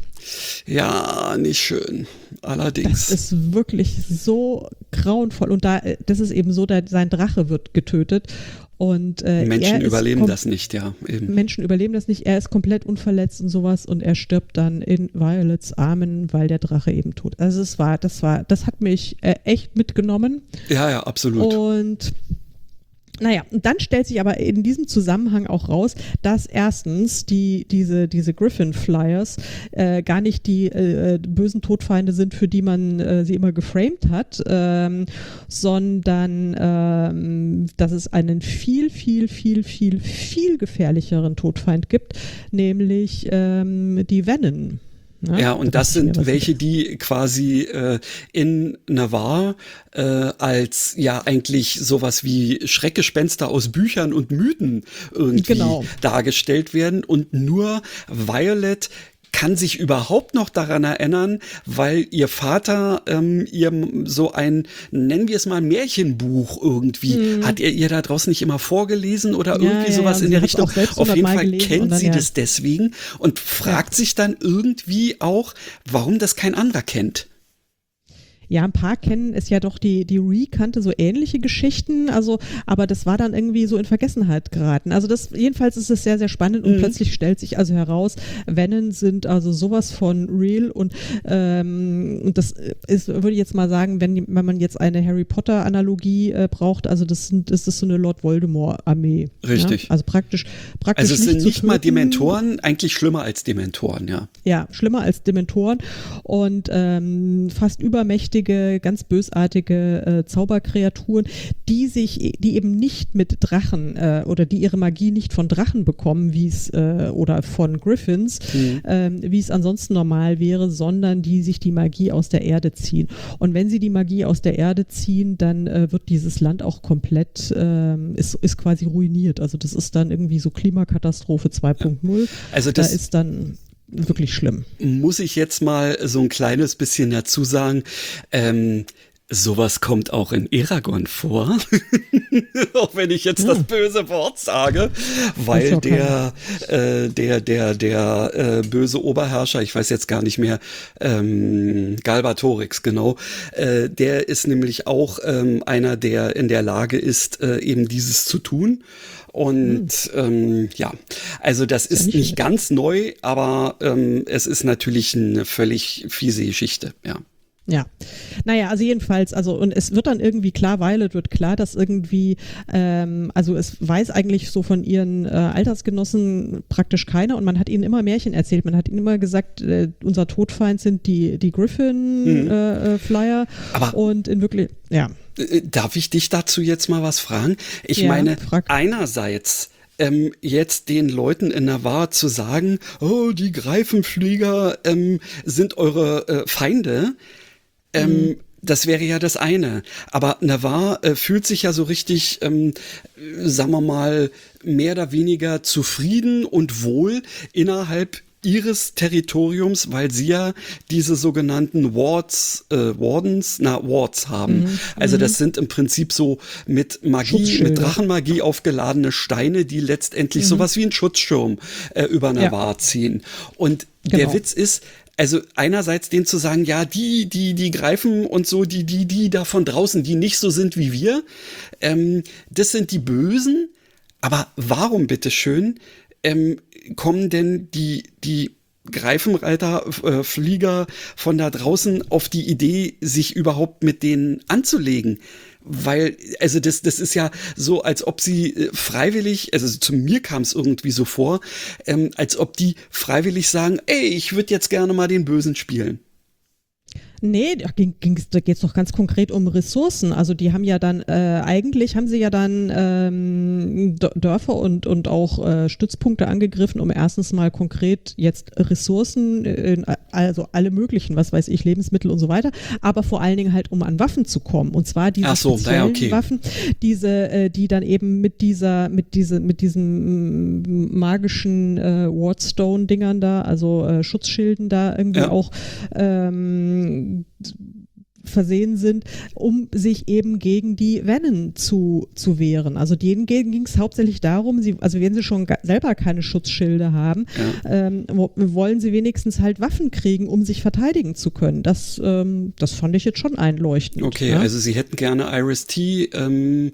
Ja, nicht schön. Allerdings. Das ist wirklich so grauenvoll. Und da, das ist eben so, da, sein Drache wird getötet. Und, äh, Menschen er ist überleben kom- das nicht, ja. Eben. Menschen überleben das nicht. Er ist komplett unverletzt und sowas und er stirbt dann in Violets Armen, weil der Drache eben tot. Also es war, das war, das hat mich äh, echt mitgenommen. Ja, ja, absolut. Und naja, und dann stellt sich aber in diesem Zusammenhang auch raus, dass erstens die, diese, diese Griffin Flyers äh, gar nicht die äh, bösen Todfeinde sind, für die man äh, sie immer geframed hat, ähm, sondern ähm, dass es einen viel, viel, viel, viel, viel gefährlicheren Todfeind gibt, nämlich ähm, die Vennen. Ne? Ja, und Da das dachte ich mir, sind was welche, die quasi äh, in Navarre äh, als ja eigentlich sowas wie Schreckgespenster aus Büchern und Mythen irgendwie Genau. dargestellt werden und nur Violet kann sich überhaupt noch daran erinnern, weil ihr Vater ähm, ihr so ein, nennen wir es mal, Märchenbuch irgendwie, Mhm. hat er ihr da draußen nicht immer vorgelesen oder Ja, irgendwie ja, sowas ja, in sie der hat's Richtung. auch selbst Auf jeden hundertmal Fall gelesen und kennt dann, sie ja. das deswegen und fragt sich dann irgendwie auch, warum das kein anderer kennt. Ja, ein paar kennen es ja doch, die, die Ree kannte so ähnliche Geschichten, also, aber das war dann irgendwie so in Vergessenheit geraten. Also das, jedenfalls ist es sehr, sehr spannend und mhm. plötzlich stellt sich also heraus, Vennen sind also sowas von real und, ähm, und das ist, würde ich jetzt mal sagen, wenn, wenn man jetzt eine Harry Potter Analogie äh, braucht, also das sind, das ist so eine Lord Voldemort Armee. Richtig. Ja? Also praktisch, praktisch Also es sind nicht, nicht mal töten. Dementoren, eigentlich schlimmer als Dementoren, ja. Ja, schlimmer als Dementoren und ähm, fast übermächtige, ganz bösartige äh, Zauberkreaturen, die sich, die eben nicht mit Drachen äh, oder die ihre Magie nicht von Drachen bekommen, wie es äh, oder von Griffins, mhm. ähm, wie es ansonsten normal wäre, sondern die sich die Magie aus der Erde ziehen. Und wenn sie die Magie aus der Erde ziehen, dann äh, wird dieses Land auch komplett, ähm, ist, ist quasi ruiniert. Also das ist dann irgendwie so Klimakatastrophe zwei Punkt null. Also das da ist dann wirklich schlimm. Muss ich jetzt mal so ein kleines bisschen dazu sagen, ähm, sowas kommt auch in Eragon vor, auch wenn ich jetzt ja. das böse Wort sage, weil der, äh, der, der, der äh, böse Oberherrscher, ich weiß jetzt gar nicht mehr, ähm, Galbatorix, genau, äh, der ist nämlich auch ähm, einer, der in der Lage ist, äh, eben dieses zu tun. Und ähm, ja, also das ist nicht, nicht ganz neu, aber ähm, es ist natürlich eine völlig fiese Geschichte, ja. Ja, naja, also jedenfalls, also und es wird dann irgendwie klar, Violet wird klar, dass irgendwie, ähm, also es weiß eigentlich so von ihren äh, Altersgenossen praktisch keiner und man hat ihnen immer Märchen erzählt, man hat ihnen immer gesagt, äh, unser Todfeind sind die, die Griffin-Flyer hm. äh, und in wirklich, ja. Darf ich dich dazu jetzt mal was fragen? Ich ja, meine, frag. einerseits ähm, jetzt den Leuten in Navarre zu sagen, oh, die Greifenflieger ähm, sind eure äh, Feinde, ähm, mhm. das wäre ja das eine. Aber Navarre äh, fühlt sich ja so richtig, ähm, sagen wir mal, mehr oder weniger zufrieden und wohl innerhalb ihres Territoriums, weil sie ja diese sogenannten Wards, äh, Wardens, na, Wards haben. Mhm. Also das sind im Prinzip so mit Magie, mit Drachenmagie aufgeladene Steine, die letztendlich mhm. sowas wie ein Schutzschirm äh, über Navarre ja. ziehen. Und genau. der Witz ist, also einerseits denen zu sagen, ja, die, die, die greifen und so, die, die, die da von draußen, die nicht so sind wie wir, ähm, das sind die Bösen. Aber warum, bitteschön, ähm, kommen denn die, die Greifenreiter, äh, Flieger von da draußen auf die Idee, sich überhaupt mit denen anzulegen? Weil, also das, das ist ja so, als ob sie äh, freiwillig, also zu mir kam es irgendwie so vor, ähm, als ob die freiwillig sagen, ey, ich würde jetzt gerne mal den Bösen spielen. Nee, da, ging, ging's, da geht es doch ganz konkret um Ressourcen. Also die haben ja dann, äh, eigentlich haben sie ja dann ähm, Dörfer und, und auch äh, Stützpunkte angegriffen, um erstens mal konkret jetzt Ressourcen, in, also alle möglichen, was weiß ich, Lebensmittel und so weiter, aber vor allen Dingen halt, um an Waffen zu kommen. Und zwar diese Ach so, speziellen ja, okay. Waffen, diese, äh, die dann eben mit dieser, mit diese, mit diesen magischen äh, Wardstone-Dingern da, also äh, Schutzschilden da irgendwie ja. auch ähm, versehen sind, um sich eben gegen die Vennen zu, zu wehren. Also denen ging es hauptsächlich darum, sie, also wenn sie schon selber keine Schutzschilde haben, ja. ähm, wollen sie wenigstens halt Waffen kriegen, um sich verteidigen zu können. Das, ähm, das fand ich jetzt schon einleuchtend. Okay, ja? Also sie hätten gerne Iris T, ähm,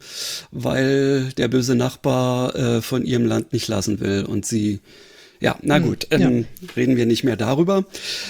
weil der böse Nachbar äh, von ihrem Land nicht lassen will und sie, ja, na gut, ähm, ja. reden wir nicht mehr darüber.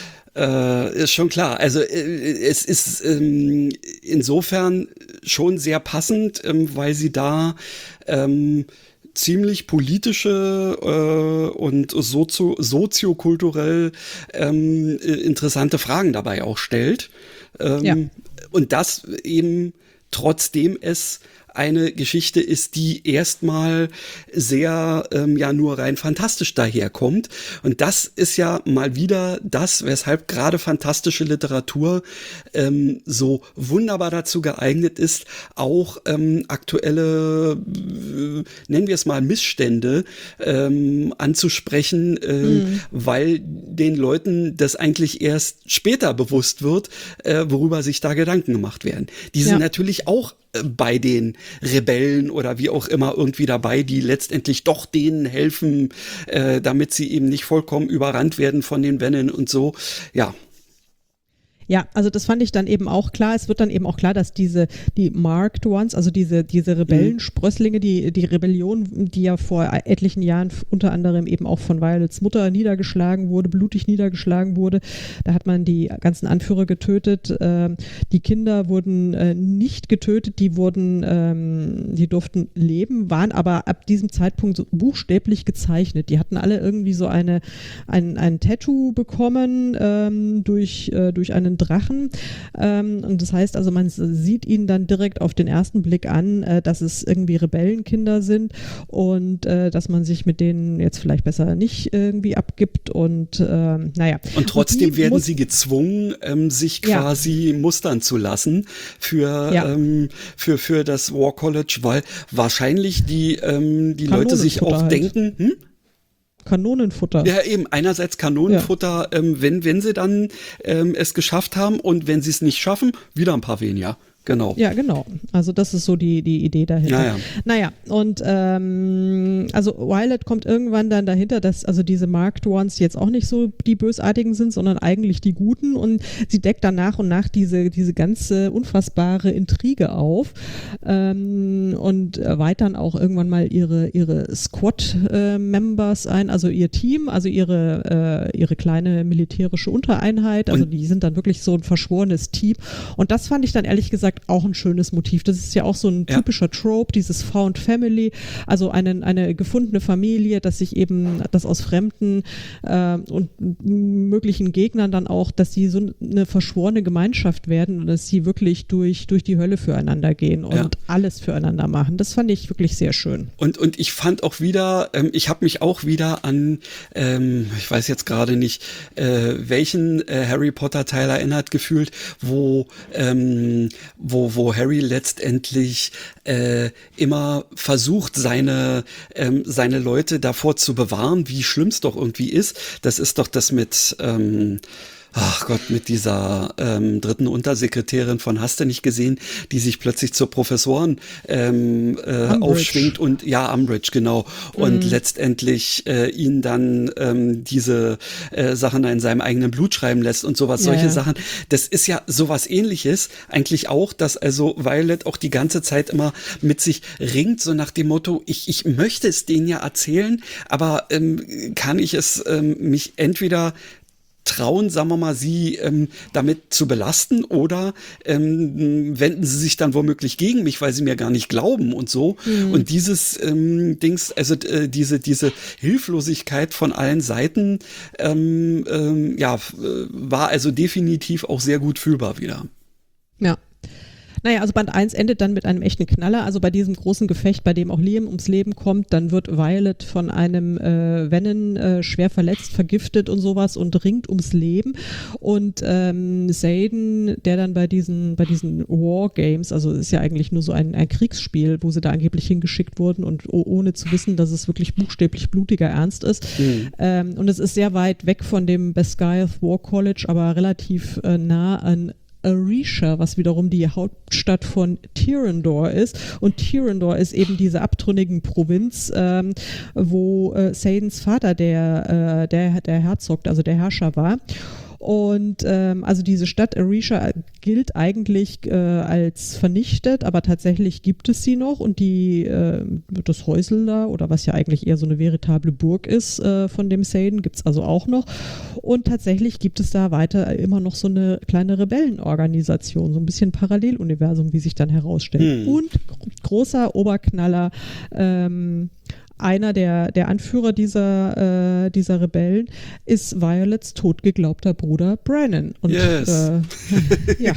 Äh, ist schon klar. Also äh, es ist ähm, insofern schon sehr passend, ähm, weil sie da ähm, ziemlich politische äh, und sozio- soziokulturell ähm, interessante Fragen dabei auch stellt. Ähm, ja. Und das eben trotzdem es eine Geschichte ist, die erstmal sehr, ähm, ja, nur rein fantastisch daherkommt. Und das ist ja mal wieder das, weshalb gerade fantastische Literatur ähm, so wunderbar dazu geeignet ist, auch ähm, aktuelle, äh, nennen wir es mal, Missstände ähm, anzusprechen, äh, mhm. weil den Leuten das eigentlich erst später bewusst wird, äh, worüber sich da Gedanken gemacht werden. Die sind ja. natürlich auch bei den Rebellen oder wie auch immer irgendwie dabei, die letztendlich doch denen helfen, äh, damit sie eben nicht vollkommen überrannt werden von den Vennen und so. Ja. Ja, also das fand ich dann eben auch klar. Es wird dann eben auch klar, dass diese, die Marked Ones, also diese, diese Rebellensprösslinge, die, die Rebellion, die ja vor etlichen Jahren unter anderem eben auch von Violets Mutter niedergeschlagen wurde, blutig niedergeschlagen wurde. Da hat man die ganzen Anführer getötet. Ähm, die Kinder wurden äh, nicht getötet, die wurden, ähm, die durften leben, waren aber ab diesem Zeitpunkt so buchstäblich gezeichnet. Die hatten alle irgendwie so eine, ein, ein Tattoo bekommen ähm, durch, äh, durch einen Drachen. Ähm, und das heißt also, man sieht ihnen dann direkt auf den ersten Blick an, äh, dass es irgendwie Rebellenkinder sind und äh, dass man sich mit denen jetzt vielleicht besser nicht irgendwie abgibt und ähm, naja. Und trotzdem und werden sie gezwungen, ähm, sich Ja. quasi mustern zu lassen für, Ja. ähm, für, für das War College, weil wahrscheinlich die, ähm, die Leute sich auch Kanonenfutter halt. denken, hm? Kanonenfutter. Ja, eben, einerseits Kanonenfutter, ähm, wenn, wenn sie dann ähm, es geschafft haben und wenn sie es nicht schaffen, wieder ein paar weniger. Genau. Ja, genau. Also das ist so die, die Idee dahinter. Ja, ja. Naja, und ähm, also Violet kommt irgendwann dann dahinter, dass also diese Marked Ones jetzt auch nicht so die Bösartigen sind, sondern eigentlich die Guten, und sie deckt dann nach und nach diese, diese ganze unfassbare Intrige auf ähm, und erweitern auch irgendwann mal ihre, ihre Squad-Members äh, ein, also ihr Team, also ihre, äh, ihre kleine militärische Untereinheit, also Und die sind dann wirklich so ein verschworenes Team, und das fand ich dann ehrlich gesagt auch ein schönes Motiv. Das ist ja auch so ein Ja. typischer Trope, dieses Found Family, also eine, eine gefundene Familie, dass sich eben, das aus Fremden äh, und möglichen Gegnern dann auch, dass sie so eine verschworene Gemeinschaft werden und dass sie wirklich durch, durch die Hölle füreinander gehen und Ja. alles füreinander machen. Das fand ich wirklich sehr schön. Und, und ich fand auch wieder, ähm, ich habe mich auch wieder an, ähm, ich weiß jetzt gerade nicht, äh, welchen äh, Harry Potter Teil erinnert gefühlt, wo, ähm, wo, wo Harry letztendlich äh, immer versucht, seine, ähm, seine Leute davor zu bewahren, wie schlimm es doch irgendwie ist. Das ist doch das mit, ähm, ach Gott, mit dieser ähm, dritten Untersekretärin von Hast du nicht gesehen, die sich plötzlich zur Professoren ähm, äh, aufschwingt und ja, Umbridge, genau. Und Mhm. letztendlich äh, ihn dann ähm, diese äh, Sachen in seinem eigenen Blut schreiben lässt und sowas, Ja, solche ja. Sachen. Das ist ja sowas Ähnliches eigentlich auch, dass also Violet auch die ganze Zeit immer mit sich ringt, so nach dem Motto, ich, ich möchte es denen ja erzählen, aber ähm, kann ich es ähm, mich entweder trauen, sagen wir mal, sie ähm, damit zu belasten, oder ähm, wenden sie sich dann womöglich gegen mich, weil sie mir gar nicht glauben und so. Mhm. Und dieses ähm, Dings, also äh, diese diese Hilflosigkeit von allen Seiten, ähm, ähm, ja, f- äh, war also definitiv auch sehr gut fühlbar wieder. Ja. Naja, also Band eins endet dann mit einem echten Knaller. Also bei diesem großen Gefecht, bei dem auch Liam ums Leben kommt, dann wird Violet von einem äh, Venom äh, schwer verletzt, vergiftet und sowas und ringt ums Leben. Und ähm, Xaden, der dann bei diesen, bei diesen War Games, also ist ja eigentlich nur so ein, ein Kriegsspiel, wo sie da angeblich hingeschickt wurden und oh, ohne zu wissen, dass es wirklich buchstäblich blutiger Ernst ist. Mhm. Ähm, und es ist sehr weit weg von dem Basgiath War College, aber relativ äh, nah an Arisha, was wiederum die Hauptstadt von Tyrendor ist. Und Tyrendor ist eben diese abtrünnigen Provinz, ähm, wo äh, Xadens Vater der, äh, der, der Herzog, also der Herrscher war. Und ähm, also diese Stadt Arisha gilt eigentlich äh, als vernichtet, aber tatsächlich gibt es sie noch, und die äh, das Häusel da, oder was ja eigentlich eher so eine veritable Burg ist äh, von dem Xaden, gibt es also auch noch. Und tatsächlich gibt es da weiter immer noch so eine kleine Rebellenorganisation, so ein bisschen Paralleluniversum, wie sich dann herausstellt. Hm. Und gro- großer Oberknaller, ähm, einer der, der Anführer dieser, äh, dieser Rebellen ist Violets totgeglaubter Bruder Brennan. Und Yes. äh, ja.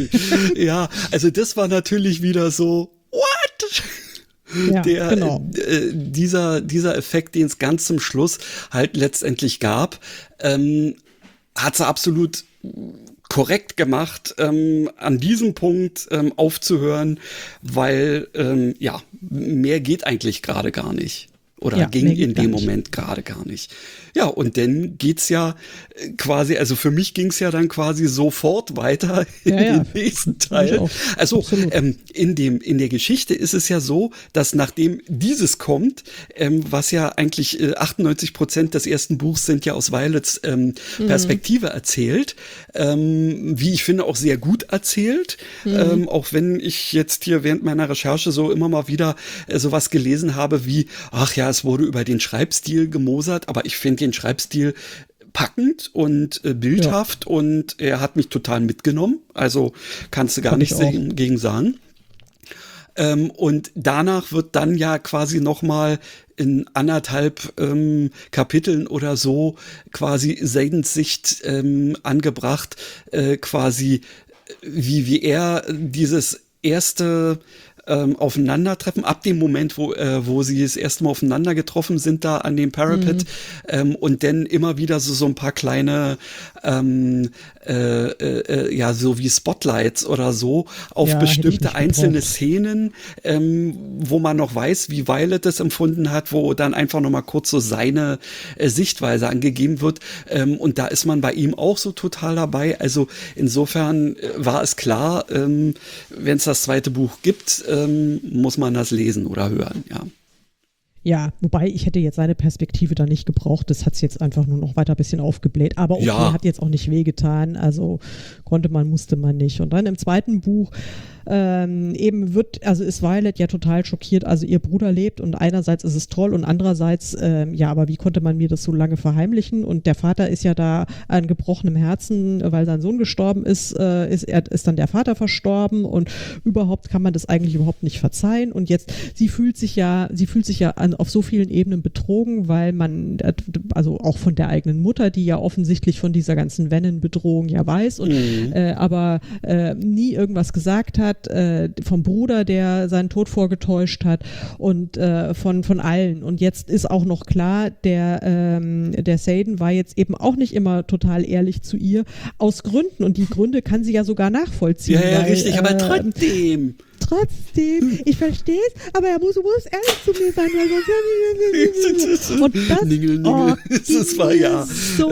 Ja, also das war natürlich wieder so, what? Ja, Der, genau. äh, dieser, dieser Effekt, den es ganz zum Schluss halt letztendlich gab, ähm, hat sie absolut korrekt gemacht, ähm, an diesem Punkt ähm, aufzuhören, weil, ähm, ja, mehr geht eigentlich gerade gar nicht. Oder Ja, ging mehr geht in gar dem nicht. Moment gerade gar nicht. Ja, und dann geht's ja äh, quasi, also für mich ging's ja dann quasi sofort weiter in Ja, ja. den nächsten Für mich Teil. auch. Also Absolut. ähm, in dem in der Geschichte ist es ja so, dass nachdem dieses kommt, ähm, was ja eigentlich äh, achtundneunzig Prozent des ersten Buchs sind ja aus Violets ähm, Perspektive erzählt, ähm, wie ich finde auch sehr gut erzählt, ähm, auch wenn ich jetzt hier während meiner Recherche so immer mal wieder äh, sowas gelesen habe wie, ach ja, es wurde über den Schreibstil gemosert, aber ich finde den Schreibstil packend und äh, bildhaft und er hat mich total mitgenommen. Also kannst du gar Fand ich nichts auch. dagegen sagen. Ähm, und danach wird dann ja quasi noch mal in anderthalb ähm, Kapiteln oder so quasi Seidens Sicht ähm, angebracht, äh, quasi wie, wie er dieses erste ähm, Aufeinandertreffen, ab dem Moment, wo, äh, wo sie das erste Mal aufeinander getroffen sind, da an dem Parapet, ähm, und dann immer wieder so, so ein paar kleine, ähm, äh, äh, ja, so wie Spotlights oder so, auf Ja, hätte ich bestimmte nicht einzelne gebraucht. Szenen, ähm, wo man noch weiß, wie Violet das empfunden hat, wo dann einfach noch mal kurz so seine äh, Sichtweise angegeben wird. Ähm, und da ist man bei ihm auch so total dabei. Also insofern äh, war es klar, ähm, wenn es das zweite Buch gibt, ähm, muss man das lesen oder hören, ja. Ja, wobei ich hätte jetzt seine Perspektive da nicht gebraucht. Das hat es jetzt einfach nur noch weiter ein bisschen aufgebläht. Aber okay, Ja. hat jetzt auch nicht wehgetan. Also konnte man, musste man nicht. Und dann im zweiten Buch ähm, eben wird, also ist Violet ja total schockiert. Also ihr Bruder lebt und einerseits ist es toll und andererseits, ähm, ja, aber wie konnte man mir das so lange verheimlichen? Und der Vater ist ja da an gebrochenem Herzen, weil sein Sohn gestorben ist, äh, ist, er, ist dann der Vater verstorben und überhaupt kann man das eigentlich überhaupt nicht verzeihen. Und jetzt, sie fühlt sich ja, sie fühlt sich ja an, auf so vielen Ebenen betrogen, weil man, also auch von der eigenen Mutter, die ja offensichtlich von dieser ganzen Venom-Bedrohung ja weiß und Mhm. äh, aber äh, nie irgendwas gesagt hat, äh, vom Bruder, der seinen Tod vorgetäuscht hat und äh, von, von allen. Und jetzt ist auch noch klar, der, ähm, der Seiden war jetzt eben auch nicht immer total ehrlich zu ihr, aus Gründen. Und die Gründe kann sie ja sogar nachvollziehen. Ja, ja, weil, richtig, aber äh, trotzdem. Trotzdem, ich verstehe es, aber er muss, muss ehrlich zu mir sein, weil sonst und das, Ningel, ningel. oh, Das ging war mir ja- so,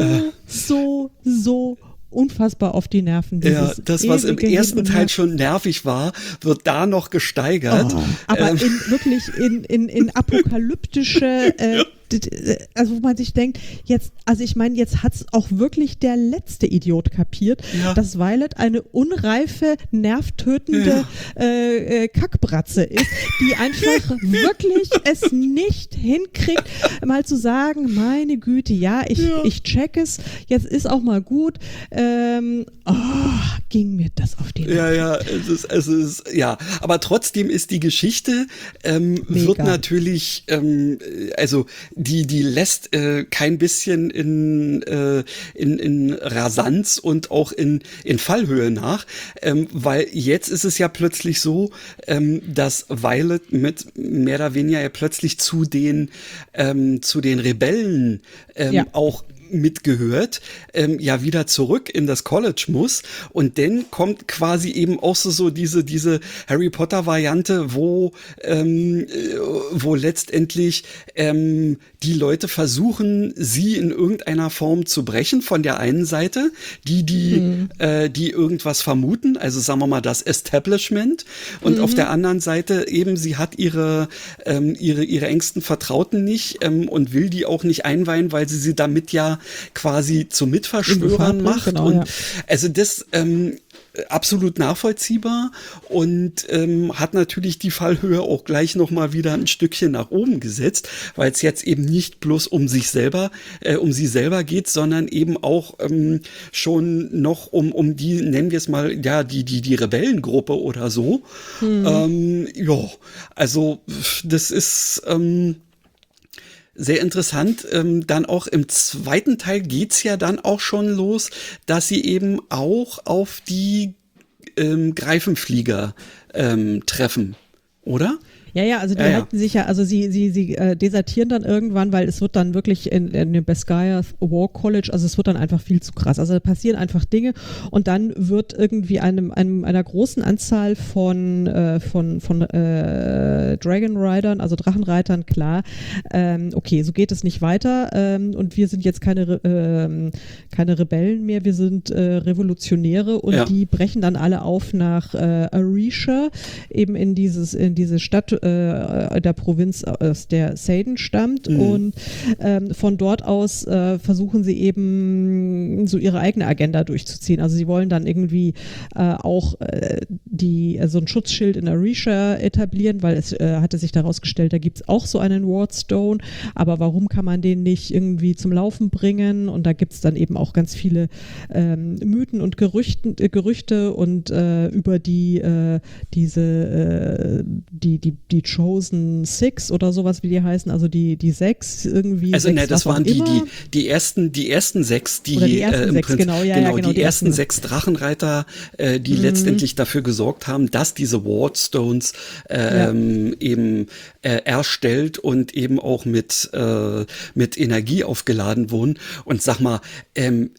so, so unfassbar auf die Nerven. Ja, dieses das, was im ewige Hin ersten und Teil Her. schon nervig war, wird da noch gesteigert. Oh, aber Ähm, in, wirklich in, in, in apokalyptische, äh, d- d- also wo man sich denkt, jetzt, also ich meine, jetzt hat es auch wirklich der letzte Idiot kapiert, Ja. dass Violet eine unreife, nervtötende äh, äh, Kackbratze ist, die einfach wirklich es nicht hinkriegt, mal zu sagen, meine Güte, ja, ich, Ja. ich check es, jetzt ist auch mal gut. Ähm, oh, ging mir das auf die Nerven. Ja, ja, es ist, es ist, ja, aber trotzdem ist die Geschichte, ähm, Mega. wird natürlich, ähm, also die, die lässt äh, kein bisschen in, äh, in, in Rasanz und auch in, in Fallhöhe nach, ähm, weil jetzt ist es ja plötzlich so, ähm, dass Violet mit mehr oder weniger ja plötzlich zu den, ähm, zu den Rebellen ähm, Ja. auch mitgehört, ähm, ja wieder zurück in das College muss und dann kommt quasi eben auch so, so diese, diese Harry Potter Variante, wo, ähm, äh, wo letztendlich ähm, die Leute versuchen, sie in irgendeiner Form zu brechen von der einen Seite, die, die, Mhm. äh, die irgendwas vermuten, also sagen wir mal das Establishment und Mhm. auf der anderen Seite eben, sie hat ihre, ähm, ihre, ihre engsten Vertrauten nicht ähm, und will die auch nicht einweihen, weil sie sie damit ja quasi zu In Gefahr Mitverschwörern bringt, macht. genau, und ja. also das ähm, absolut nachvollziehbar und ähm, hat natürlich die Fallhöhe auch gleich noch mal wieder ein Stückchen nach oben gesetzt, weil es jetzt eben nicht bloß um sich selber, äh, um sie selber geht, sondern eben auch ähm, schon noch um um die, nennen wir es mal, ja die die die Rebellengruppe oder so. Ähm, ja, also das ist ähm, sehr interessant. Ähm, dann auch im zweiten Teil geht's ja dann auch schon los, dass sie eben auch auf die ähm, Greifenflieger ähm, treffen, oder? Ja, ja, also die Ja, ja. halten sich ja, also sie, sie, sie äh, desertieren dann irgendwann, weil es wird dann wirklich in, in dem Beskaya War College, also es wird dann einfach viel zu krass. Also da passieren einfach Dinge und dann wird irgendwie einem, einem einer großen Anzahl von, äh, von, von äh, Dragon Riders, also Drachenreitern klar, ähm, okay, so geht es nicht weiter ähm, und wir sind jetzt keine, Re ähm, keine Rebellen mehr, wir sind äh, Revolutionäre und Ja. die brechen dann alle auf nach äh, Arisha, eben in dieses, in diese Stadt äh, der Provinz, aus der Seyden stammt Mhm. und ähm, von dort aus äh, versuchen sie eben so ihre eigene Agenda durchzuziehen. Also sie wollen dann irgendwie äh, auch äh, die, äh, so ein Schutzschild in Arisha etablieren, weil es äh, hatte sich daraus gestellt, da gibt es auch so einen Wardstone, aber warum kann man den nicht irgendwie zum Laufen bringen? Und da gibt es dann eben auch ganz viele ähm, Mythen und Gerüchten, äh, Gerüchte und äh, über die äh, diese äh, die, die, die Chosen Six oder sowas, wie die heißen, also die, die sechs irgendwie. Also sechs, ne, das was auch waren die, immer. die, die ersten, die ersten sechs, die, Oder die ersten äh, im sechs, Prinzip, genau, ja, ja, genau, genau, die, die ersten ersten. sechs Drachenreiter, äh, die Mhm. letztendlich dafür gesorgt haben, dass diese Wardstones ähm, eben äh, erstellt und eben auch mit äh, mit Energie aufgeladen wurden. Und sag mal, ähm,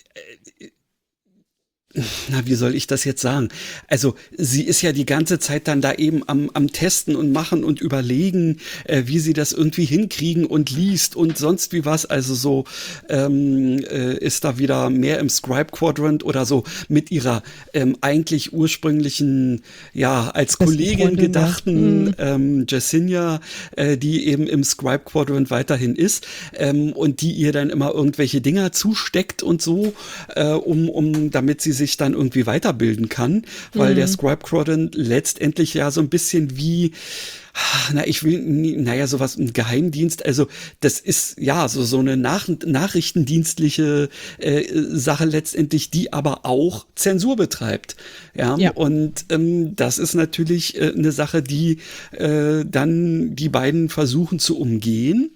na, wie soll ich das jetzt sagen? Also sie ist ja die ganze Zeit dann da eben am, am Testen und machen und überlegen, äh, wie sie das irgendwie hinkriegen und liest und sonst wie was. Also so ähm, äh, ist da wieder mehr im Scribe Quadrant oder so mit ihrer ähm, eigentlich ursprünglichen, ja, als Besten Kollegin Freundin, ja. gedachten Mhm. ähm, Jessinia, äh, die eben im Scribe Quadrant weiterhin ist ähm, und die ihr dann immer irgendwelche Dinger zusteckt und so, äh, um, um damit sie sich dann irgendwie weiterbilden kann, weil Mhm. der Scribe Quadrant letztendlich ja so ein bisschen wie, na, ich will, nie- naja, sowas, ein Geheimdienst, also das ist ja so, so eine Nach nachrichtendienstliche äh, Sache letztendlich, die aber auch Zensur betreibt. Ja, Ja. und ähm, das ist natürlich äh, eine Sache, die äh, dann die beiden versuchen zu umgehen.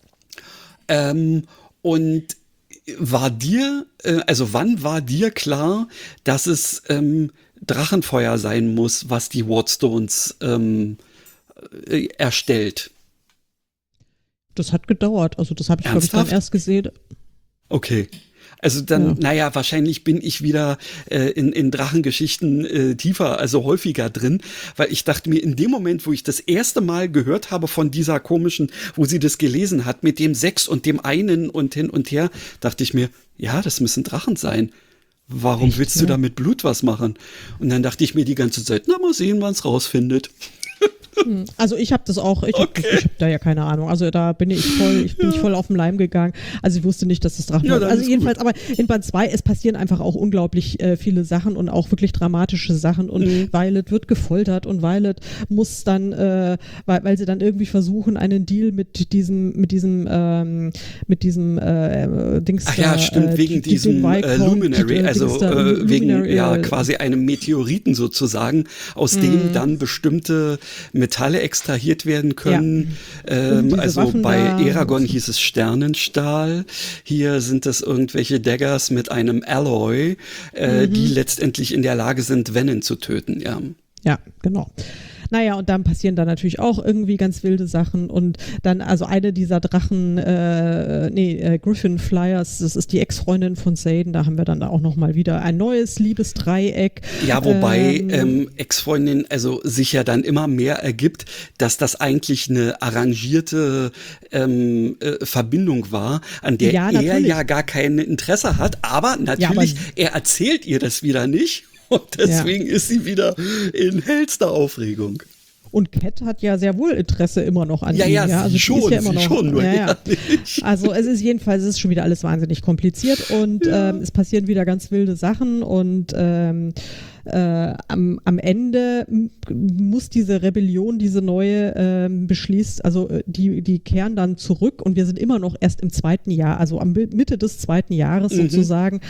Ähm, und war dir, äh, also wann war dir klar, dass es ähm, Drachenfeuer sein muss, was die Wardstones ähm, äh, erstellt? Das hat gedauert. Also das habe ich, glaube ich, dann Ernsthaft? erst gesehen. Okay. Also dann, Ja. naja, wahrscheinlich bin ich wieder äh, in, in Drachengeschichten äh, tiefer, also häufiger drin, weil ich dachte mir, in dem Moment, wo ich das erste Mal gehört habe von dieser komischen, wo sie das gelesen hat, mit dem Sechs und dem einen und hin und her, dachte ich mir, ja, das müssen Drachen sein. Warum Echt, willst du ja? da mit Blut was machen? Und dann dachte ich mir die ganze Zeit, na, mal sehen, wann es rausfindet. Hm. Also ich habe das auch, ich habe Okay. hab da ja keine Ahnung. Also da bin ich voll, ich bin ich voll auf den Leim gegangen. Also ich wusste nicht, dass das Drachen Ja, war. dann Also ist jedenfalls, aber in Band zwei, es passieren einfach auch unglaublich äh, viele Sachen und auch wirklich dramatische Sachen. Und Mhm. Violet wird gefoltert und Violet muss dann, äh, weil, weil sie dann irgendwie versuchen, einen Deal mit diesem, mit diesem, ähm, mit diesem äh, Dings Ach ja, da, stimmt, äh, wegen die- diesem den äh, Viscount, Luminary, äh, also Dings da, äh, wegen Luminary, ja äh, quasi einem Meteoriten sozusagen, aus dem dann bestimmte Metalle extrahiert werden können. Um Ähm, diese also Waffen bei da- Eragon hieß es Sternenstahl, hier sind es irgendwelche Daggers mit einem Alloy, äh, Mhm. die letztendlich in der Lage sind, Venom zu töten, ja. Ja, genau. Naja, und dann passieren da natürlich auch irgendwie ganz wilde Sachen und dann, also eine dieser Drachen, äh, nee, äh, Griffin Flyers, das ist die Ex-Freundin von Seyden, da haben wir dann auch nochmal wieder ein neues Liebesdreieck. Ja, wobei Ähm, ähm, Ex-Freundin also sich ja dann immer mehr ergibt, dass das eigentlich eine arrangierte ähm, äh, Verbindung war, an der Ja, er natürlich. ja gar kein Interesse hat, aber natürlich, aber- er erzählt ihr das wieder nicht und deswegen ist sie wieder in hellster Aufregung. Und Cat hat ja sehr wohl Interesse immer noch an Ja, ihm. ja, sie also die schon, ist ja immer sie noch, schon, nur ja, ja. er nicht. Also es ist jedenfalls, es ist schon wieder alles wahnsinnig kompliziert und Ja. ähm, es passieren wieder ganz wilde Sachen und ähm, äh, am, am Ende m- muss diese Rebellion, diese neue ähm, beschließt, also äh, die, die kehren dann zurück und wir sind immer noch erst im zweiten Jahr, also am Mi- Mitte des zweiten Jahres Mhm. sozusagen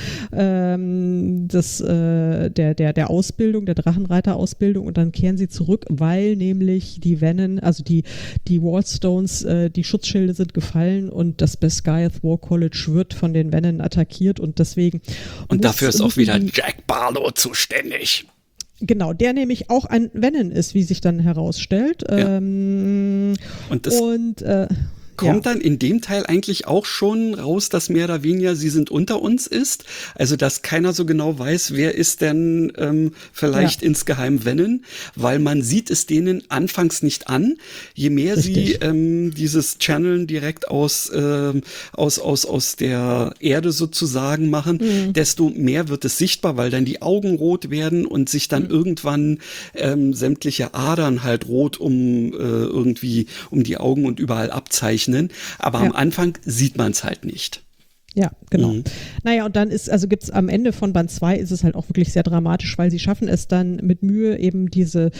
ähm, des, äh, der, der, der Ausbildung, der Drachenreiter-Ausbildung und dann kehren sie zurück, weil nämlich die Venom, also die, die Wardstones, äh, die Schutzschilde sind gefallen und das Beskayeth War College wird von den Venom attackiert und deswegen Und muss- dafür ist auch müssen wieder die- Jack Barlow zuständig. Genau, der nämlich auch ein Venom ist, wie sich dann herausstellt. Ja. Ähm, Und das und äh, kommt ja. dann in dem Teil eigentlich auch schon raus, dass mehr oder weniger sie sind unter uns ist. Also, dass keiner so genau weiß, wer ist denn ähm, vielleicht Ja. insgeheim Venom, weil man sieht es denen anfangs nicht an. Je mehr sie Richtig. ähm, dieses Channeln direkt aus, ähm, aus, aus, aus der Erde sozusagen machen, Mhm. desto mehr wird es sichtbar, weil dann die Augen rot werden und sich dann Mhm. irgendwann ähm, sämtliche Adern halt rot um äh, irgendwie um die Augen und überall abzeichnen. Aber Ja. am Anfang sieht man es halt nicht. Ja, genau. Mhm. Naja, und dann ist, also gibt's am Ende von Band zwei ist es halt auch wirklich sehr dramatisch, weil sie schaffen es dann mit Mühe eben diese,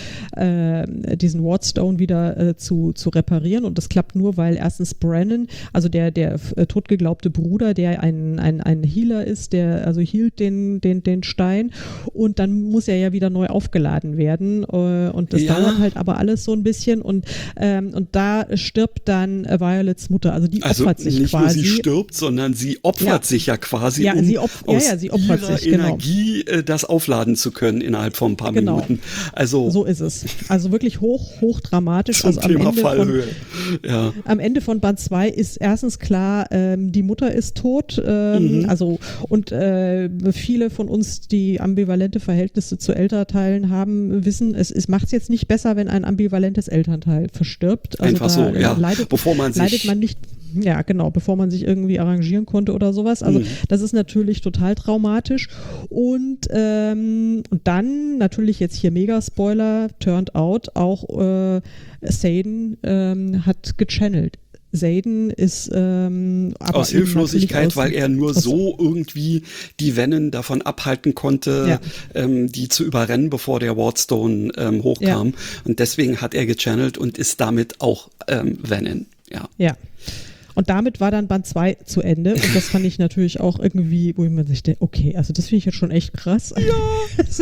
äh, diesen Wardstone wieder äh, zu, zu reparieren, und das klappt nur, weil erstens Brennan, also der, der äh, totgeglaubte Bruder, der ein, ein, ein Healer ist, der also hielt den, den, den Stein, und dann muss er ja wieder neu aufgeladen werden, äh, und das Ja. dauert halt aber alles so ein bisschen, und, ähm, und da stirbt dann äh, Violets Mutter, also die Also opfert sich nicht quasi. nur sie stirbt, sondern sie opfert Ja. sich ja quasi, Ja, um sie opf- ja, aus ja, sie opfert ihrer sich, genau. Energie äh, das aufladen zu können innerhalb von ein paar Genau. Minuten. Also So ist es. Also wirklich hoch, hoch dramatisch. zum Also am Thema Ende, von, Fallhöhe. Ja. am Ende von Band zwei ist erstens klar, ähm, die Mutter ist tot. Ähm, Mhm. Also und äh, viele von uns, die ambivalente Verhältnisse zu Elternteilen haben, wissen, es, es macht es jetzt nicht besser, wenn ein ambivalentes Elternteil verstirbt. Also Einfach da, so, äh, ja. Leidet, Bevor man sich leidet man nicht. Ja, genau, bevor man sich irgendwie arrangieren konnte oder sowas. Also Mhm. das ist natürlich total traumatisch. Und, ähm, und dann natürlich jetzt hier Mega-Spoiler, turned out, auch äh, Xaden ähm, hat gechannelt. Xaden ist ähm, aber aus eben Hilflosigkeit, natürlich aus- weil er nur aus- so irgendwie die Venom davon abhalten konnte, Ja. ähm, die zu überrennen, bevor der Wardstone ähm, hochkam. Ja. Und deswegen hat er gechannelt und ist damit auch ähm, Venom. Ja. Ja. Und damit war dann Band zwei zu Ende. Und das fand ich natürlich auch irgendwie, wo man sich denkt, okay, also das finde ich jetzt schon echt krass. Ja. also,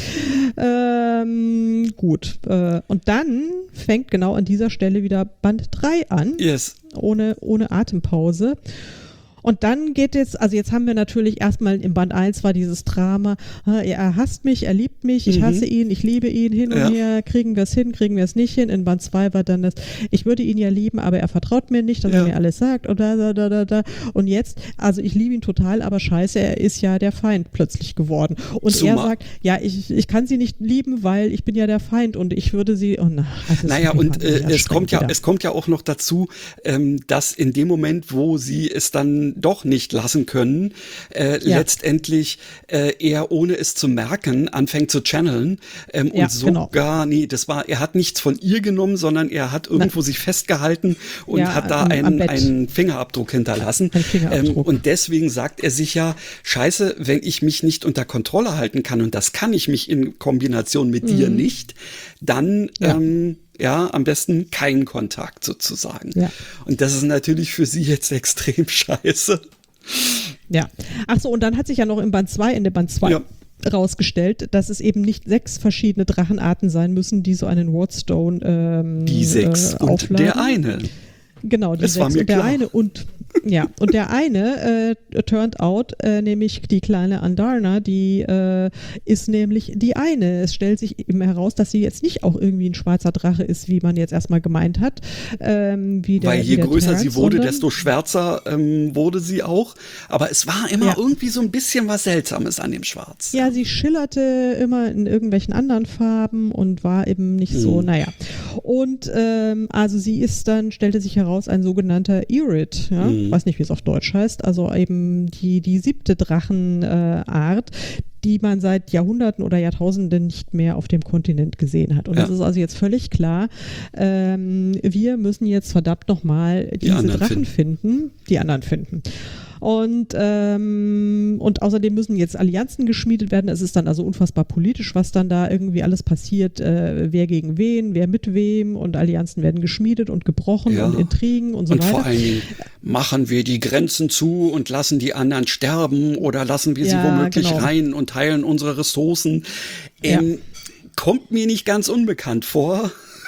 ähm, gut. Äh, und dann fängt genau an dieser Stelle wieder Band drei an. Yes. Ohne, ohne Atempause. Und dann geht jetzt, also jetzt haben wir natürlich erstmal im Band eins war dieses Drama, äh, er hasst mich, er liebt mich, ich Mhm. hasse ihn, ich liebe ihn, hin und Ja. her, kriegen wir es hin, kriegen wir es nicht hin. In Band zwei war dann das, ich würde ihn ja lieben, aber er vertraut mir nicht, dass Ja. er mir alles sagt und da, da, da, da, da. Und jetzt, also ich liebe ihn total, aber scheiße, er ist ja der Feind plötzlich geworden. Und er Zumal- sagt, ja, ich, ich kann sie nicht lieben, weil ich bin ja der Feind und ich würde sie, oh na, also es Naja, ist und wahnsinnig äh, es kommt ja, anstrengend es kommt ja auch noch dazu, ähm, dass in dem Moment, wo sie es dann doch nicht lassen können, äh, Ja. letztendlich äh, er, ohne es zu merken, anfängt zu channeln ähm, Ja, und sogar, genau. nee, das war, er hat nichts von ihr genommen, sondern er hat irgendwo sich festgehalten und Ja, hat da am- am einen, Bett. einen Fingerabdruck hinterlassen. Ein Fingerabdruck. Ähm, und deswegen sagt er sich ja, scheiße, wenn ich mich nicht unter Kontrolle halten kann, und das kann ich mich in Kombination mit dir nicht, dann Ja. ähm, ja, am besten keinen Kontakt sozusagen. Ja. Und das ist natürlich für sie jetzt extrem scheiße. Ja. Ach so, und dann hat sich ja noch im Band zwei, Ende Band zwei Ja. rausgestellt, dass es eben nicht sechs verschiedene Drachenarten sein müssen, die so einen Wardstone ähm, Die sechs äh, und aufladen. der eine. Genau, die Es war sechs mir und der klar. eine und ja, und der eine äh, turned out, äh, nämlich die kleine Andarna, die äh, ist nämlich die eine. Es stellt sich eben heraus, dass sie jetzt nicht auch irgendwie ein schwarzer Drache ist, wie man jetzt erstmal gemeint hat. Ähm, wie der, Weil wie je der größer Terrence, sie wurde, sondern- desto schwärzer ähm, wurde sie auch. Aber es war immer Ja. irgendwie so ein bisschen was Seltsames an dem Schwarz. Ja, sie schillerte immer in irgendwelchen anderen Farben und war eben nicht so, Mhm. naja. Und ähm, also sie ist dann, stellte sich heraus, ein sogenannter Irid, ja, Mhm. weiß nicht, wie es auf Deutsch heißt, also eben die, die siebte Drachenart, äh, Art, die man seit Jahrhunderten oder Jahrtausenden nicht mehr auf dem Kontinent gesehen hat. Und Ja. das ist also jetzt völlig klar, ähm, wir müssen jetzt verdammt nochmal diese anderen Drachen finden, die anderen finden. Und, ähm, und außerdem müssen jetzt Allianzen geschmiedet werden. Es ist dann also unfassbar politisch, was dann da irgendwie alles passiert, äh, wer gegen wen, wer mit wem, und Allianzen werden geschmiedet und gebrochen Ja. und Intrigen und so Und weiter. vor allen Dingen, machen wir die Grenzen zu und lassen die anderen sterben oder lassen wir sie Ja, womöglich genau. rein und teilen unsere Ressourcen? Ähm, Kommt mir nicht ganz unbekannt vor.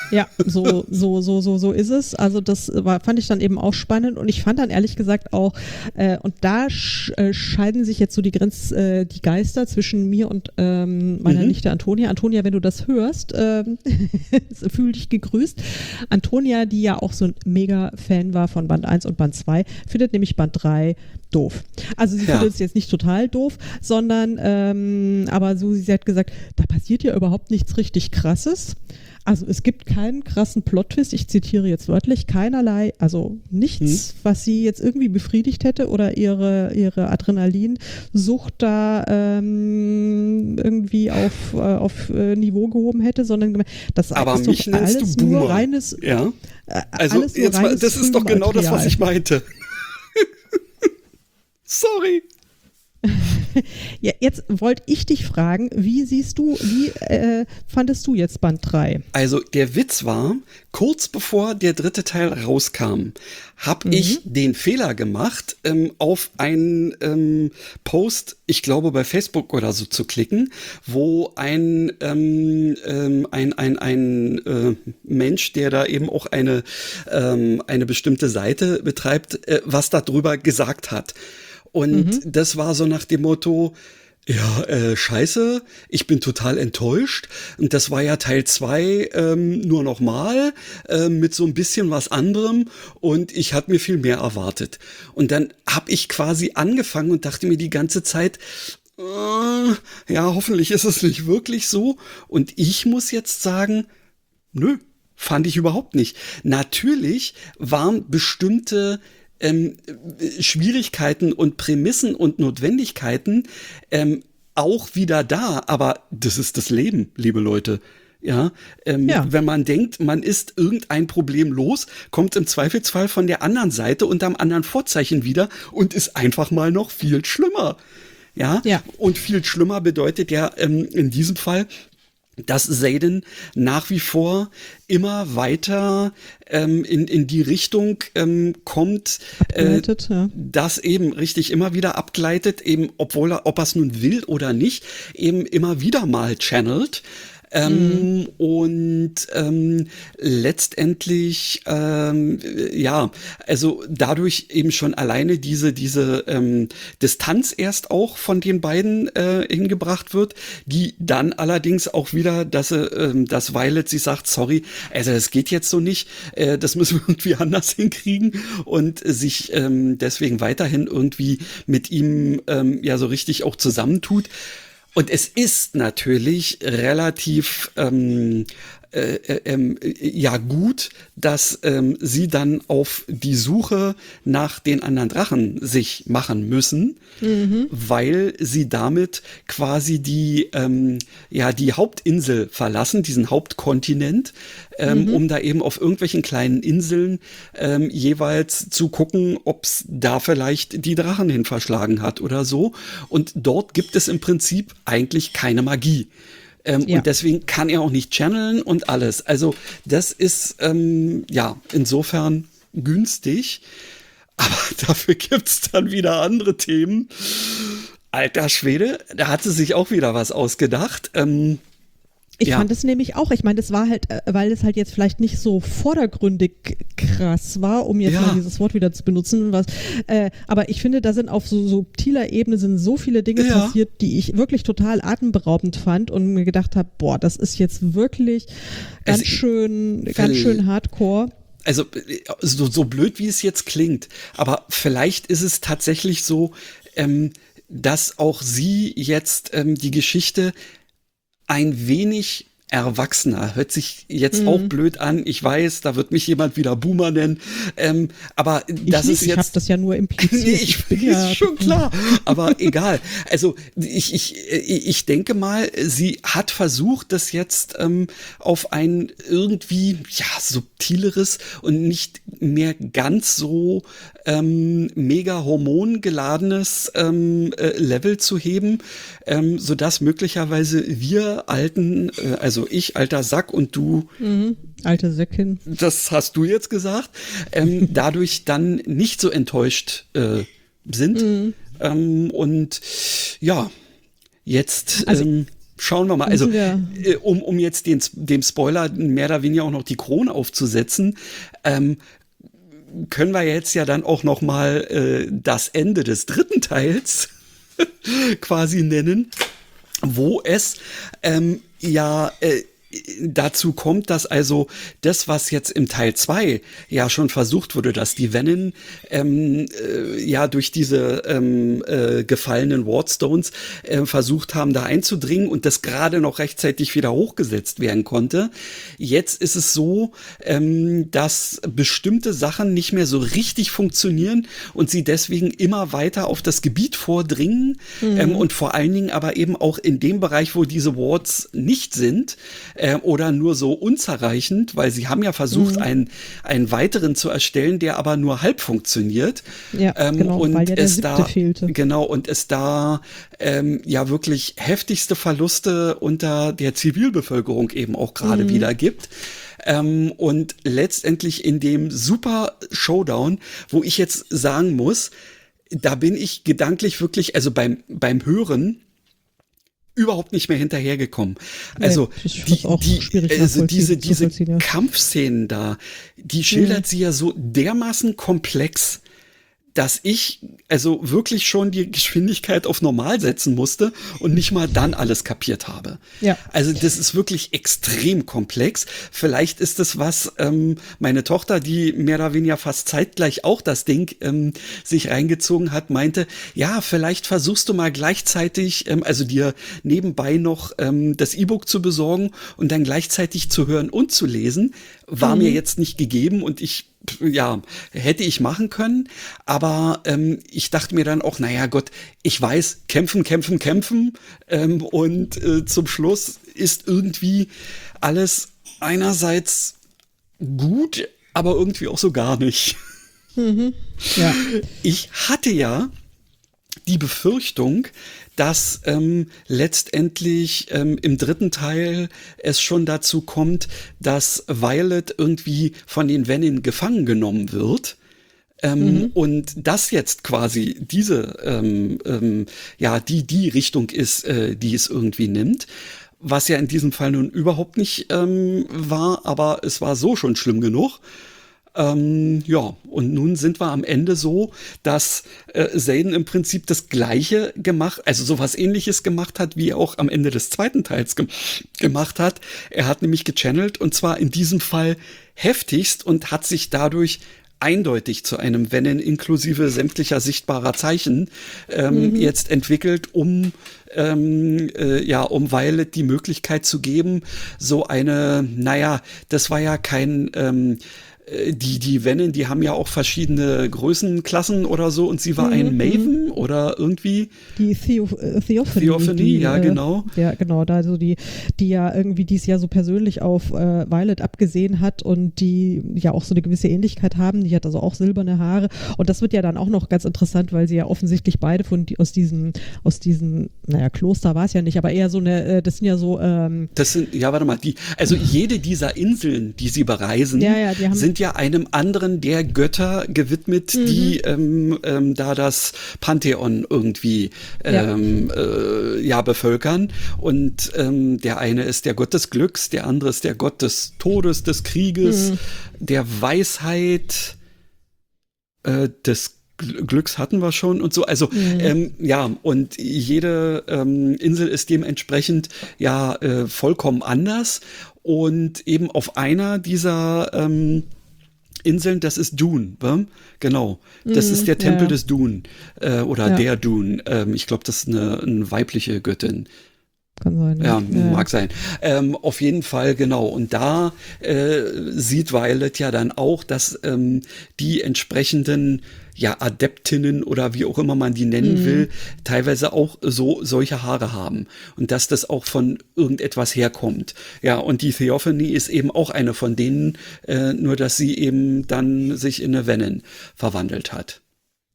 Ja, so, so, so, so, so ist es. Also das war, fand ich dann eben auch spannend und ich fand dann ehrlich gesagt auch, äh, und da sch, äh, scheiden sich jetzt so die Grenz, äh, die Geister zwischen mir und ähm, meiner Mhm. Nichte Antonia. Antonia, wenn du das hörst, ähm, fühl dich gegrüßt. Antonia, die ja auch so ein Mega-Fan war von Band eins und Band zwei, findet nämlich Band drei doof. Also sie Ja. findet es jetzt nicht total doof, sondern ähm, aber so, sie hat gesagt, da passiert ja überhaupt nichts richtig Krasses. Also es gibt keinen krassen Plot-Twist, ich zitiere jetzt wörtlich, keinerlei, also nichts, Hm. was sie jetzt irgendwie befriedigt hätte oder ihre, ihre Adrenalinsucht da ähm, irgendwie auf, äh, auf äh, Niveau gehoben hätte, sondern das Aber ist mich doch nennst alles du Boomer. nur reines, Ja. äh, Also alles nur jetzt mal, reines das ist doch genau das, was Frühmaterial. ich meinte. Sorry. Ja, jetzt wollte ich dich fragen, wie siehst du, wie äh, fandest du jetzt Band drei? Also der Witz war, kurz bevor der dritte Teil rauskam, habe Mhm. ich den Fehler gemacht, ähm, auf einen ähm, Post, ich glaube bei Facebook oder so zu klicken, wo ein ähm, ähm, ein ein ein äh, Mensch, der da eben auch eine ähm, eine bestimmte Seite betreibt, äh, was darüber gesagt hat. Und das war so nach dem Motto, ja, äh, scheiße, ich bin total enttäuscht. Und das war ja Teil zwei ähm, nur noch mal äh, mit so ein bisschen was anderem. Und ich hatte mir viel mehr erwartet. Und dann habe ich quasi angefangen und dachte mir die ganze Zeit, äh, ja, hoffentlich ist es nicht wirklich so. Und ich muss jetzt sagen, nö, fand ich überhaupt nicht. Natürlich waren bestimmte ähm, Schwierigkeiten und Prämissen und Notwendigkeiten ähm, auch wieder da, aber das ist das Leben, liebe Leute. Ja, ähm, Ja. wenn man denkt, man ist irgendein Problem los, kommt im Zweifelsfall von der anderen Seite unter einem anderen Vorzeichen wieder und ist einfach mal noch viel schlimmer. Ja, Ja. und viel schlimmer bedeutet ja ähm, in diesem Fall, dass Xaden nach wie vor immer weiter ähm, in, in die Richtung ähm, kommt, äh, Abgeleitet, ja. das eben richtig immer wieder abgleitet, eben obwohl er, ob er es nun will oder nicht, eben immer wieder mal channelt. Ähm, Mhm. Und ähm, letztendlich, ähm, ja, also dadurch eben schon alleine diese, diese ähm, Distanz erst auch von den beiden äh, hingebracht wird, die dann allerdings auch wieder, dass, sie, ähm, dass Violet sie sagt, sorry, also das geht jetzt so nicht, äh, das müssen wir irgendwie anders hinkriegen und sich ähm, deswegen weiterhin irgendwie mit ihm ähm, ja so richtig auch zusammentut. Und es ist natürlich relativ ähm, äh, äh, ähm, ja gut, dass ähm, sie dann auf die Suche nach den anderen Drachen sich machen müssen, mhm. weil sie damit quasi die ähm, ja die Hauptinsel verlassen, diesen Hauptkontinent, ähm, mhm. um da eben auf irgendwelchen kleinen Inseln ähm, jeweils zu gucken, ob es da vielleicht die Drachen hin verschlagen hat oder so. Und dort gibt es im Prinzip eigentlich keine Magie. Ähm, Ja. Und deswegen kann er auch nicht channeln und alles. Also das ist ähm, ja insofern günstig. Aber dafür gibt's dann wieder andere Themen. Alter Schwede, da hat sie sich auch wieder was ausgedacht. Ähm, Ich Ja. fand es nämlich auch, ich meine, das war halt, äh, weil es halt jetzt vielleicht nicht so vordergründig krass war, um jetzt Ja. mal dieses Wort wieder zu benutzen, was, äh, aber ich finde, da sind auf so subtiler Ebene sind so viele Dinge Ja. passiert, die ich wirklich total atemberaubend fand und mir gedacht habe, boah, das ist jetzt wirklich ganz Also, schön, will- ganz schön hardcore. Also so, so blöd, wie es jetzt klingt, aber vielleicht ist es tatsächlich so, ähm, dass auch sie jetzt ähm, die Geschichte ein wenig erwachsener, hört sich jetzt Mhm. auch blöd an, ich weiß, da wird mich jemand wieder Boomer nennen, ähm, aber Ich das nicht, ist ich habe jetzt... das ja nur impliziert. Nee, ich bin ist schon klar, aber egal. Also ich, ich, ich denke mal, sie hat versucht, das jetzt ähm, auf ein irgendwie ja subtileres und nicht mehr ganz so ähm, mega hormongeladenes ähm, äh, Level zu heben, ähm, sodass möglicherweise wir alten, äh, also ich alter Sack und du Mhm. Alte Säckin. das hast du jetzt gesagt, ähm, dadurch dann nicht so enttäuscht äh, sind. Mhm. Ähm, und ja, jetzt, Also- ähm, Schauen wir mal. Also, Ja. äh, um, um jetzt den, dem Spoiler mehr oder weniger auch noch die Krone aufzusetzen, ähm, können wir jetzt ja dann auch noch mal äh, das Ende des dritten Teils quasi nennen, wo es ähm, ja äh, dazu kommt, dass also das, was jetzt im Teil zwei ja schon versucht wurde, dass die Vennen ähm, äh, ja durch diese ähm, äh, gefallenen Wardstones äh, versucht haben, da einzudringen und das gerade noch rechtzeitig wieder hochgesetzt werden konnte. Jetzt ist es so, ähm, dass bestimmte Sachen nicht mehr so richtig funktionieren und sie deswegen immer weiter auf das Gebiet vordringen mhm. ähm, und vor allen Dingen aber eben auch in dem Bereich, wo diese Wards nicht sind, äh, oder nur so unzerreichend, weil sie haben ja versucht, mhm. einen, einen weiteren zu erstellen, der aber nur halb funktioniert. Ja, ähm, genau, und weil ja der es siebte da, fehlte. Genau, und es da ähm, ja wirklich heftigste Verluste unter der Zivilbevölkerung eben auch gerade mhm. wieder gibt. Ähm, und letztendlich in dem super Showdown, wo ich jetzt sagen muss, da bin ich gedanklich wirklich, also beim, beim Hören, überhaupt nicht mehr hinterhergekommen. Also, nee, die, die, also diese, diese ja. Kampfszenen da, die schildert mhm. sie ja so dermaßen komplex, dass ich also wirklich schon die Geschwindigkeit auf normal setzen musste und nicht mal dann alles kapiert habe. Ja. Also das ist wirklich extrem komplex. Vielleicht ist es was, ähm, meine Tochter, die mehr oder weniger fast zeitgleich auch das Ding ähm, sich reingezogen hat, meinte, ja, vielleicht versuchst du mal gleichzeitig, ähm, also dir nebenbei noch ähm, das E-Book zu besorgen und dann gleichzeitig zu hören und zu lesen. War mhm. mir jetzt nicht gegeben und ich ja, hätte ich machen können, aber ähm, ich dachte mir dann auch, naja Gott, ich weiß, kämpfen, kämpfen, kämpfen ähm, und äh, zum Schluss ist irgendwie alles einerseits gut, aber irgendwie auch so gar nicht. Mhm. Ja. Ich hatte ja die Befürchtung, dass ähm, letztendlich ähm, im dritten Teil es schon dazu kommt, dass Violet irgendwie von den Vennen gefangen genommen wird. Ähm, mhm. Und das jetzt quasi diese, ähm, ähm, ja, die, die Richtung ist, äh, die es irgendwie nimmt. Was ja in diesem Fall nun überhaupt nicht ähm, war, aber es war so schon schlimm genug. Ähm, ja, und nun sind wir am Ende so, dass äh, Zayden im Prinzip das Gleiche gemacht, also sowas Ähnliches gemacht hat, wie er auch am Ende des zweiten Teils ge- gemacht hat. Er hat nämlich gechannelt und zwar in diesem Fall heftigst und hat sich dadurch eindeutig zu einem Vennen inklusive sämtlicher sichtbarer Zeichen ähm, mhm. jetzt entwickelt, um ähm, äh, ja, um Violet die Möglichkeit zu geben, so eine, naja, das war ja kein ähm, Die, die Vennen, die haben ja auch verschiedene Größenklassen oder so und sie war mhm. ein Maven oder irgendwie. Die Theo äh, Theophany. Theophany, die, ja, äh, genau. Ja, genau, da so die, die ja irgendwie dies Jahr so persönlich auf äh, Violet abgesehen hat und die ja auch so eine gewisse Ähnlichkeit haben. Die hat also auch silberne Haare und das wird ja dann auch noch ganz interessant, weil sie ja offensichtlich beide von die, aus diesen, aus diesen, naja, Kloster war es ja nicht, aber eher so eine, äh, das sind ja so. Ähm, das sind, ja, warte mal, die, also jede dieser Inseln, die sie bereisen, ja, ja, die haben, sind ja einem anderen der Götter gewidmet, mhm. die ähm, ähm, da das Pantheon irgendwie ähm, ja. Äh, ja bevölkern. Und ähm, der eine ist der Gott des Glücks, der andere ist der Gott des Todes, des Krieges, mhm. der Weisheit, äh, des Glücks hatten wir schon und so. Also mhm. ähm, ja, und jede ähm, Insel ist dementsprechend ja äh, vollkommen anders. Und eben auf einer dieser ähm, Inseln, das ist Dune, wa? Genau. Das mm, ist der Tempel ja. des Dune äh, oder ja. der Dune. Ähm, ich glaube, das ist eine, eine weibliche Göttin. Kann sein. Ja, ja, mag sein. Ähm, auf jeden Fall, genau. Und da äh, sieht Violet ja dann auch, dass ähm, die entsprechenden ja Adeptinnen oder wie auch immer man die nennen mhm. will, teilweise auch so solche Haare haben und dass das auch von irgendetwas herkommt. Ja, und die Theophany ist eben auch eine von denen, äh, nur dass sie eben dann sich in eine Vennen verwandelt hat.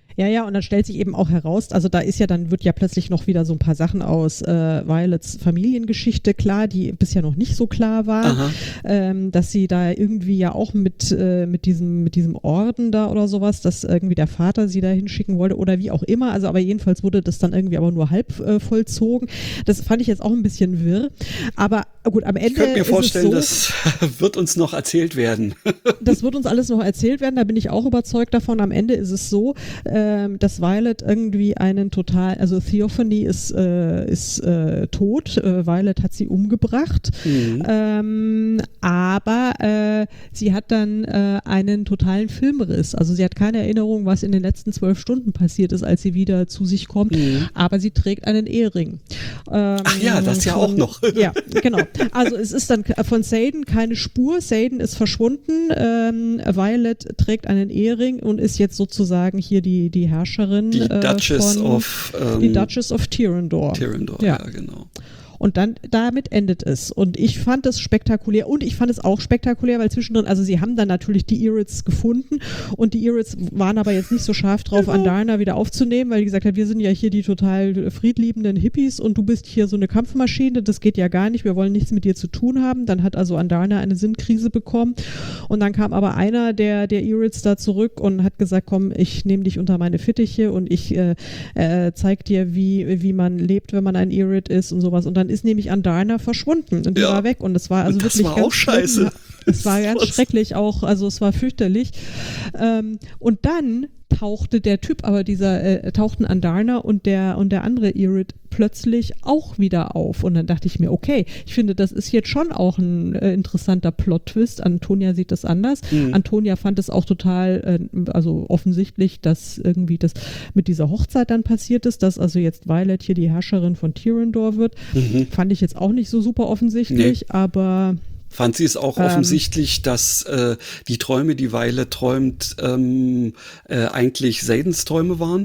Ja, ja, und dann stellt sich eben auch heraus, also da ist ja dann, wird ja plötzlich noch wieder so ein paar Sachen aus äh, Violets Familiengeschichte klar, die bisher noch nicht so klar waren, ähm, dass sie da irgendwie ja auch mit, äh, mit diesem, mit diesem Orden da oder sowas, dass irgendwie der Vater sie da hinschicken wollte oder wie auch immer, also aber jedenfalls wurde das dann irgendwie aber nur halb äh, vollzogen. Das fand ich jetzt auch ein bisschen wirr, aber gut, am Ende Ich könnte mir vorstellen, so, das wird uns noch erzählt werden. Das wird uns alles noch erzählt werden, da bin ich auch überzeugt davon. Am Ende ist es so, ähm, dass Violet irgendwie einen total, also Theophany ist, äh, ist äh, tot, äh, Violet hat sie umgebracht, mhm. ähm, aber äh, sie hat dann äh, einen totalen Filmriss, also sie hat keine Erinnerung, was in den letzten zwölf Stunden passiert ist, als sie wieder zu sich kommt, mhm. aber sie trägt einen Ehering. Ähm, Ach ja, das ja von, auch noch. Ja, genau. Also es ist dann von Xaden keine Spur, Xaden ist verschwunden, ähm, Violet trägt einen Ehering und ist jetzt sozusagen hier die, die Herrscherin. Die äh, Duchess von, of ähm, die Duchess of Tyrrendor. Tyrrendor, ja, ja genau. Und dann, damit endet es. Und ich fand es spektakulär. Und ich fand es auch spektakulär, weil zwischendrin, also sie haben dann natürlich die Irits gefunden und die Irits waren aber jetzt nicht so scharf drauf, genau. Andarna wieder aufzunehmen, weil die gesagt hat, wir sind ja hier die total friedliebenden Hippies und du bist hier so eine Kampfmaschine, das geht ja gar nicht, wir wollen nichts mit dir zu tun haben. Dann hat also Andarna eine Sinnkrise bekommen und dann kam aber einer der, der Irits da zurück und hat gesagt, komm, ich nehme dich unter meine Fittiche und ich äh, äh, zeig dir, wie, wie man lebt, wenn man ein Irit ist und sowas. Und dann ist nämlich Andarna verschwunden und die ja. war weg und es war also und das wirklich war ganz auch scheiße. Es war ganz schrecklich auch, also es war fürchterlich. Ähm, und dann tauchte der Typ, aber dieser äh, tauchten Andarna und der und der andere Irit plötzlich auch wieder auf und dann dachte ich mir, okay, ich finde, das ist jetzt schon auch ein äh, interessanter Plot-Twist. Antonia sieht das anders. Mhm. Antonia fand es auch total, äh, also offensichtlich, dass irgendwie das mit dieser Hochzeit dann passiert ist, dass also jetzt Violet hier die Herrscherin von Tyrrendor wird. Mhm. Fand ich jetzt auch nicht so super offensichtlich, nee. aber Fand sie es auch ähm, offensichtlich, dass äh, die Träume, die Violet träumt, ähm, äh, eigentlich Xadens Träume waren?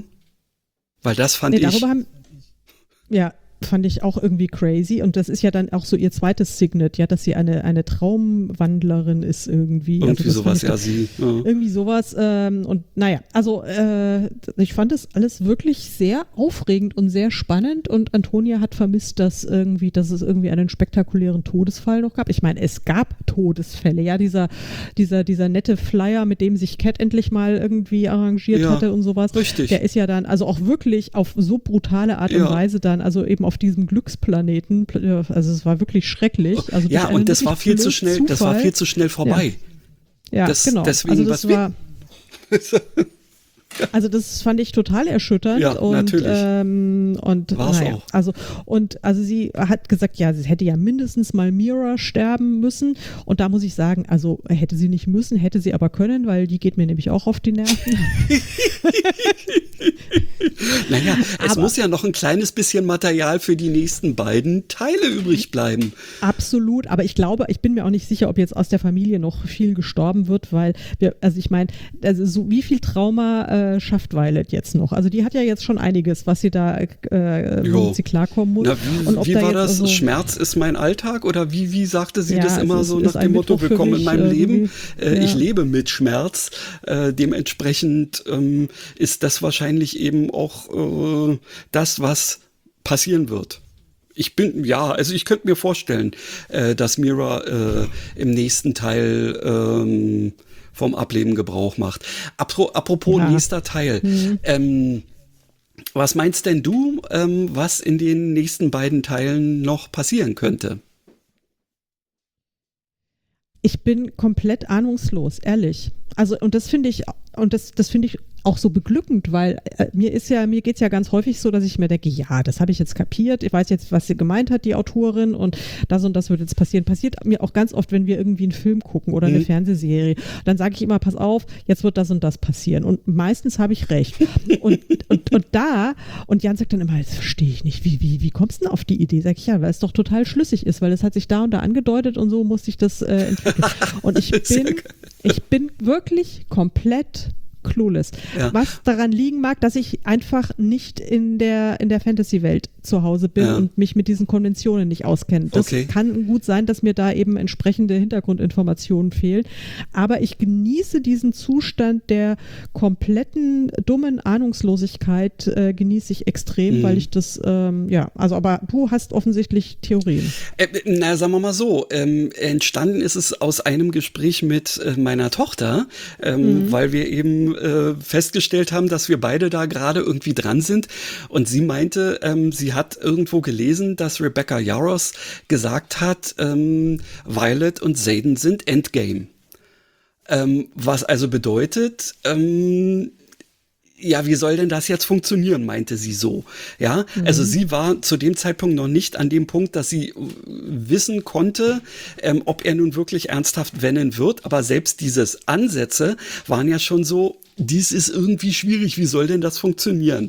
Weil das fand nee, ich... Darüber haben, ja, fand ich auch irgendwie crazy und das ist ja dann auch so ihr zweites Signet, ja, dass sie eine, eine Traumwandlerin ist irgendwie. Irgendwie also sowas, ja, sie. Ja. Irgendwie sowas ähm, und naja, also äh, ich fand das alles wirklich sehr aufregend und sehr spannend und Antonia hat vermisst, dass irgendwie, dass es irgendwie einen spektakulären Todesfall noch gab. Ich meine, es gab Todesfälle, ja, dieser, dieser, dieser nette Flyer, mit dem sich Cat endlich mal irgendwie arrangiert ja, hatte und sowas. Richtig. Der ist ja dann also auch wirklich auf so brutale Art ja. und Weise dann, also eben auf diesem Glücksplaneten, also es war wirklich schrecklich. Also ja, und das war viel zu schnell, Zufall. das war viel zu schnell vorbei. Ja, ja das, genau. Deswegen, also das was war, also das fand ich total erschütternd. Ja, und, natürlich. Ähm, und War's naja, auch. Also, und also sie hat gesagt, ja, sie hätte ja mindestens mal Mira sterben müssen. Und da muss ich sagen, also hätte sie nicht müssen, hätte sie aber können, weil die geht mir nämlich auch auf die Nerven. Naja, es aber, muss ja noch ein kleines bisschen Material für die nächsten beiden Teile übrig bleiben. Absolut, aber ich glaube, ich bin mir auch nicht sicher, ob jetzt aus der Familie noch viel gestorben wird, weil wir, also ich meine, also so wie viel Trauma äh, schafft Violet jetzt noch? Also die hat ja jetzt schon einiges, was sie da, äh, womit sie klarkommen muss. Na, wie und ob wie da war jetzt das? also, Schmerz ist mein Alltag? Oder wie, wie sagte sie ja, das immer ist, so ist nach dem Motto, Mittwoch willkommen in meinem Leben? Äh, ja. Ich lebe mit Schmerz. Äh, dementsprechend ähm, ist das wahrscheinlich eben auch äh, das, was passieren wird. Ich bin, ja, also ich könnte mir vorstellen, äh, dass Mira äh, im nächsten Teil ähm, vom Ableben Gebrauch macht. Apro- apropos ja. nächster Teil. Mhm. Ähm, was meinst denn du, ähm, was in den nächsten beiden Teilen noch passieren könnte? Ich bin komplett ahnungslos, ehrlich. Also, und das finde ich, und das, das finde ich auch so beglückend, weil äh, mir ist ja, mir geht's ja ganz häufig so, dass ich mir denke, ja, das habe ich jetzt kapiert, ich weiß jetzt, was sie gemeint hat, die Autorin, und das und das wird jetzt passieren. Passiert mir auch ganz oft, wenn wir irgendwie einen Film gucken oder eine mhm. Fernsehserie. Dann sage ich immer, pass auf, jetzt wird das und das passieren. Und meistens habe ich recht. und, und, und da, und Jan sagt dann immer, das verstehe ich nicht, wie, wie, wie kommst du denn auf die Idee? Sag ich, ja, weil es doch total schlüssig ist, weil es hat sich da und da angedeutet und so musste ich das äh, entwickeln. Und ich bin, ich bin wirklich komplett clueless. Ja. Was daran liegen mag, dass ich einfach nicht in der, in der Fantasy-Welt zu Hause bin Ja. und mich mit diesen Konventionen nicht auskenne. Das Okay. kann gut sein, dass mir da eben entsprechende Hintergrundinformationen fehlen. Aber ich genieße diesen Zustand der kompletten dummen Ahnungslosigkeit, äh, genieße ich extrem, Mhm. weil ich das, ähm, ja, also aber du hast offensichtlich Theorien. Äh, na, sagen wir mal so, ähm, entstanden ist es aus einem Gespräch mit äh, meiner Tochter, ähm, weil wir eben äh, festgestellt haben, dass wir beide da gerade irgendwie dran sind. Und sie meinte, ähm, sie hat irgendwo gelesen, dass Rebecca Yarros gesagt hat, ähm, Violet und Xaden sind Endgame. Ähm, was also bedeutet, ähm, ja, wie soll denn das jetzt funktionieren, meinte sie so. Ja, mhm. Also sie war zu dem Zeitpunkt noch nicht an dem Punkt, dass sie wissen konnte, ähm, ob er nun wirklich ernsthaft vennen wird. Aber selbst dieses Ansätze waren ja schon so, dies ist irgendwie schwierig, wie soll denn das funktionieren?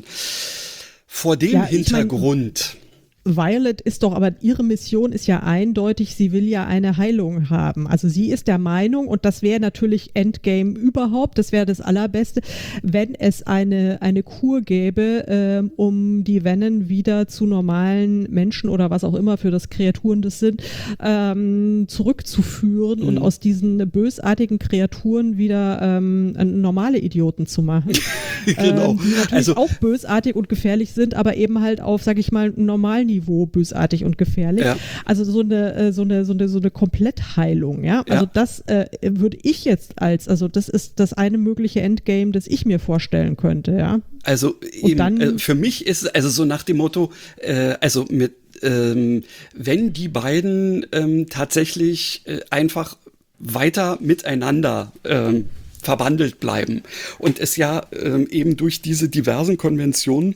Vor dem Ja, ich Hintergrund. Mein, Violet ist doch, aber ihre Mission ist ja eindeutig, sie will ja eine Heilung haben. Also sie ist der Meinung, und das wäre natürlich Endgame überhaupt, das wäre das Allerbeste, wenn es eine, eine Kur gäbe, ähm, um die Vennen wieder zu normalen Menschen oder was auch immer für das Kreaturen das sind, ähm, zurückzuführen mhm. und aus diesen bösartigen Kreaturen wieder ähm, normale Idioten zu machen. Genau. Ähm, die natürlich also, auch bösartig und gefährlich sind, aber eben halt auf, sag ich mal, normalen Niveau bösartig und gefährlich. Ja. Also so eine, so eine, so eine, so eine Komplettheilung, ja. Also ja. das äh, würde ich jetzt als, also das ist das eine mögliche Endgame, das ich mir vorstellen könnte, ja. Also eben, dann, äh, für mich ist also so nach dem Motto, äh, also mit, ähm, wenn die beiden ähm, tatsächlich äh, einfach weiter miteinander ähm, verwandelt bleiben und es ja ähm, eben durch diese diversen Konventionen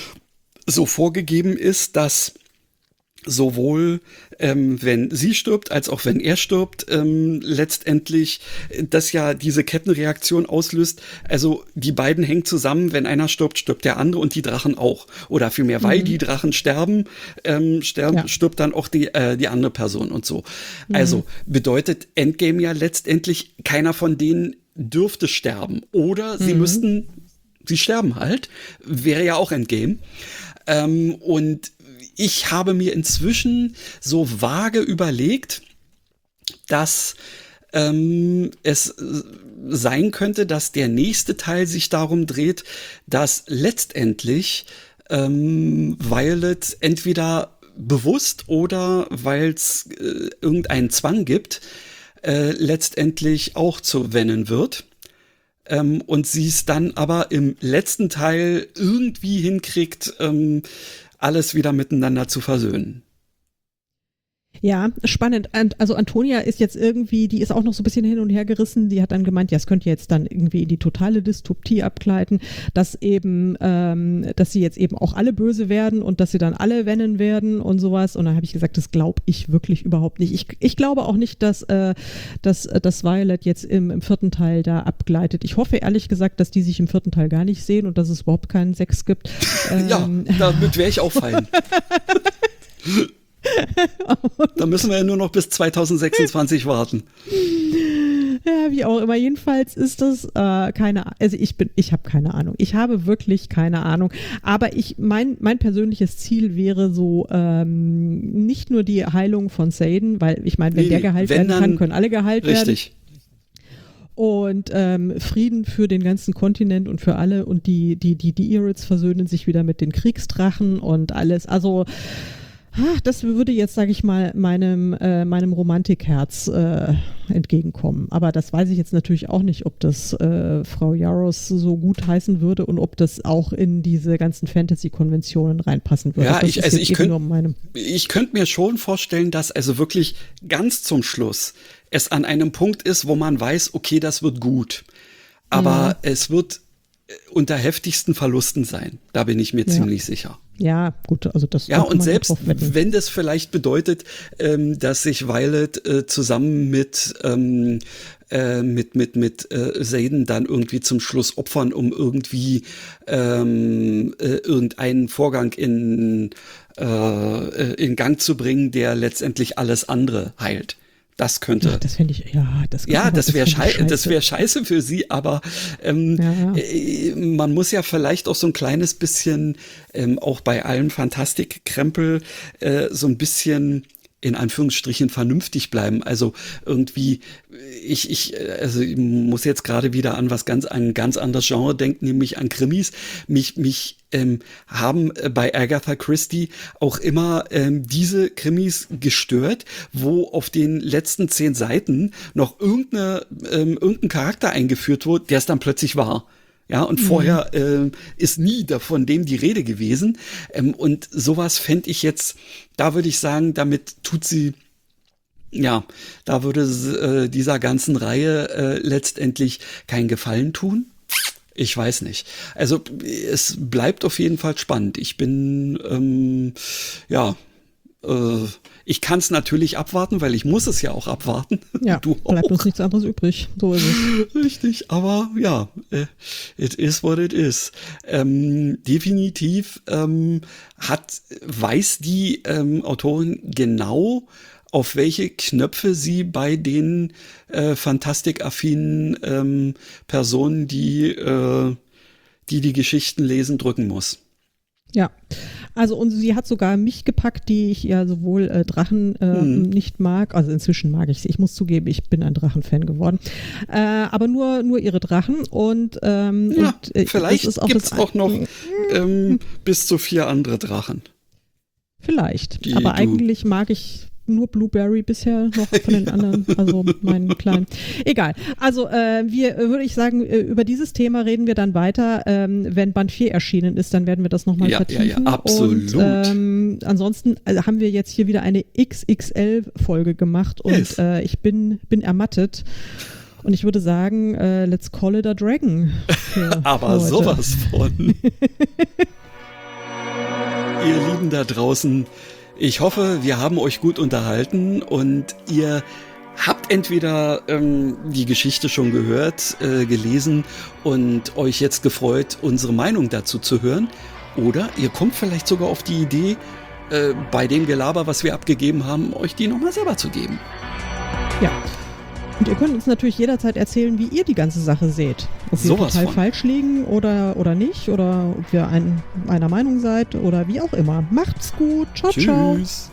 so vorgegeben ist, dass sowohl ähm, wenn sie stirbt, als auch wenn er stirbt, ähm, letztendlich das ja diese Kettenreaktion auslöst. Also die beiden hängen zusammen, wenn einer stirbt, stirbt der andere und die Drachen auch. Oder vielmehr, weil mhm. die Drachen sterben, ähm, sterben ja. stirbt dann auch die, äh, die andere Person und so. Mhm. Also bedeutet Endgame ja letztendlich, keiner von denen dürfte sterben. Oder sie mhm. müssten, sie sterben halt, wäre ja auch Endgame. Ähm, und ich habe mir inzwischen so vage überlegt, dass ähm, es sein könnte, dass der nächste Teil sich darum dreht, dass letztendlich ähm, Violet entweder bewusst oder weil es äh, irgendeinen Zwang gibt, äh, letztendlich auch zu vennen wird. Ähm, und sie es dann aber im letzten Teil irgendwie hinkriegt, ähm, alles wieder miteinander zu versöhnen. Ja, spannend. Also Antonia ist jetzt irgendwie, die ist auch noch so ein bisschen hin und her gerissen. Die hat dann gemeint, ja, es könnte jetzt dann irgendwie in die totale Dystopie abgleiten, dass eben, ähm, dass sie jetzt eben auch alle böse werden und dass sie dann alle vennen werden und sowas. Und dann habe ich gesagt, das glaube ich wirklich überhaupt nicht. Ich, ich glaube auch nicht, dass, äh, dass, dass Violet jetzt im, im vierten Teil da abgleitet. Ich hoffe ehrlich gesagt, dass die sich im vierten Teil gar nicht sehen und dass es überhaupt keinen Sex gibt. Ja, ähm, damit wäre ich auch fein. Da müssen wir ja nur noch bis zwanzig sechsundzwanzig warten. Ja, wie auch immer. Jedenfalls ist das äh, keine, also ich bin, ich habe keine Ahnung. Ich habe wirklich keine Ahnung. Aber ich, mein, mein persönliches Ziel wäre so ähm, nicht nur die Heilung von Xaden, weil ich meine, wenn nee, der geheilt werden kann, können alle geheilt richtig. werden. Richtig. Und ähm, Frieden für den ganzen Kontinent und für alle und die, die, die, die Irits versöhnen sich wieder mit den Kriegsdrachen und alles. Also das würde jetzt, sage ich mal, meinem, äh, meinem Romantikherz äh, entgegenkommen. Aber das weiß ich jetzt natürlich auch nicht, ob das äh, Frau Yarros so gut heißen würde und ob das auch in diese ganzen Fantasy-Konventionen reinpassen würde. Ja, das ich, also ich könnte meine... ich könnt mir schon vorstellen, dass also wirklich ganz zum Schluss es an einem Punkt ist, wo man weiß, okay, das wird gut. Aber mhm. es wird unter heftigsten Verlusten sein. Da bin ich mir ja. ziemlich sicher. Ja, gut, also das Ja, und selbst wenn das vielleicht bedeutet, ähm, dass sich Violet äh, zusammen mit ähm, äh, mit mit mit äh, Xaden dann irgendwie zum Schluss opfern, um irgendwie ähm, äh, irgendeinen Vorgang in äh, in Gang zu bringen, der letztendlich alles andere heilt. Das könnte. Ach, das fände ich, ja, das Ja, aber das wäre fänd ich schei das wär scheiße für sie, aber ähm, Ja, ja. äh, man muss ja vielleicht auch so ein kleines bisschen, ähm, auch bei allem Fantastikkrempel, äh, so ein bisschen in Anführungsstrichen vernünftig bleiben. Also irgendwie, ich, ich, also ich muss jetzt gerade wieder an was ganz, an ein ganz anderes Genre denken, nämlich an Krimis. Mich, mich ähm, haben bei Agatha Christie auch immer ähm, diese Krimis gestört, wo auf den letzten zehn Seiten noch irgendeine, ähm, irgendein Charakter eingeführt wurde, der es dann plötzlich war. Ja, und mhm. vorher äh, ist nie davon dem die Rede gewesen. Ähm, und sowas fände ich jetzt, da würde ich sagen, damit tut sie, ja, da würde äh, dieser ganzen Reihe äh, letztendlich keinen Gefallen tun. Ich weiß nicht. Also es bleibt auf jeden Fall spannend. Ich bin, ähm, ja, äh, ich kann es natürlich abwarten, weil ich muss es ja auch abwarten. Ja, du bleibt auch. uns nichts anderes übrig. So ist es. Richtig, aber ja, äh, it is what it is. Ähm, definitiv ähm, hat, weiß die ähm, Autorin genau, auf welche Knöpfe sie bei den äh, fantastikaffinen ähm, Personen, die, äh, die die Geschichten lesen, drücken muss. Ja, also und sie hat sogar mich gepackt, die ich ja sowohl äh, Drachen äh, hm. nicht mag, also inzwischen mag ich sie, ich muss zugeben, ich bin ein Drachenfan geworden, äh, aber nur nur ihre Drachen und, ähm, ja, und äh, vielleicht das ist auch gibt's das auch noch ähm, bis zu vier andere Drachen. Vielleicht, Die aber du- eigentlich mag ich nur Blueberry bisher noch von den anderen, also meinen kleinen. Egal. Also äh, wir, äh, würde ich sagen, äh, über dieses Thema reden wir dann weiter, ähm, wenn Band vier erschienen ist, dann werden wir das nochmal Ja, vertiefen. ja, ja, absolut. Und, ähm, ansonsten also haben wir jetzt hier wieder eine X X L-Folge gemacht und Yes. äh, ich bin, bin ermattet. Und ich würde sagen, äh, let's call it a dragon. für Aber heute. sowas von. Ihr Lieben da draußen, ich hoffe, wir haben euch gut unterhalten und ihr habt entweder ähm, die Geschichte schon gehört, äh, gelesen und euch jetzt gefreut, unsere Meinung dazu zu hören. Oder ihr kommt vielleicht sogar auf die Idee, äh, bei dem Gelaber, was wir abgegeben haben, euch die nochmal selber zu geben. Ja. Und ihr könnt uns natürlich jederzeit erzählen, wie ihr die ganze Sache seht. Ob wir Sowas total von. falsch liegen oder, oder nicht. Oder ob ihr ein, einer Meinung seid oder wie auch immer. Macht's gut. Ciao, ciao. Tschüss.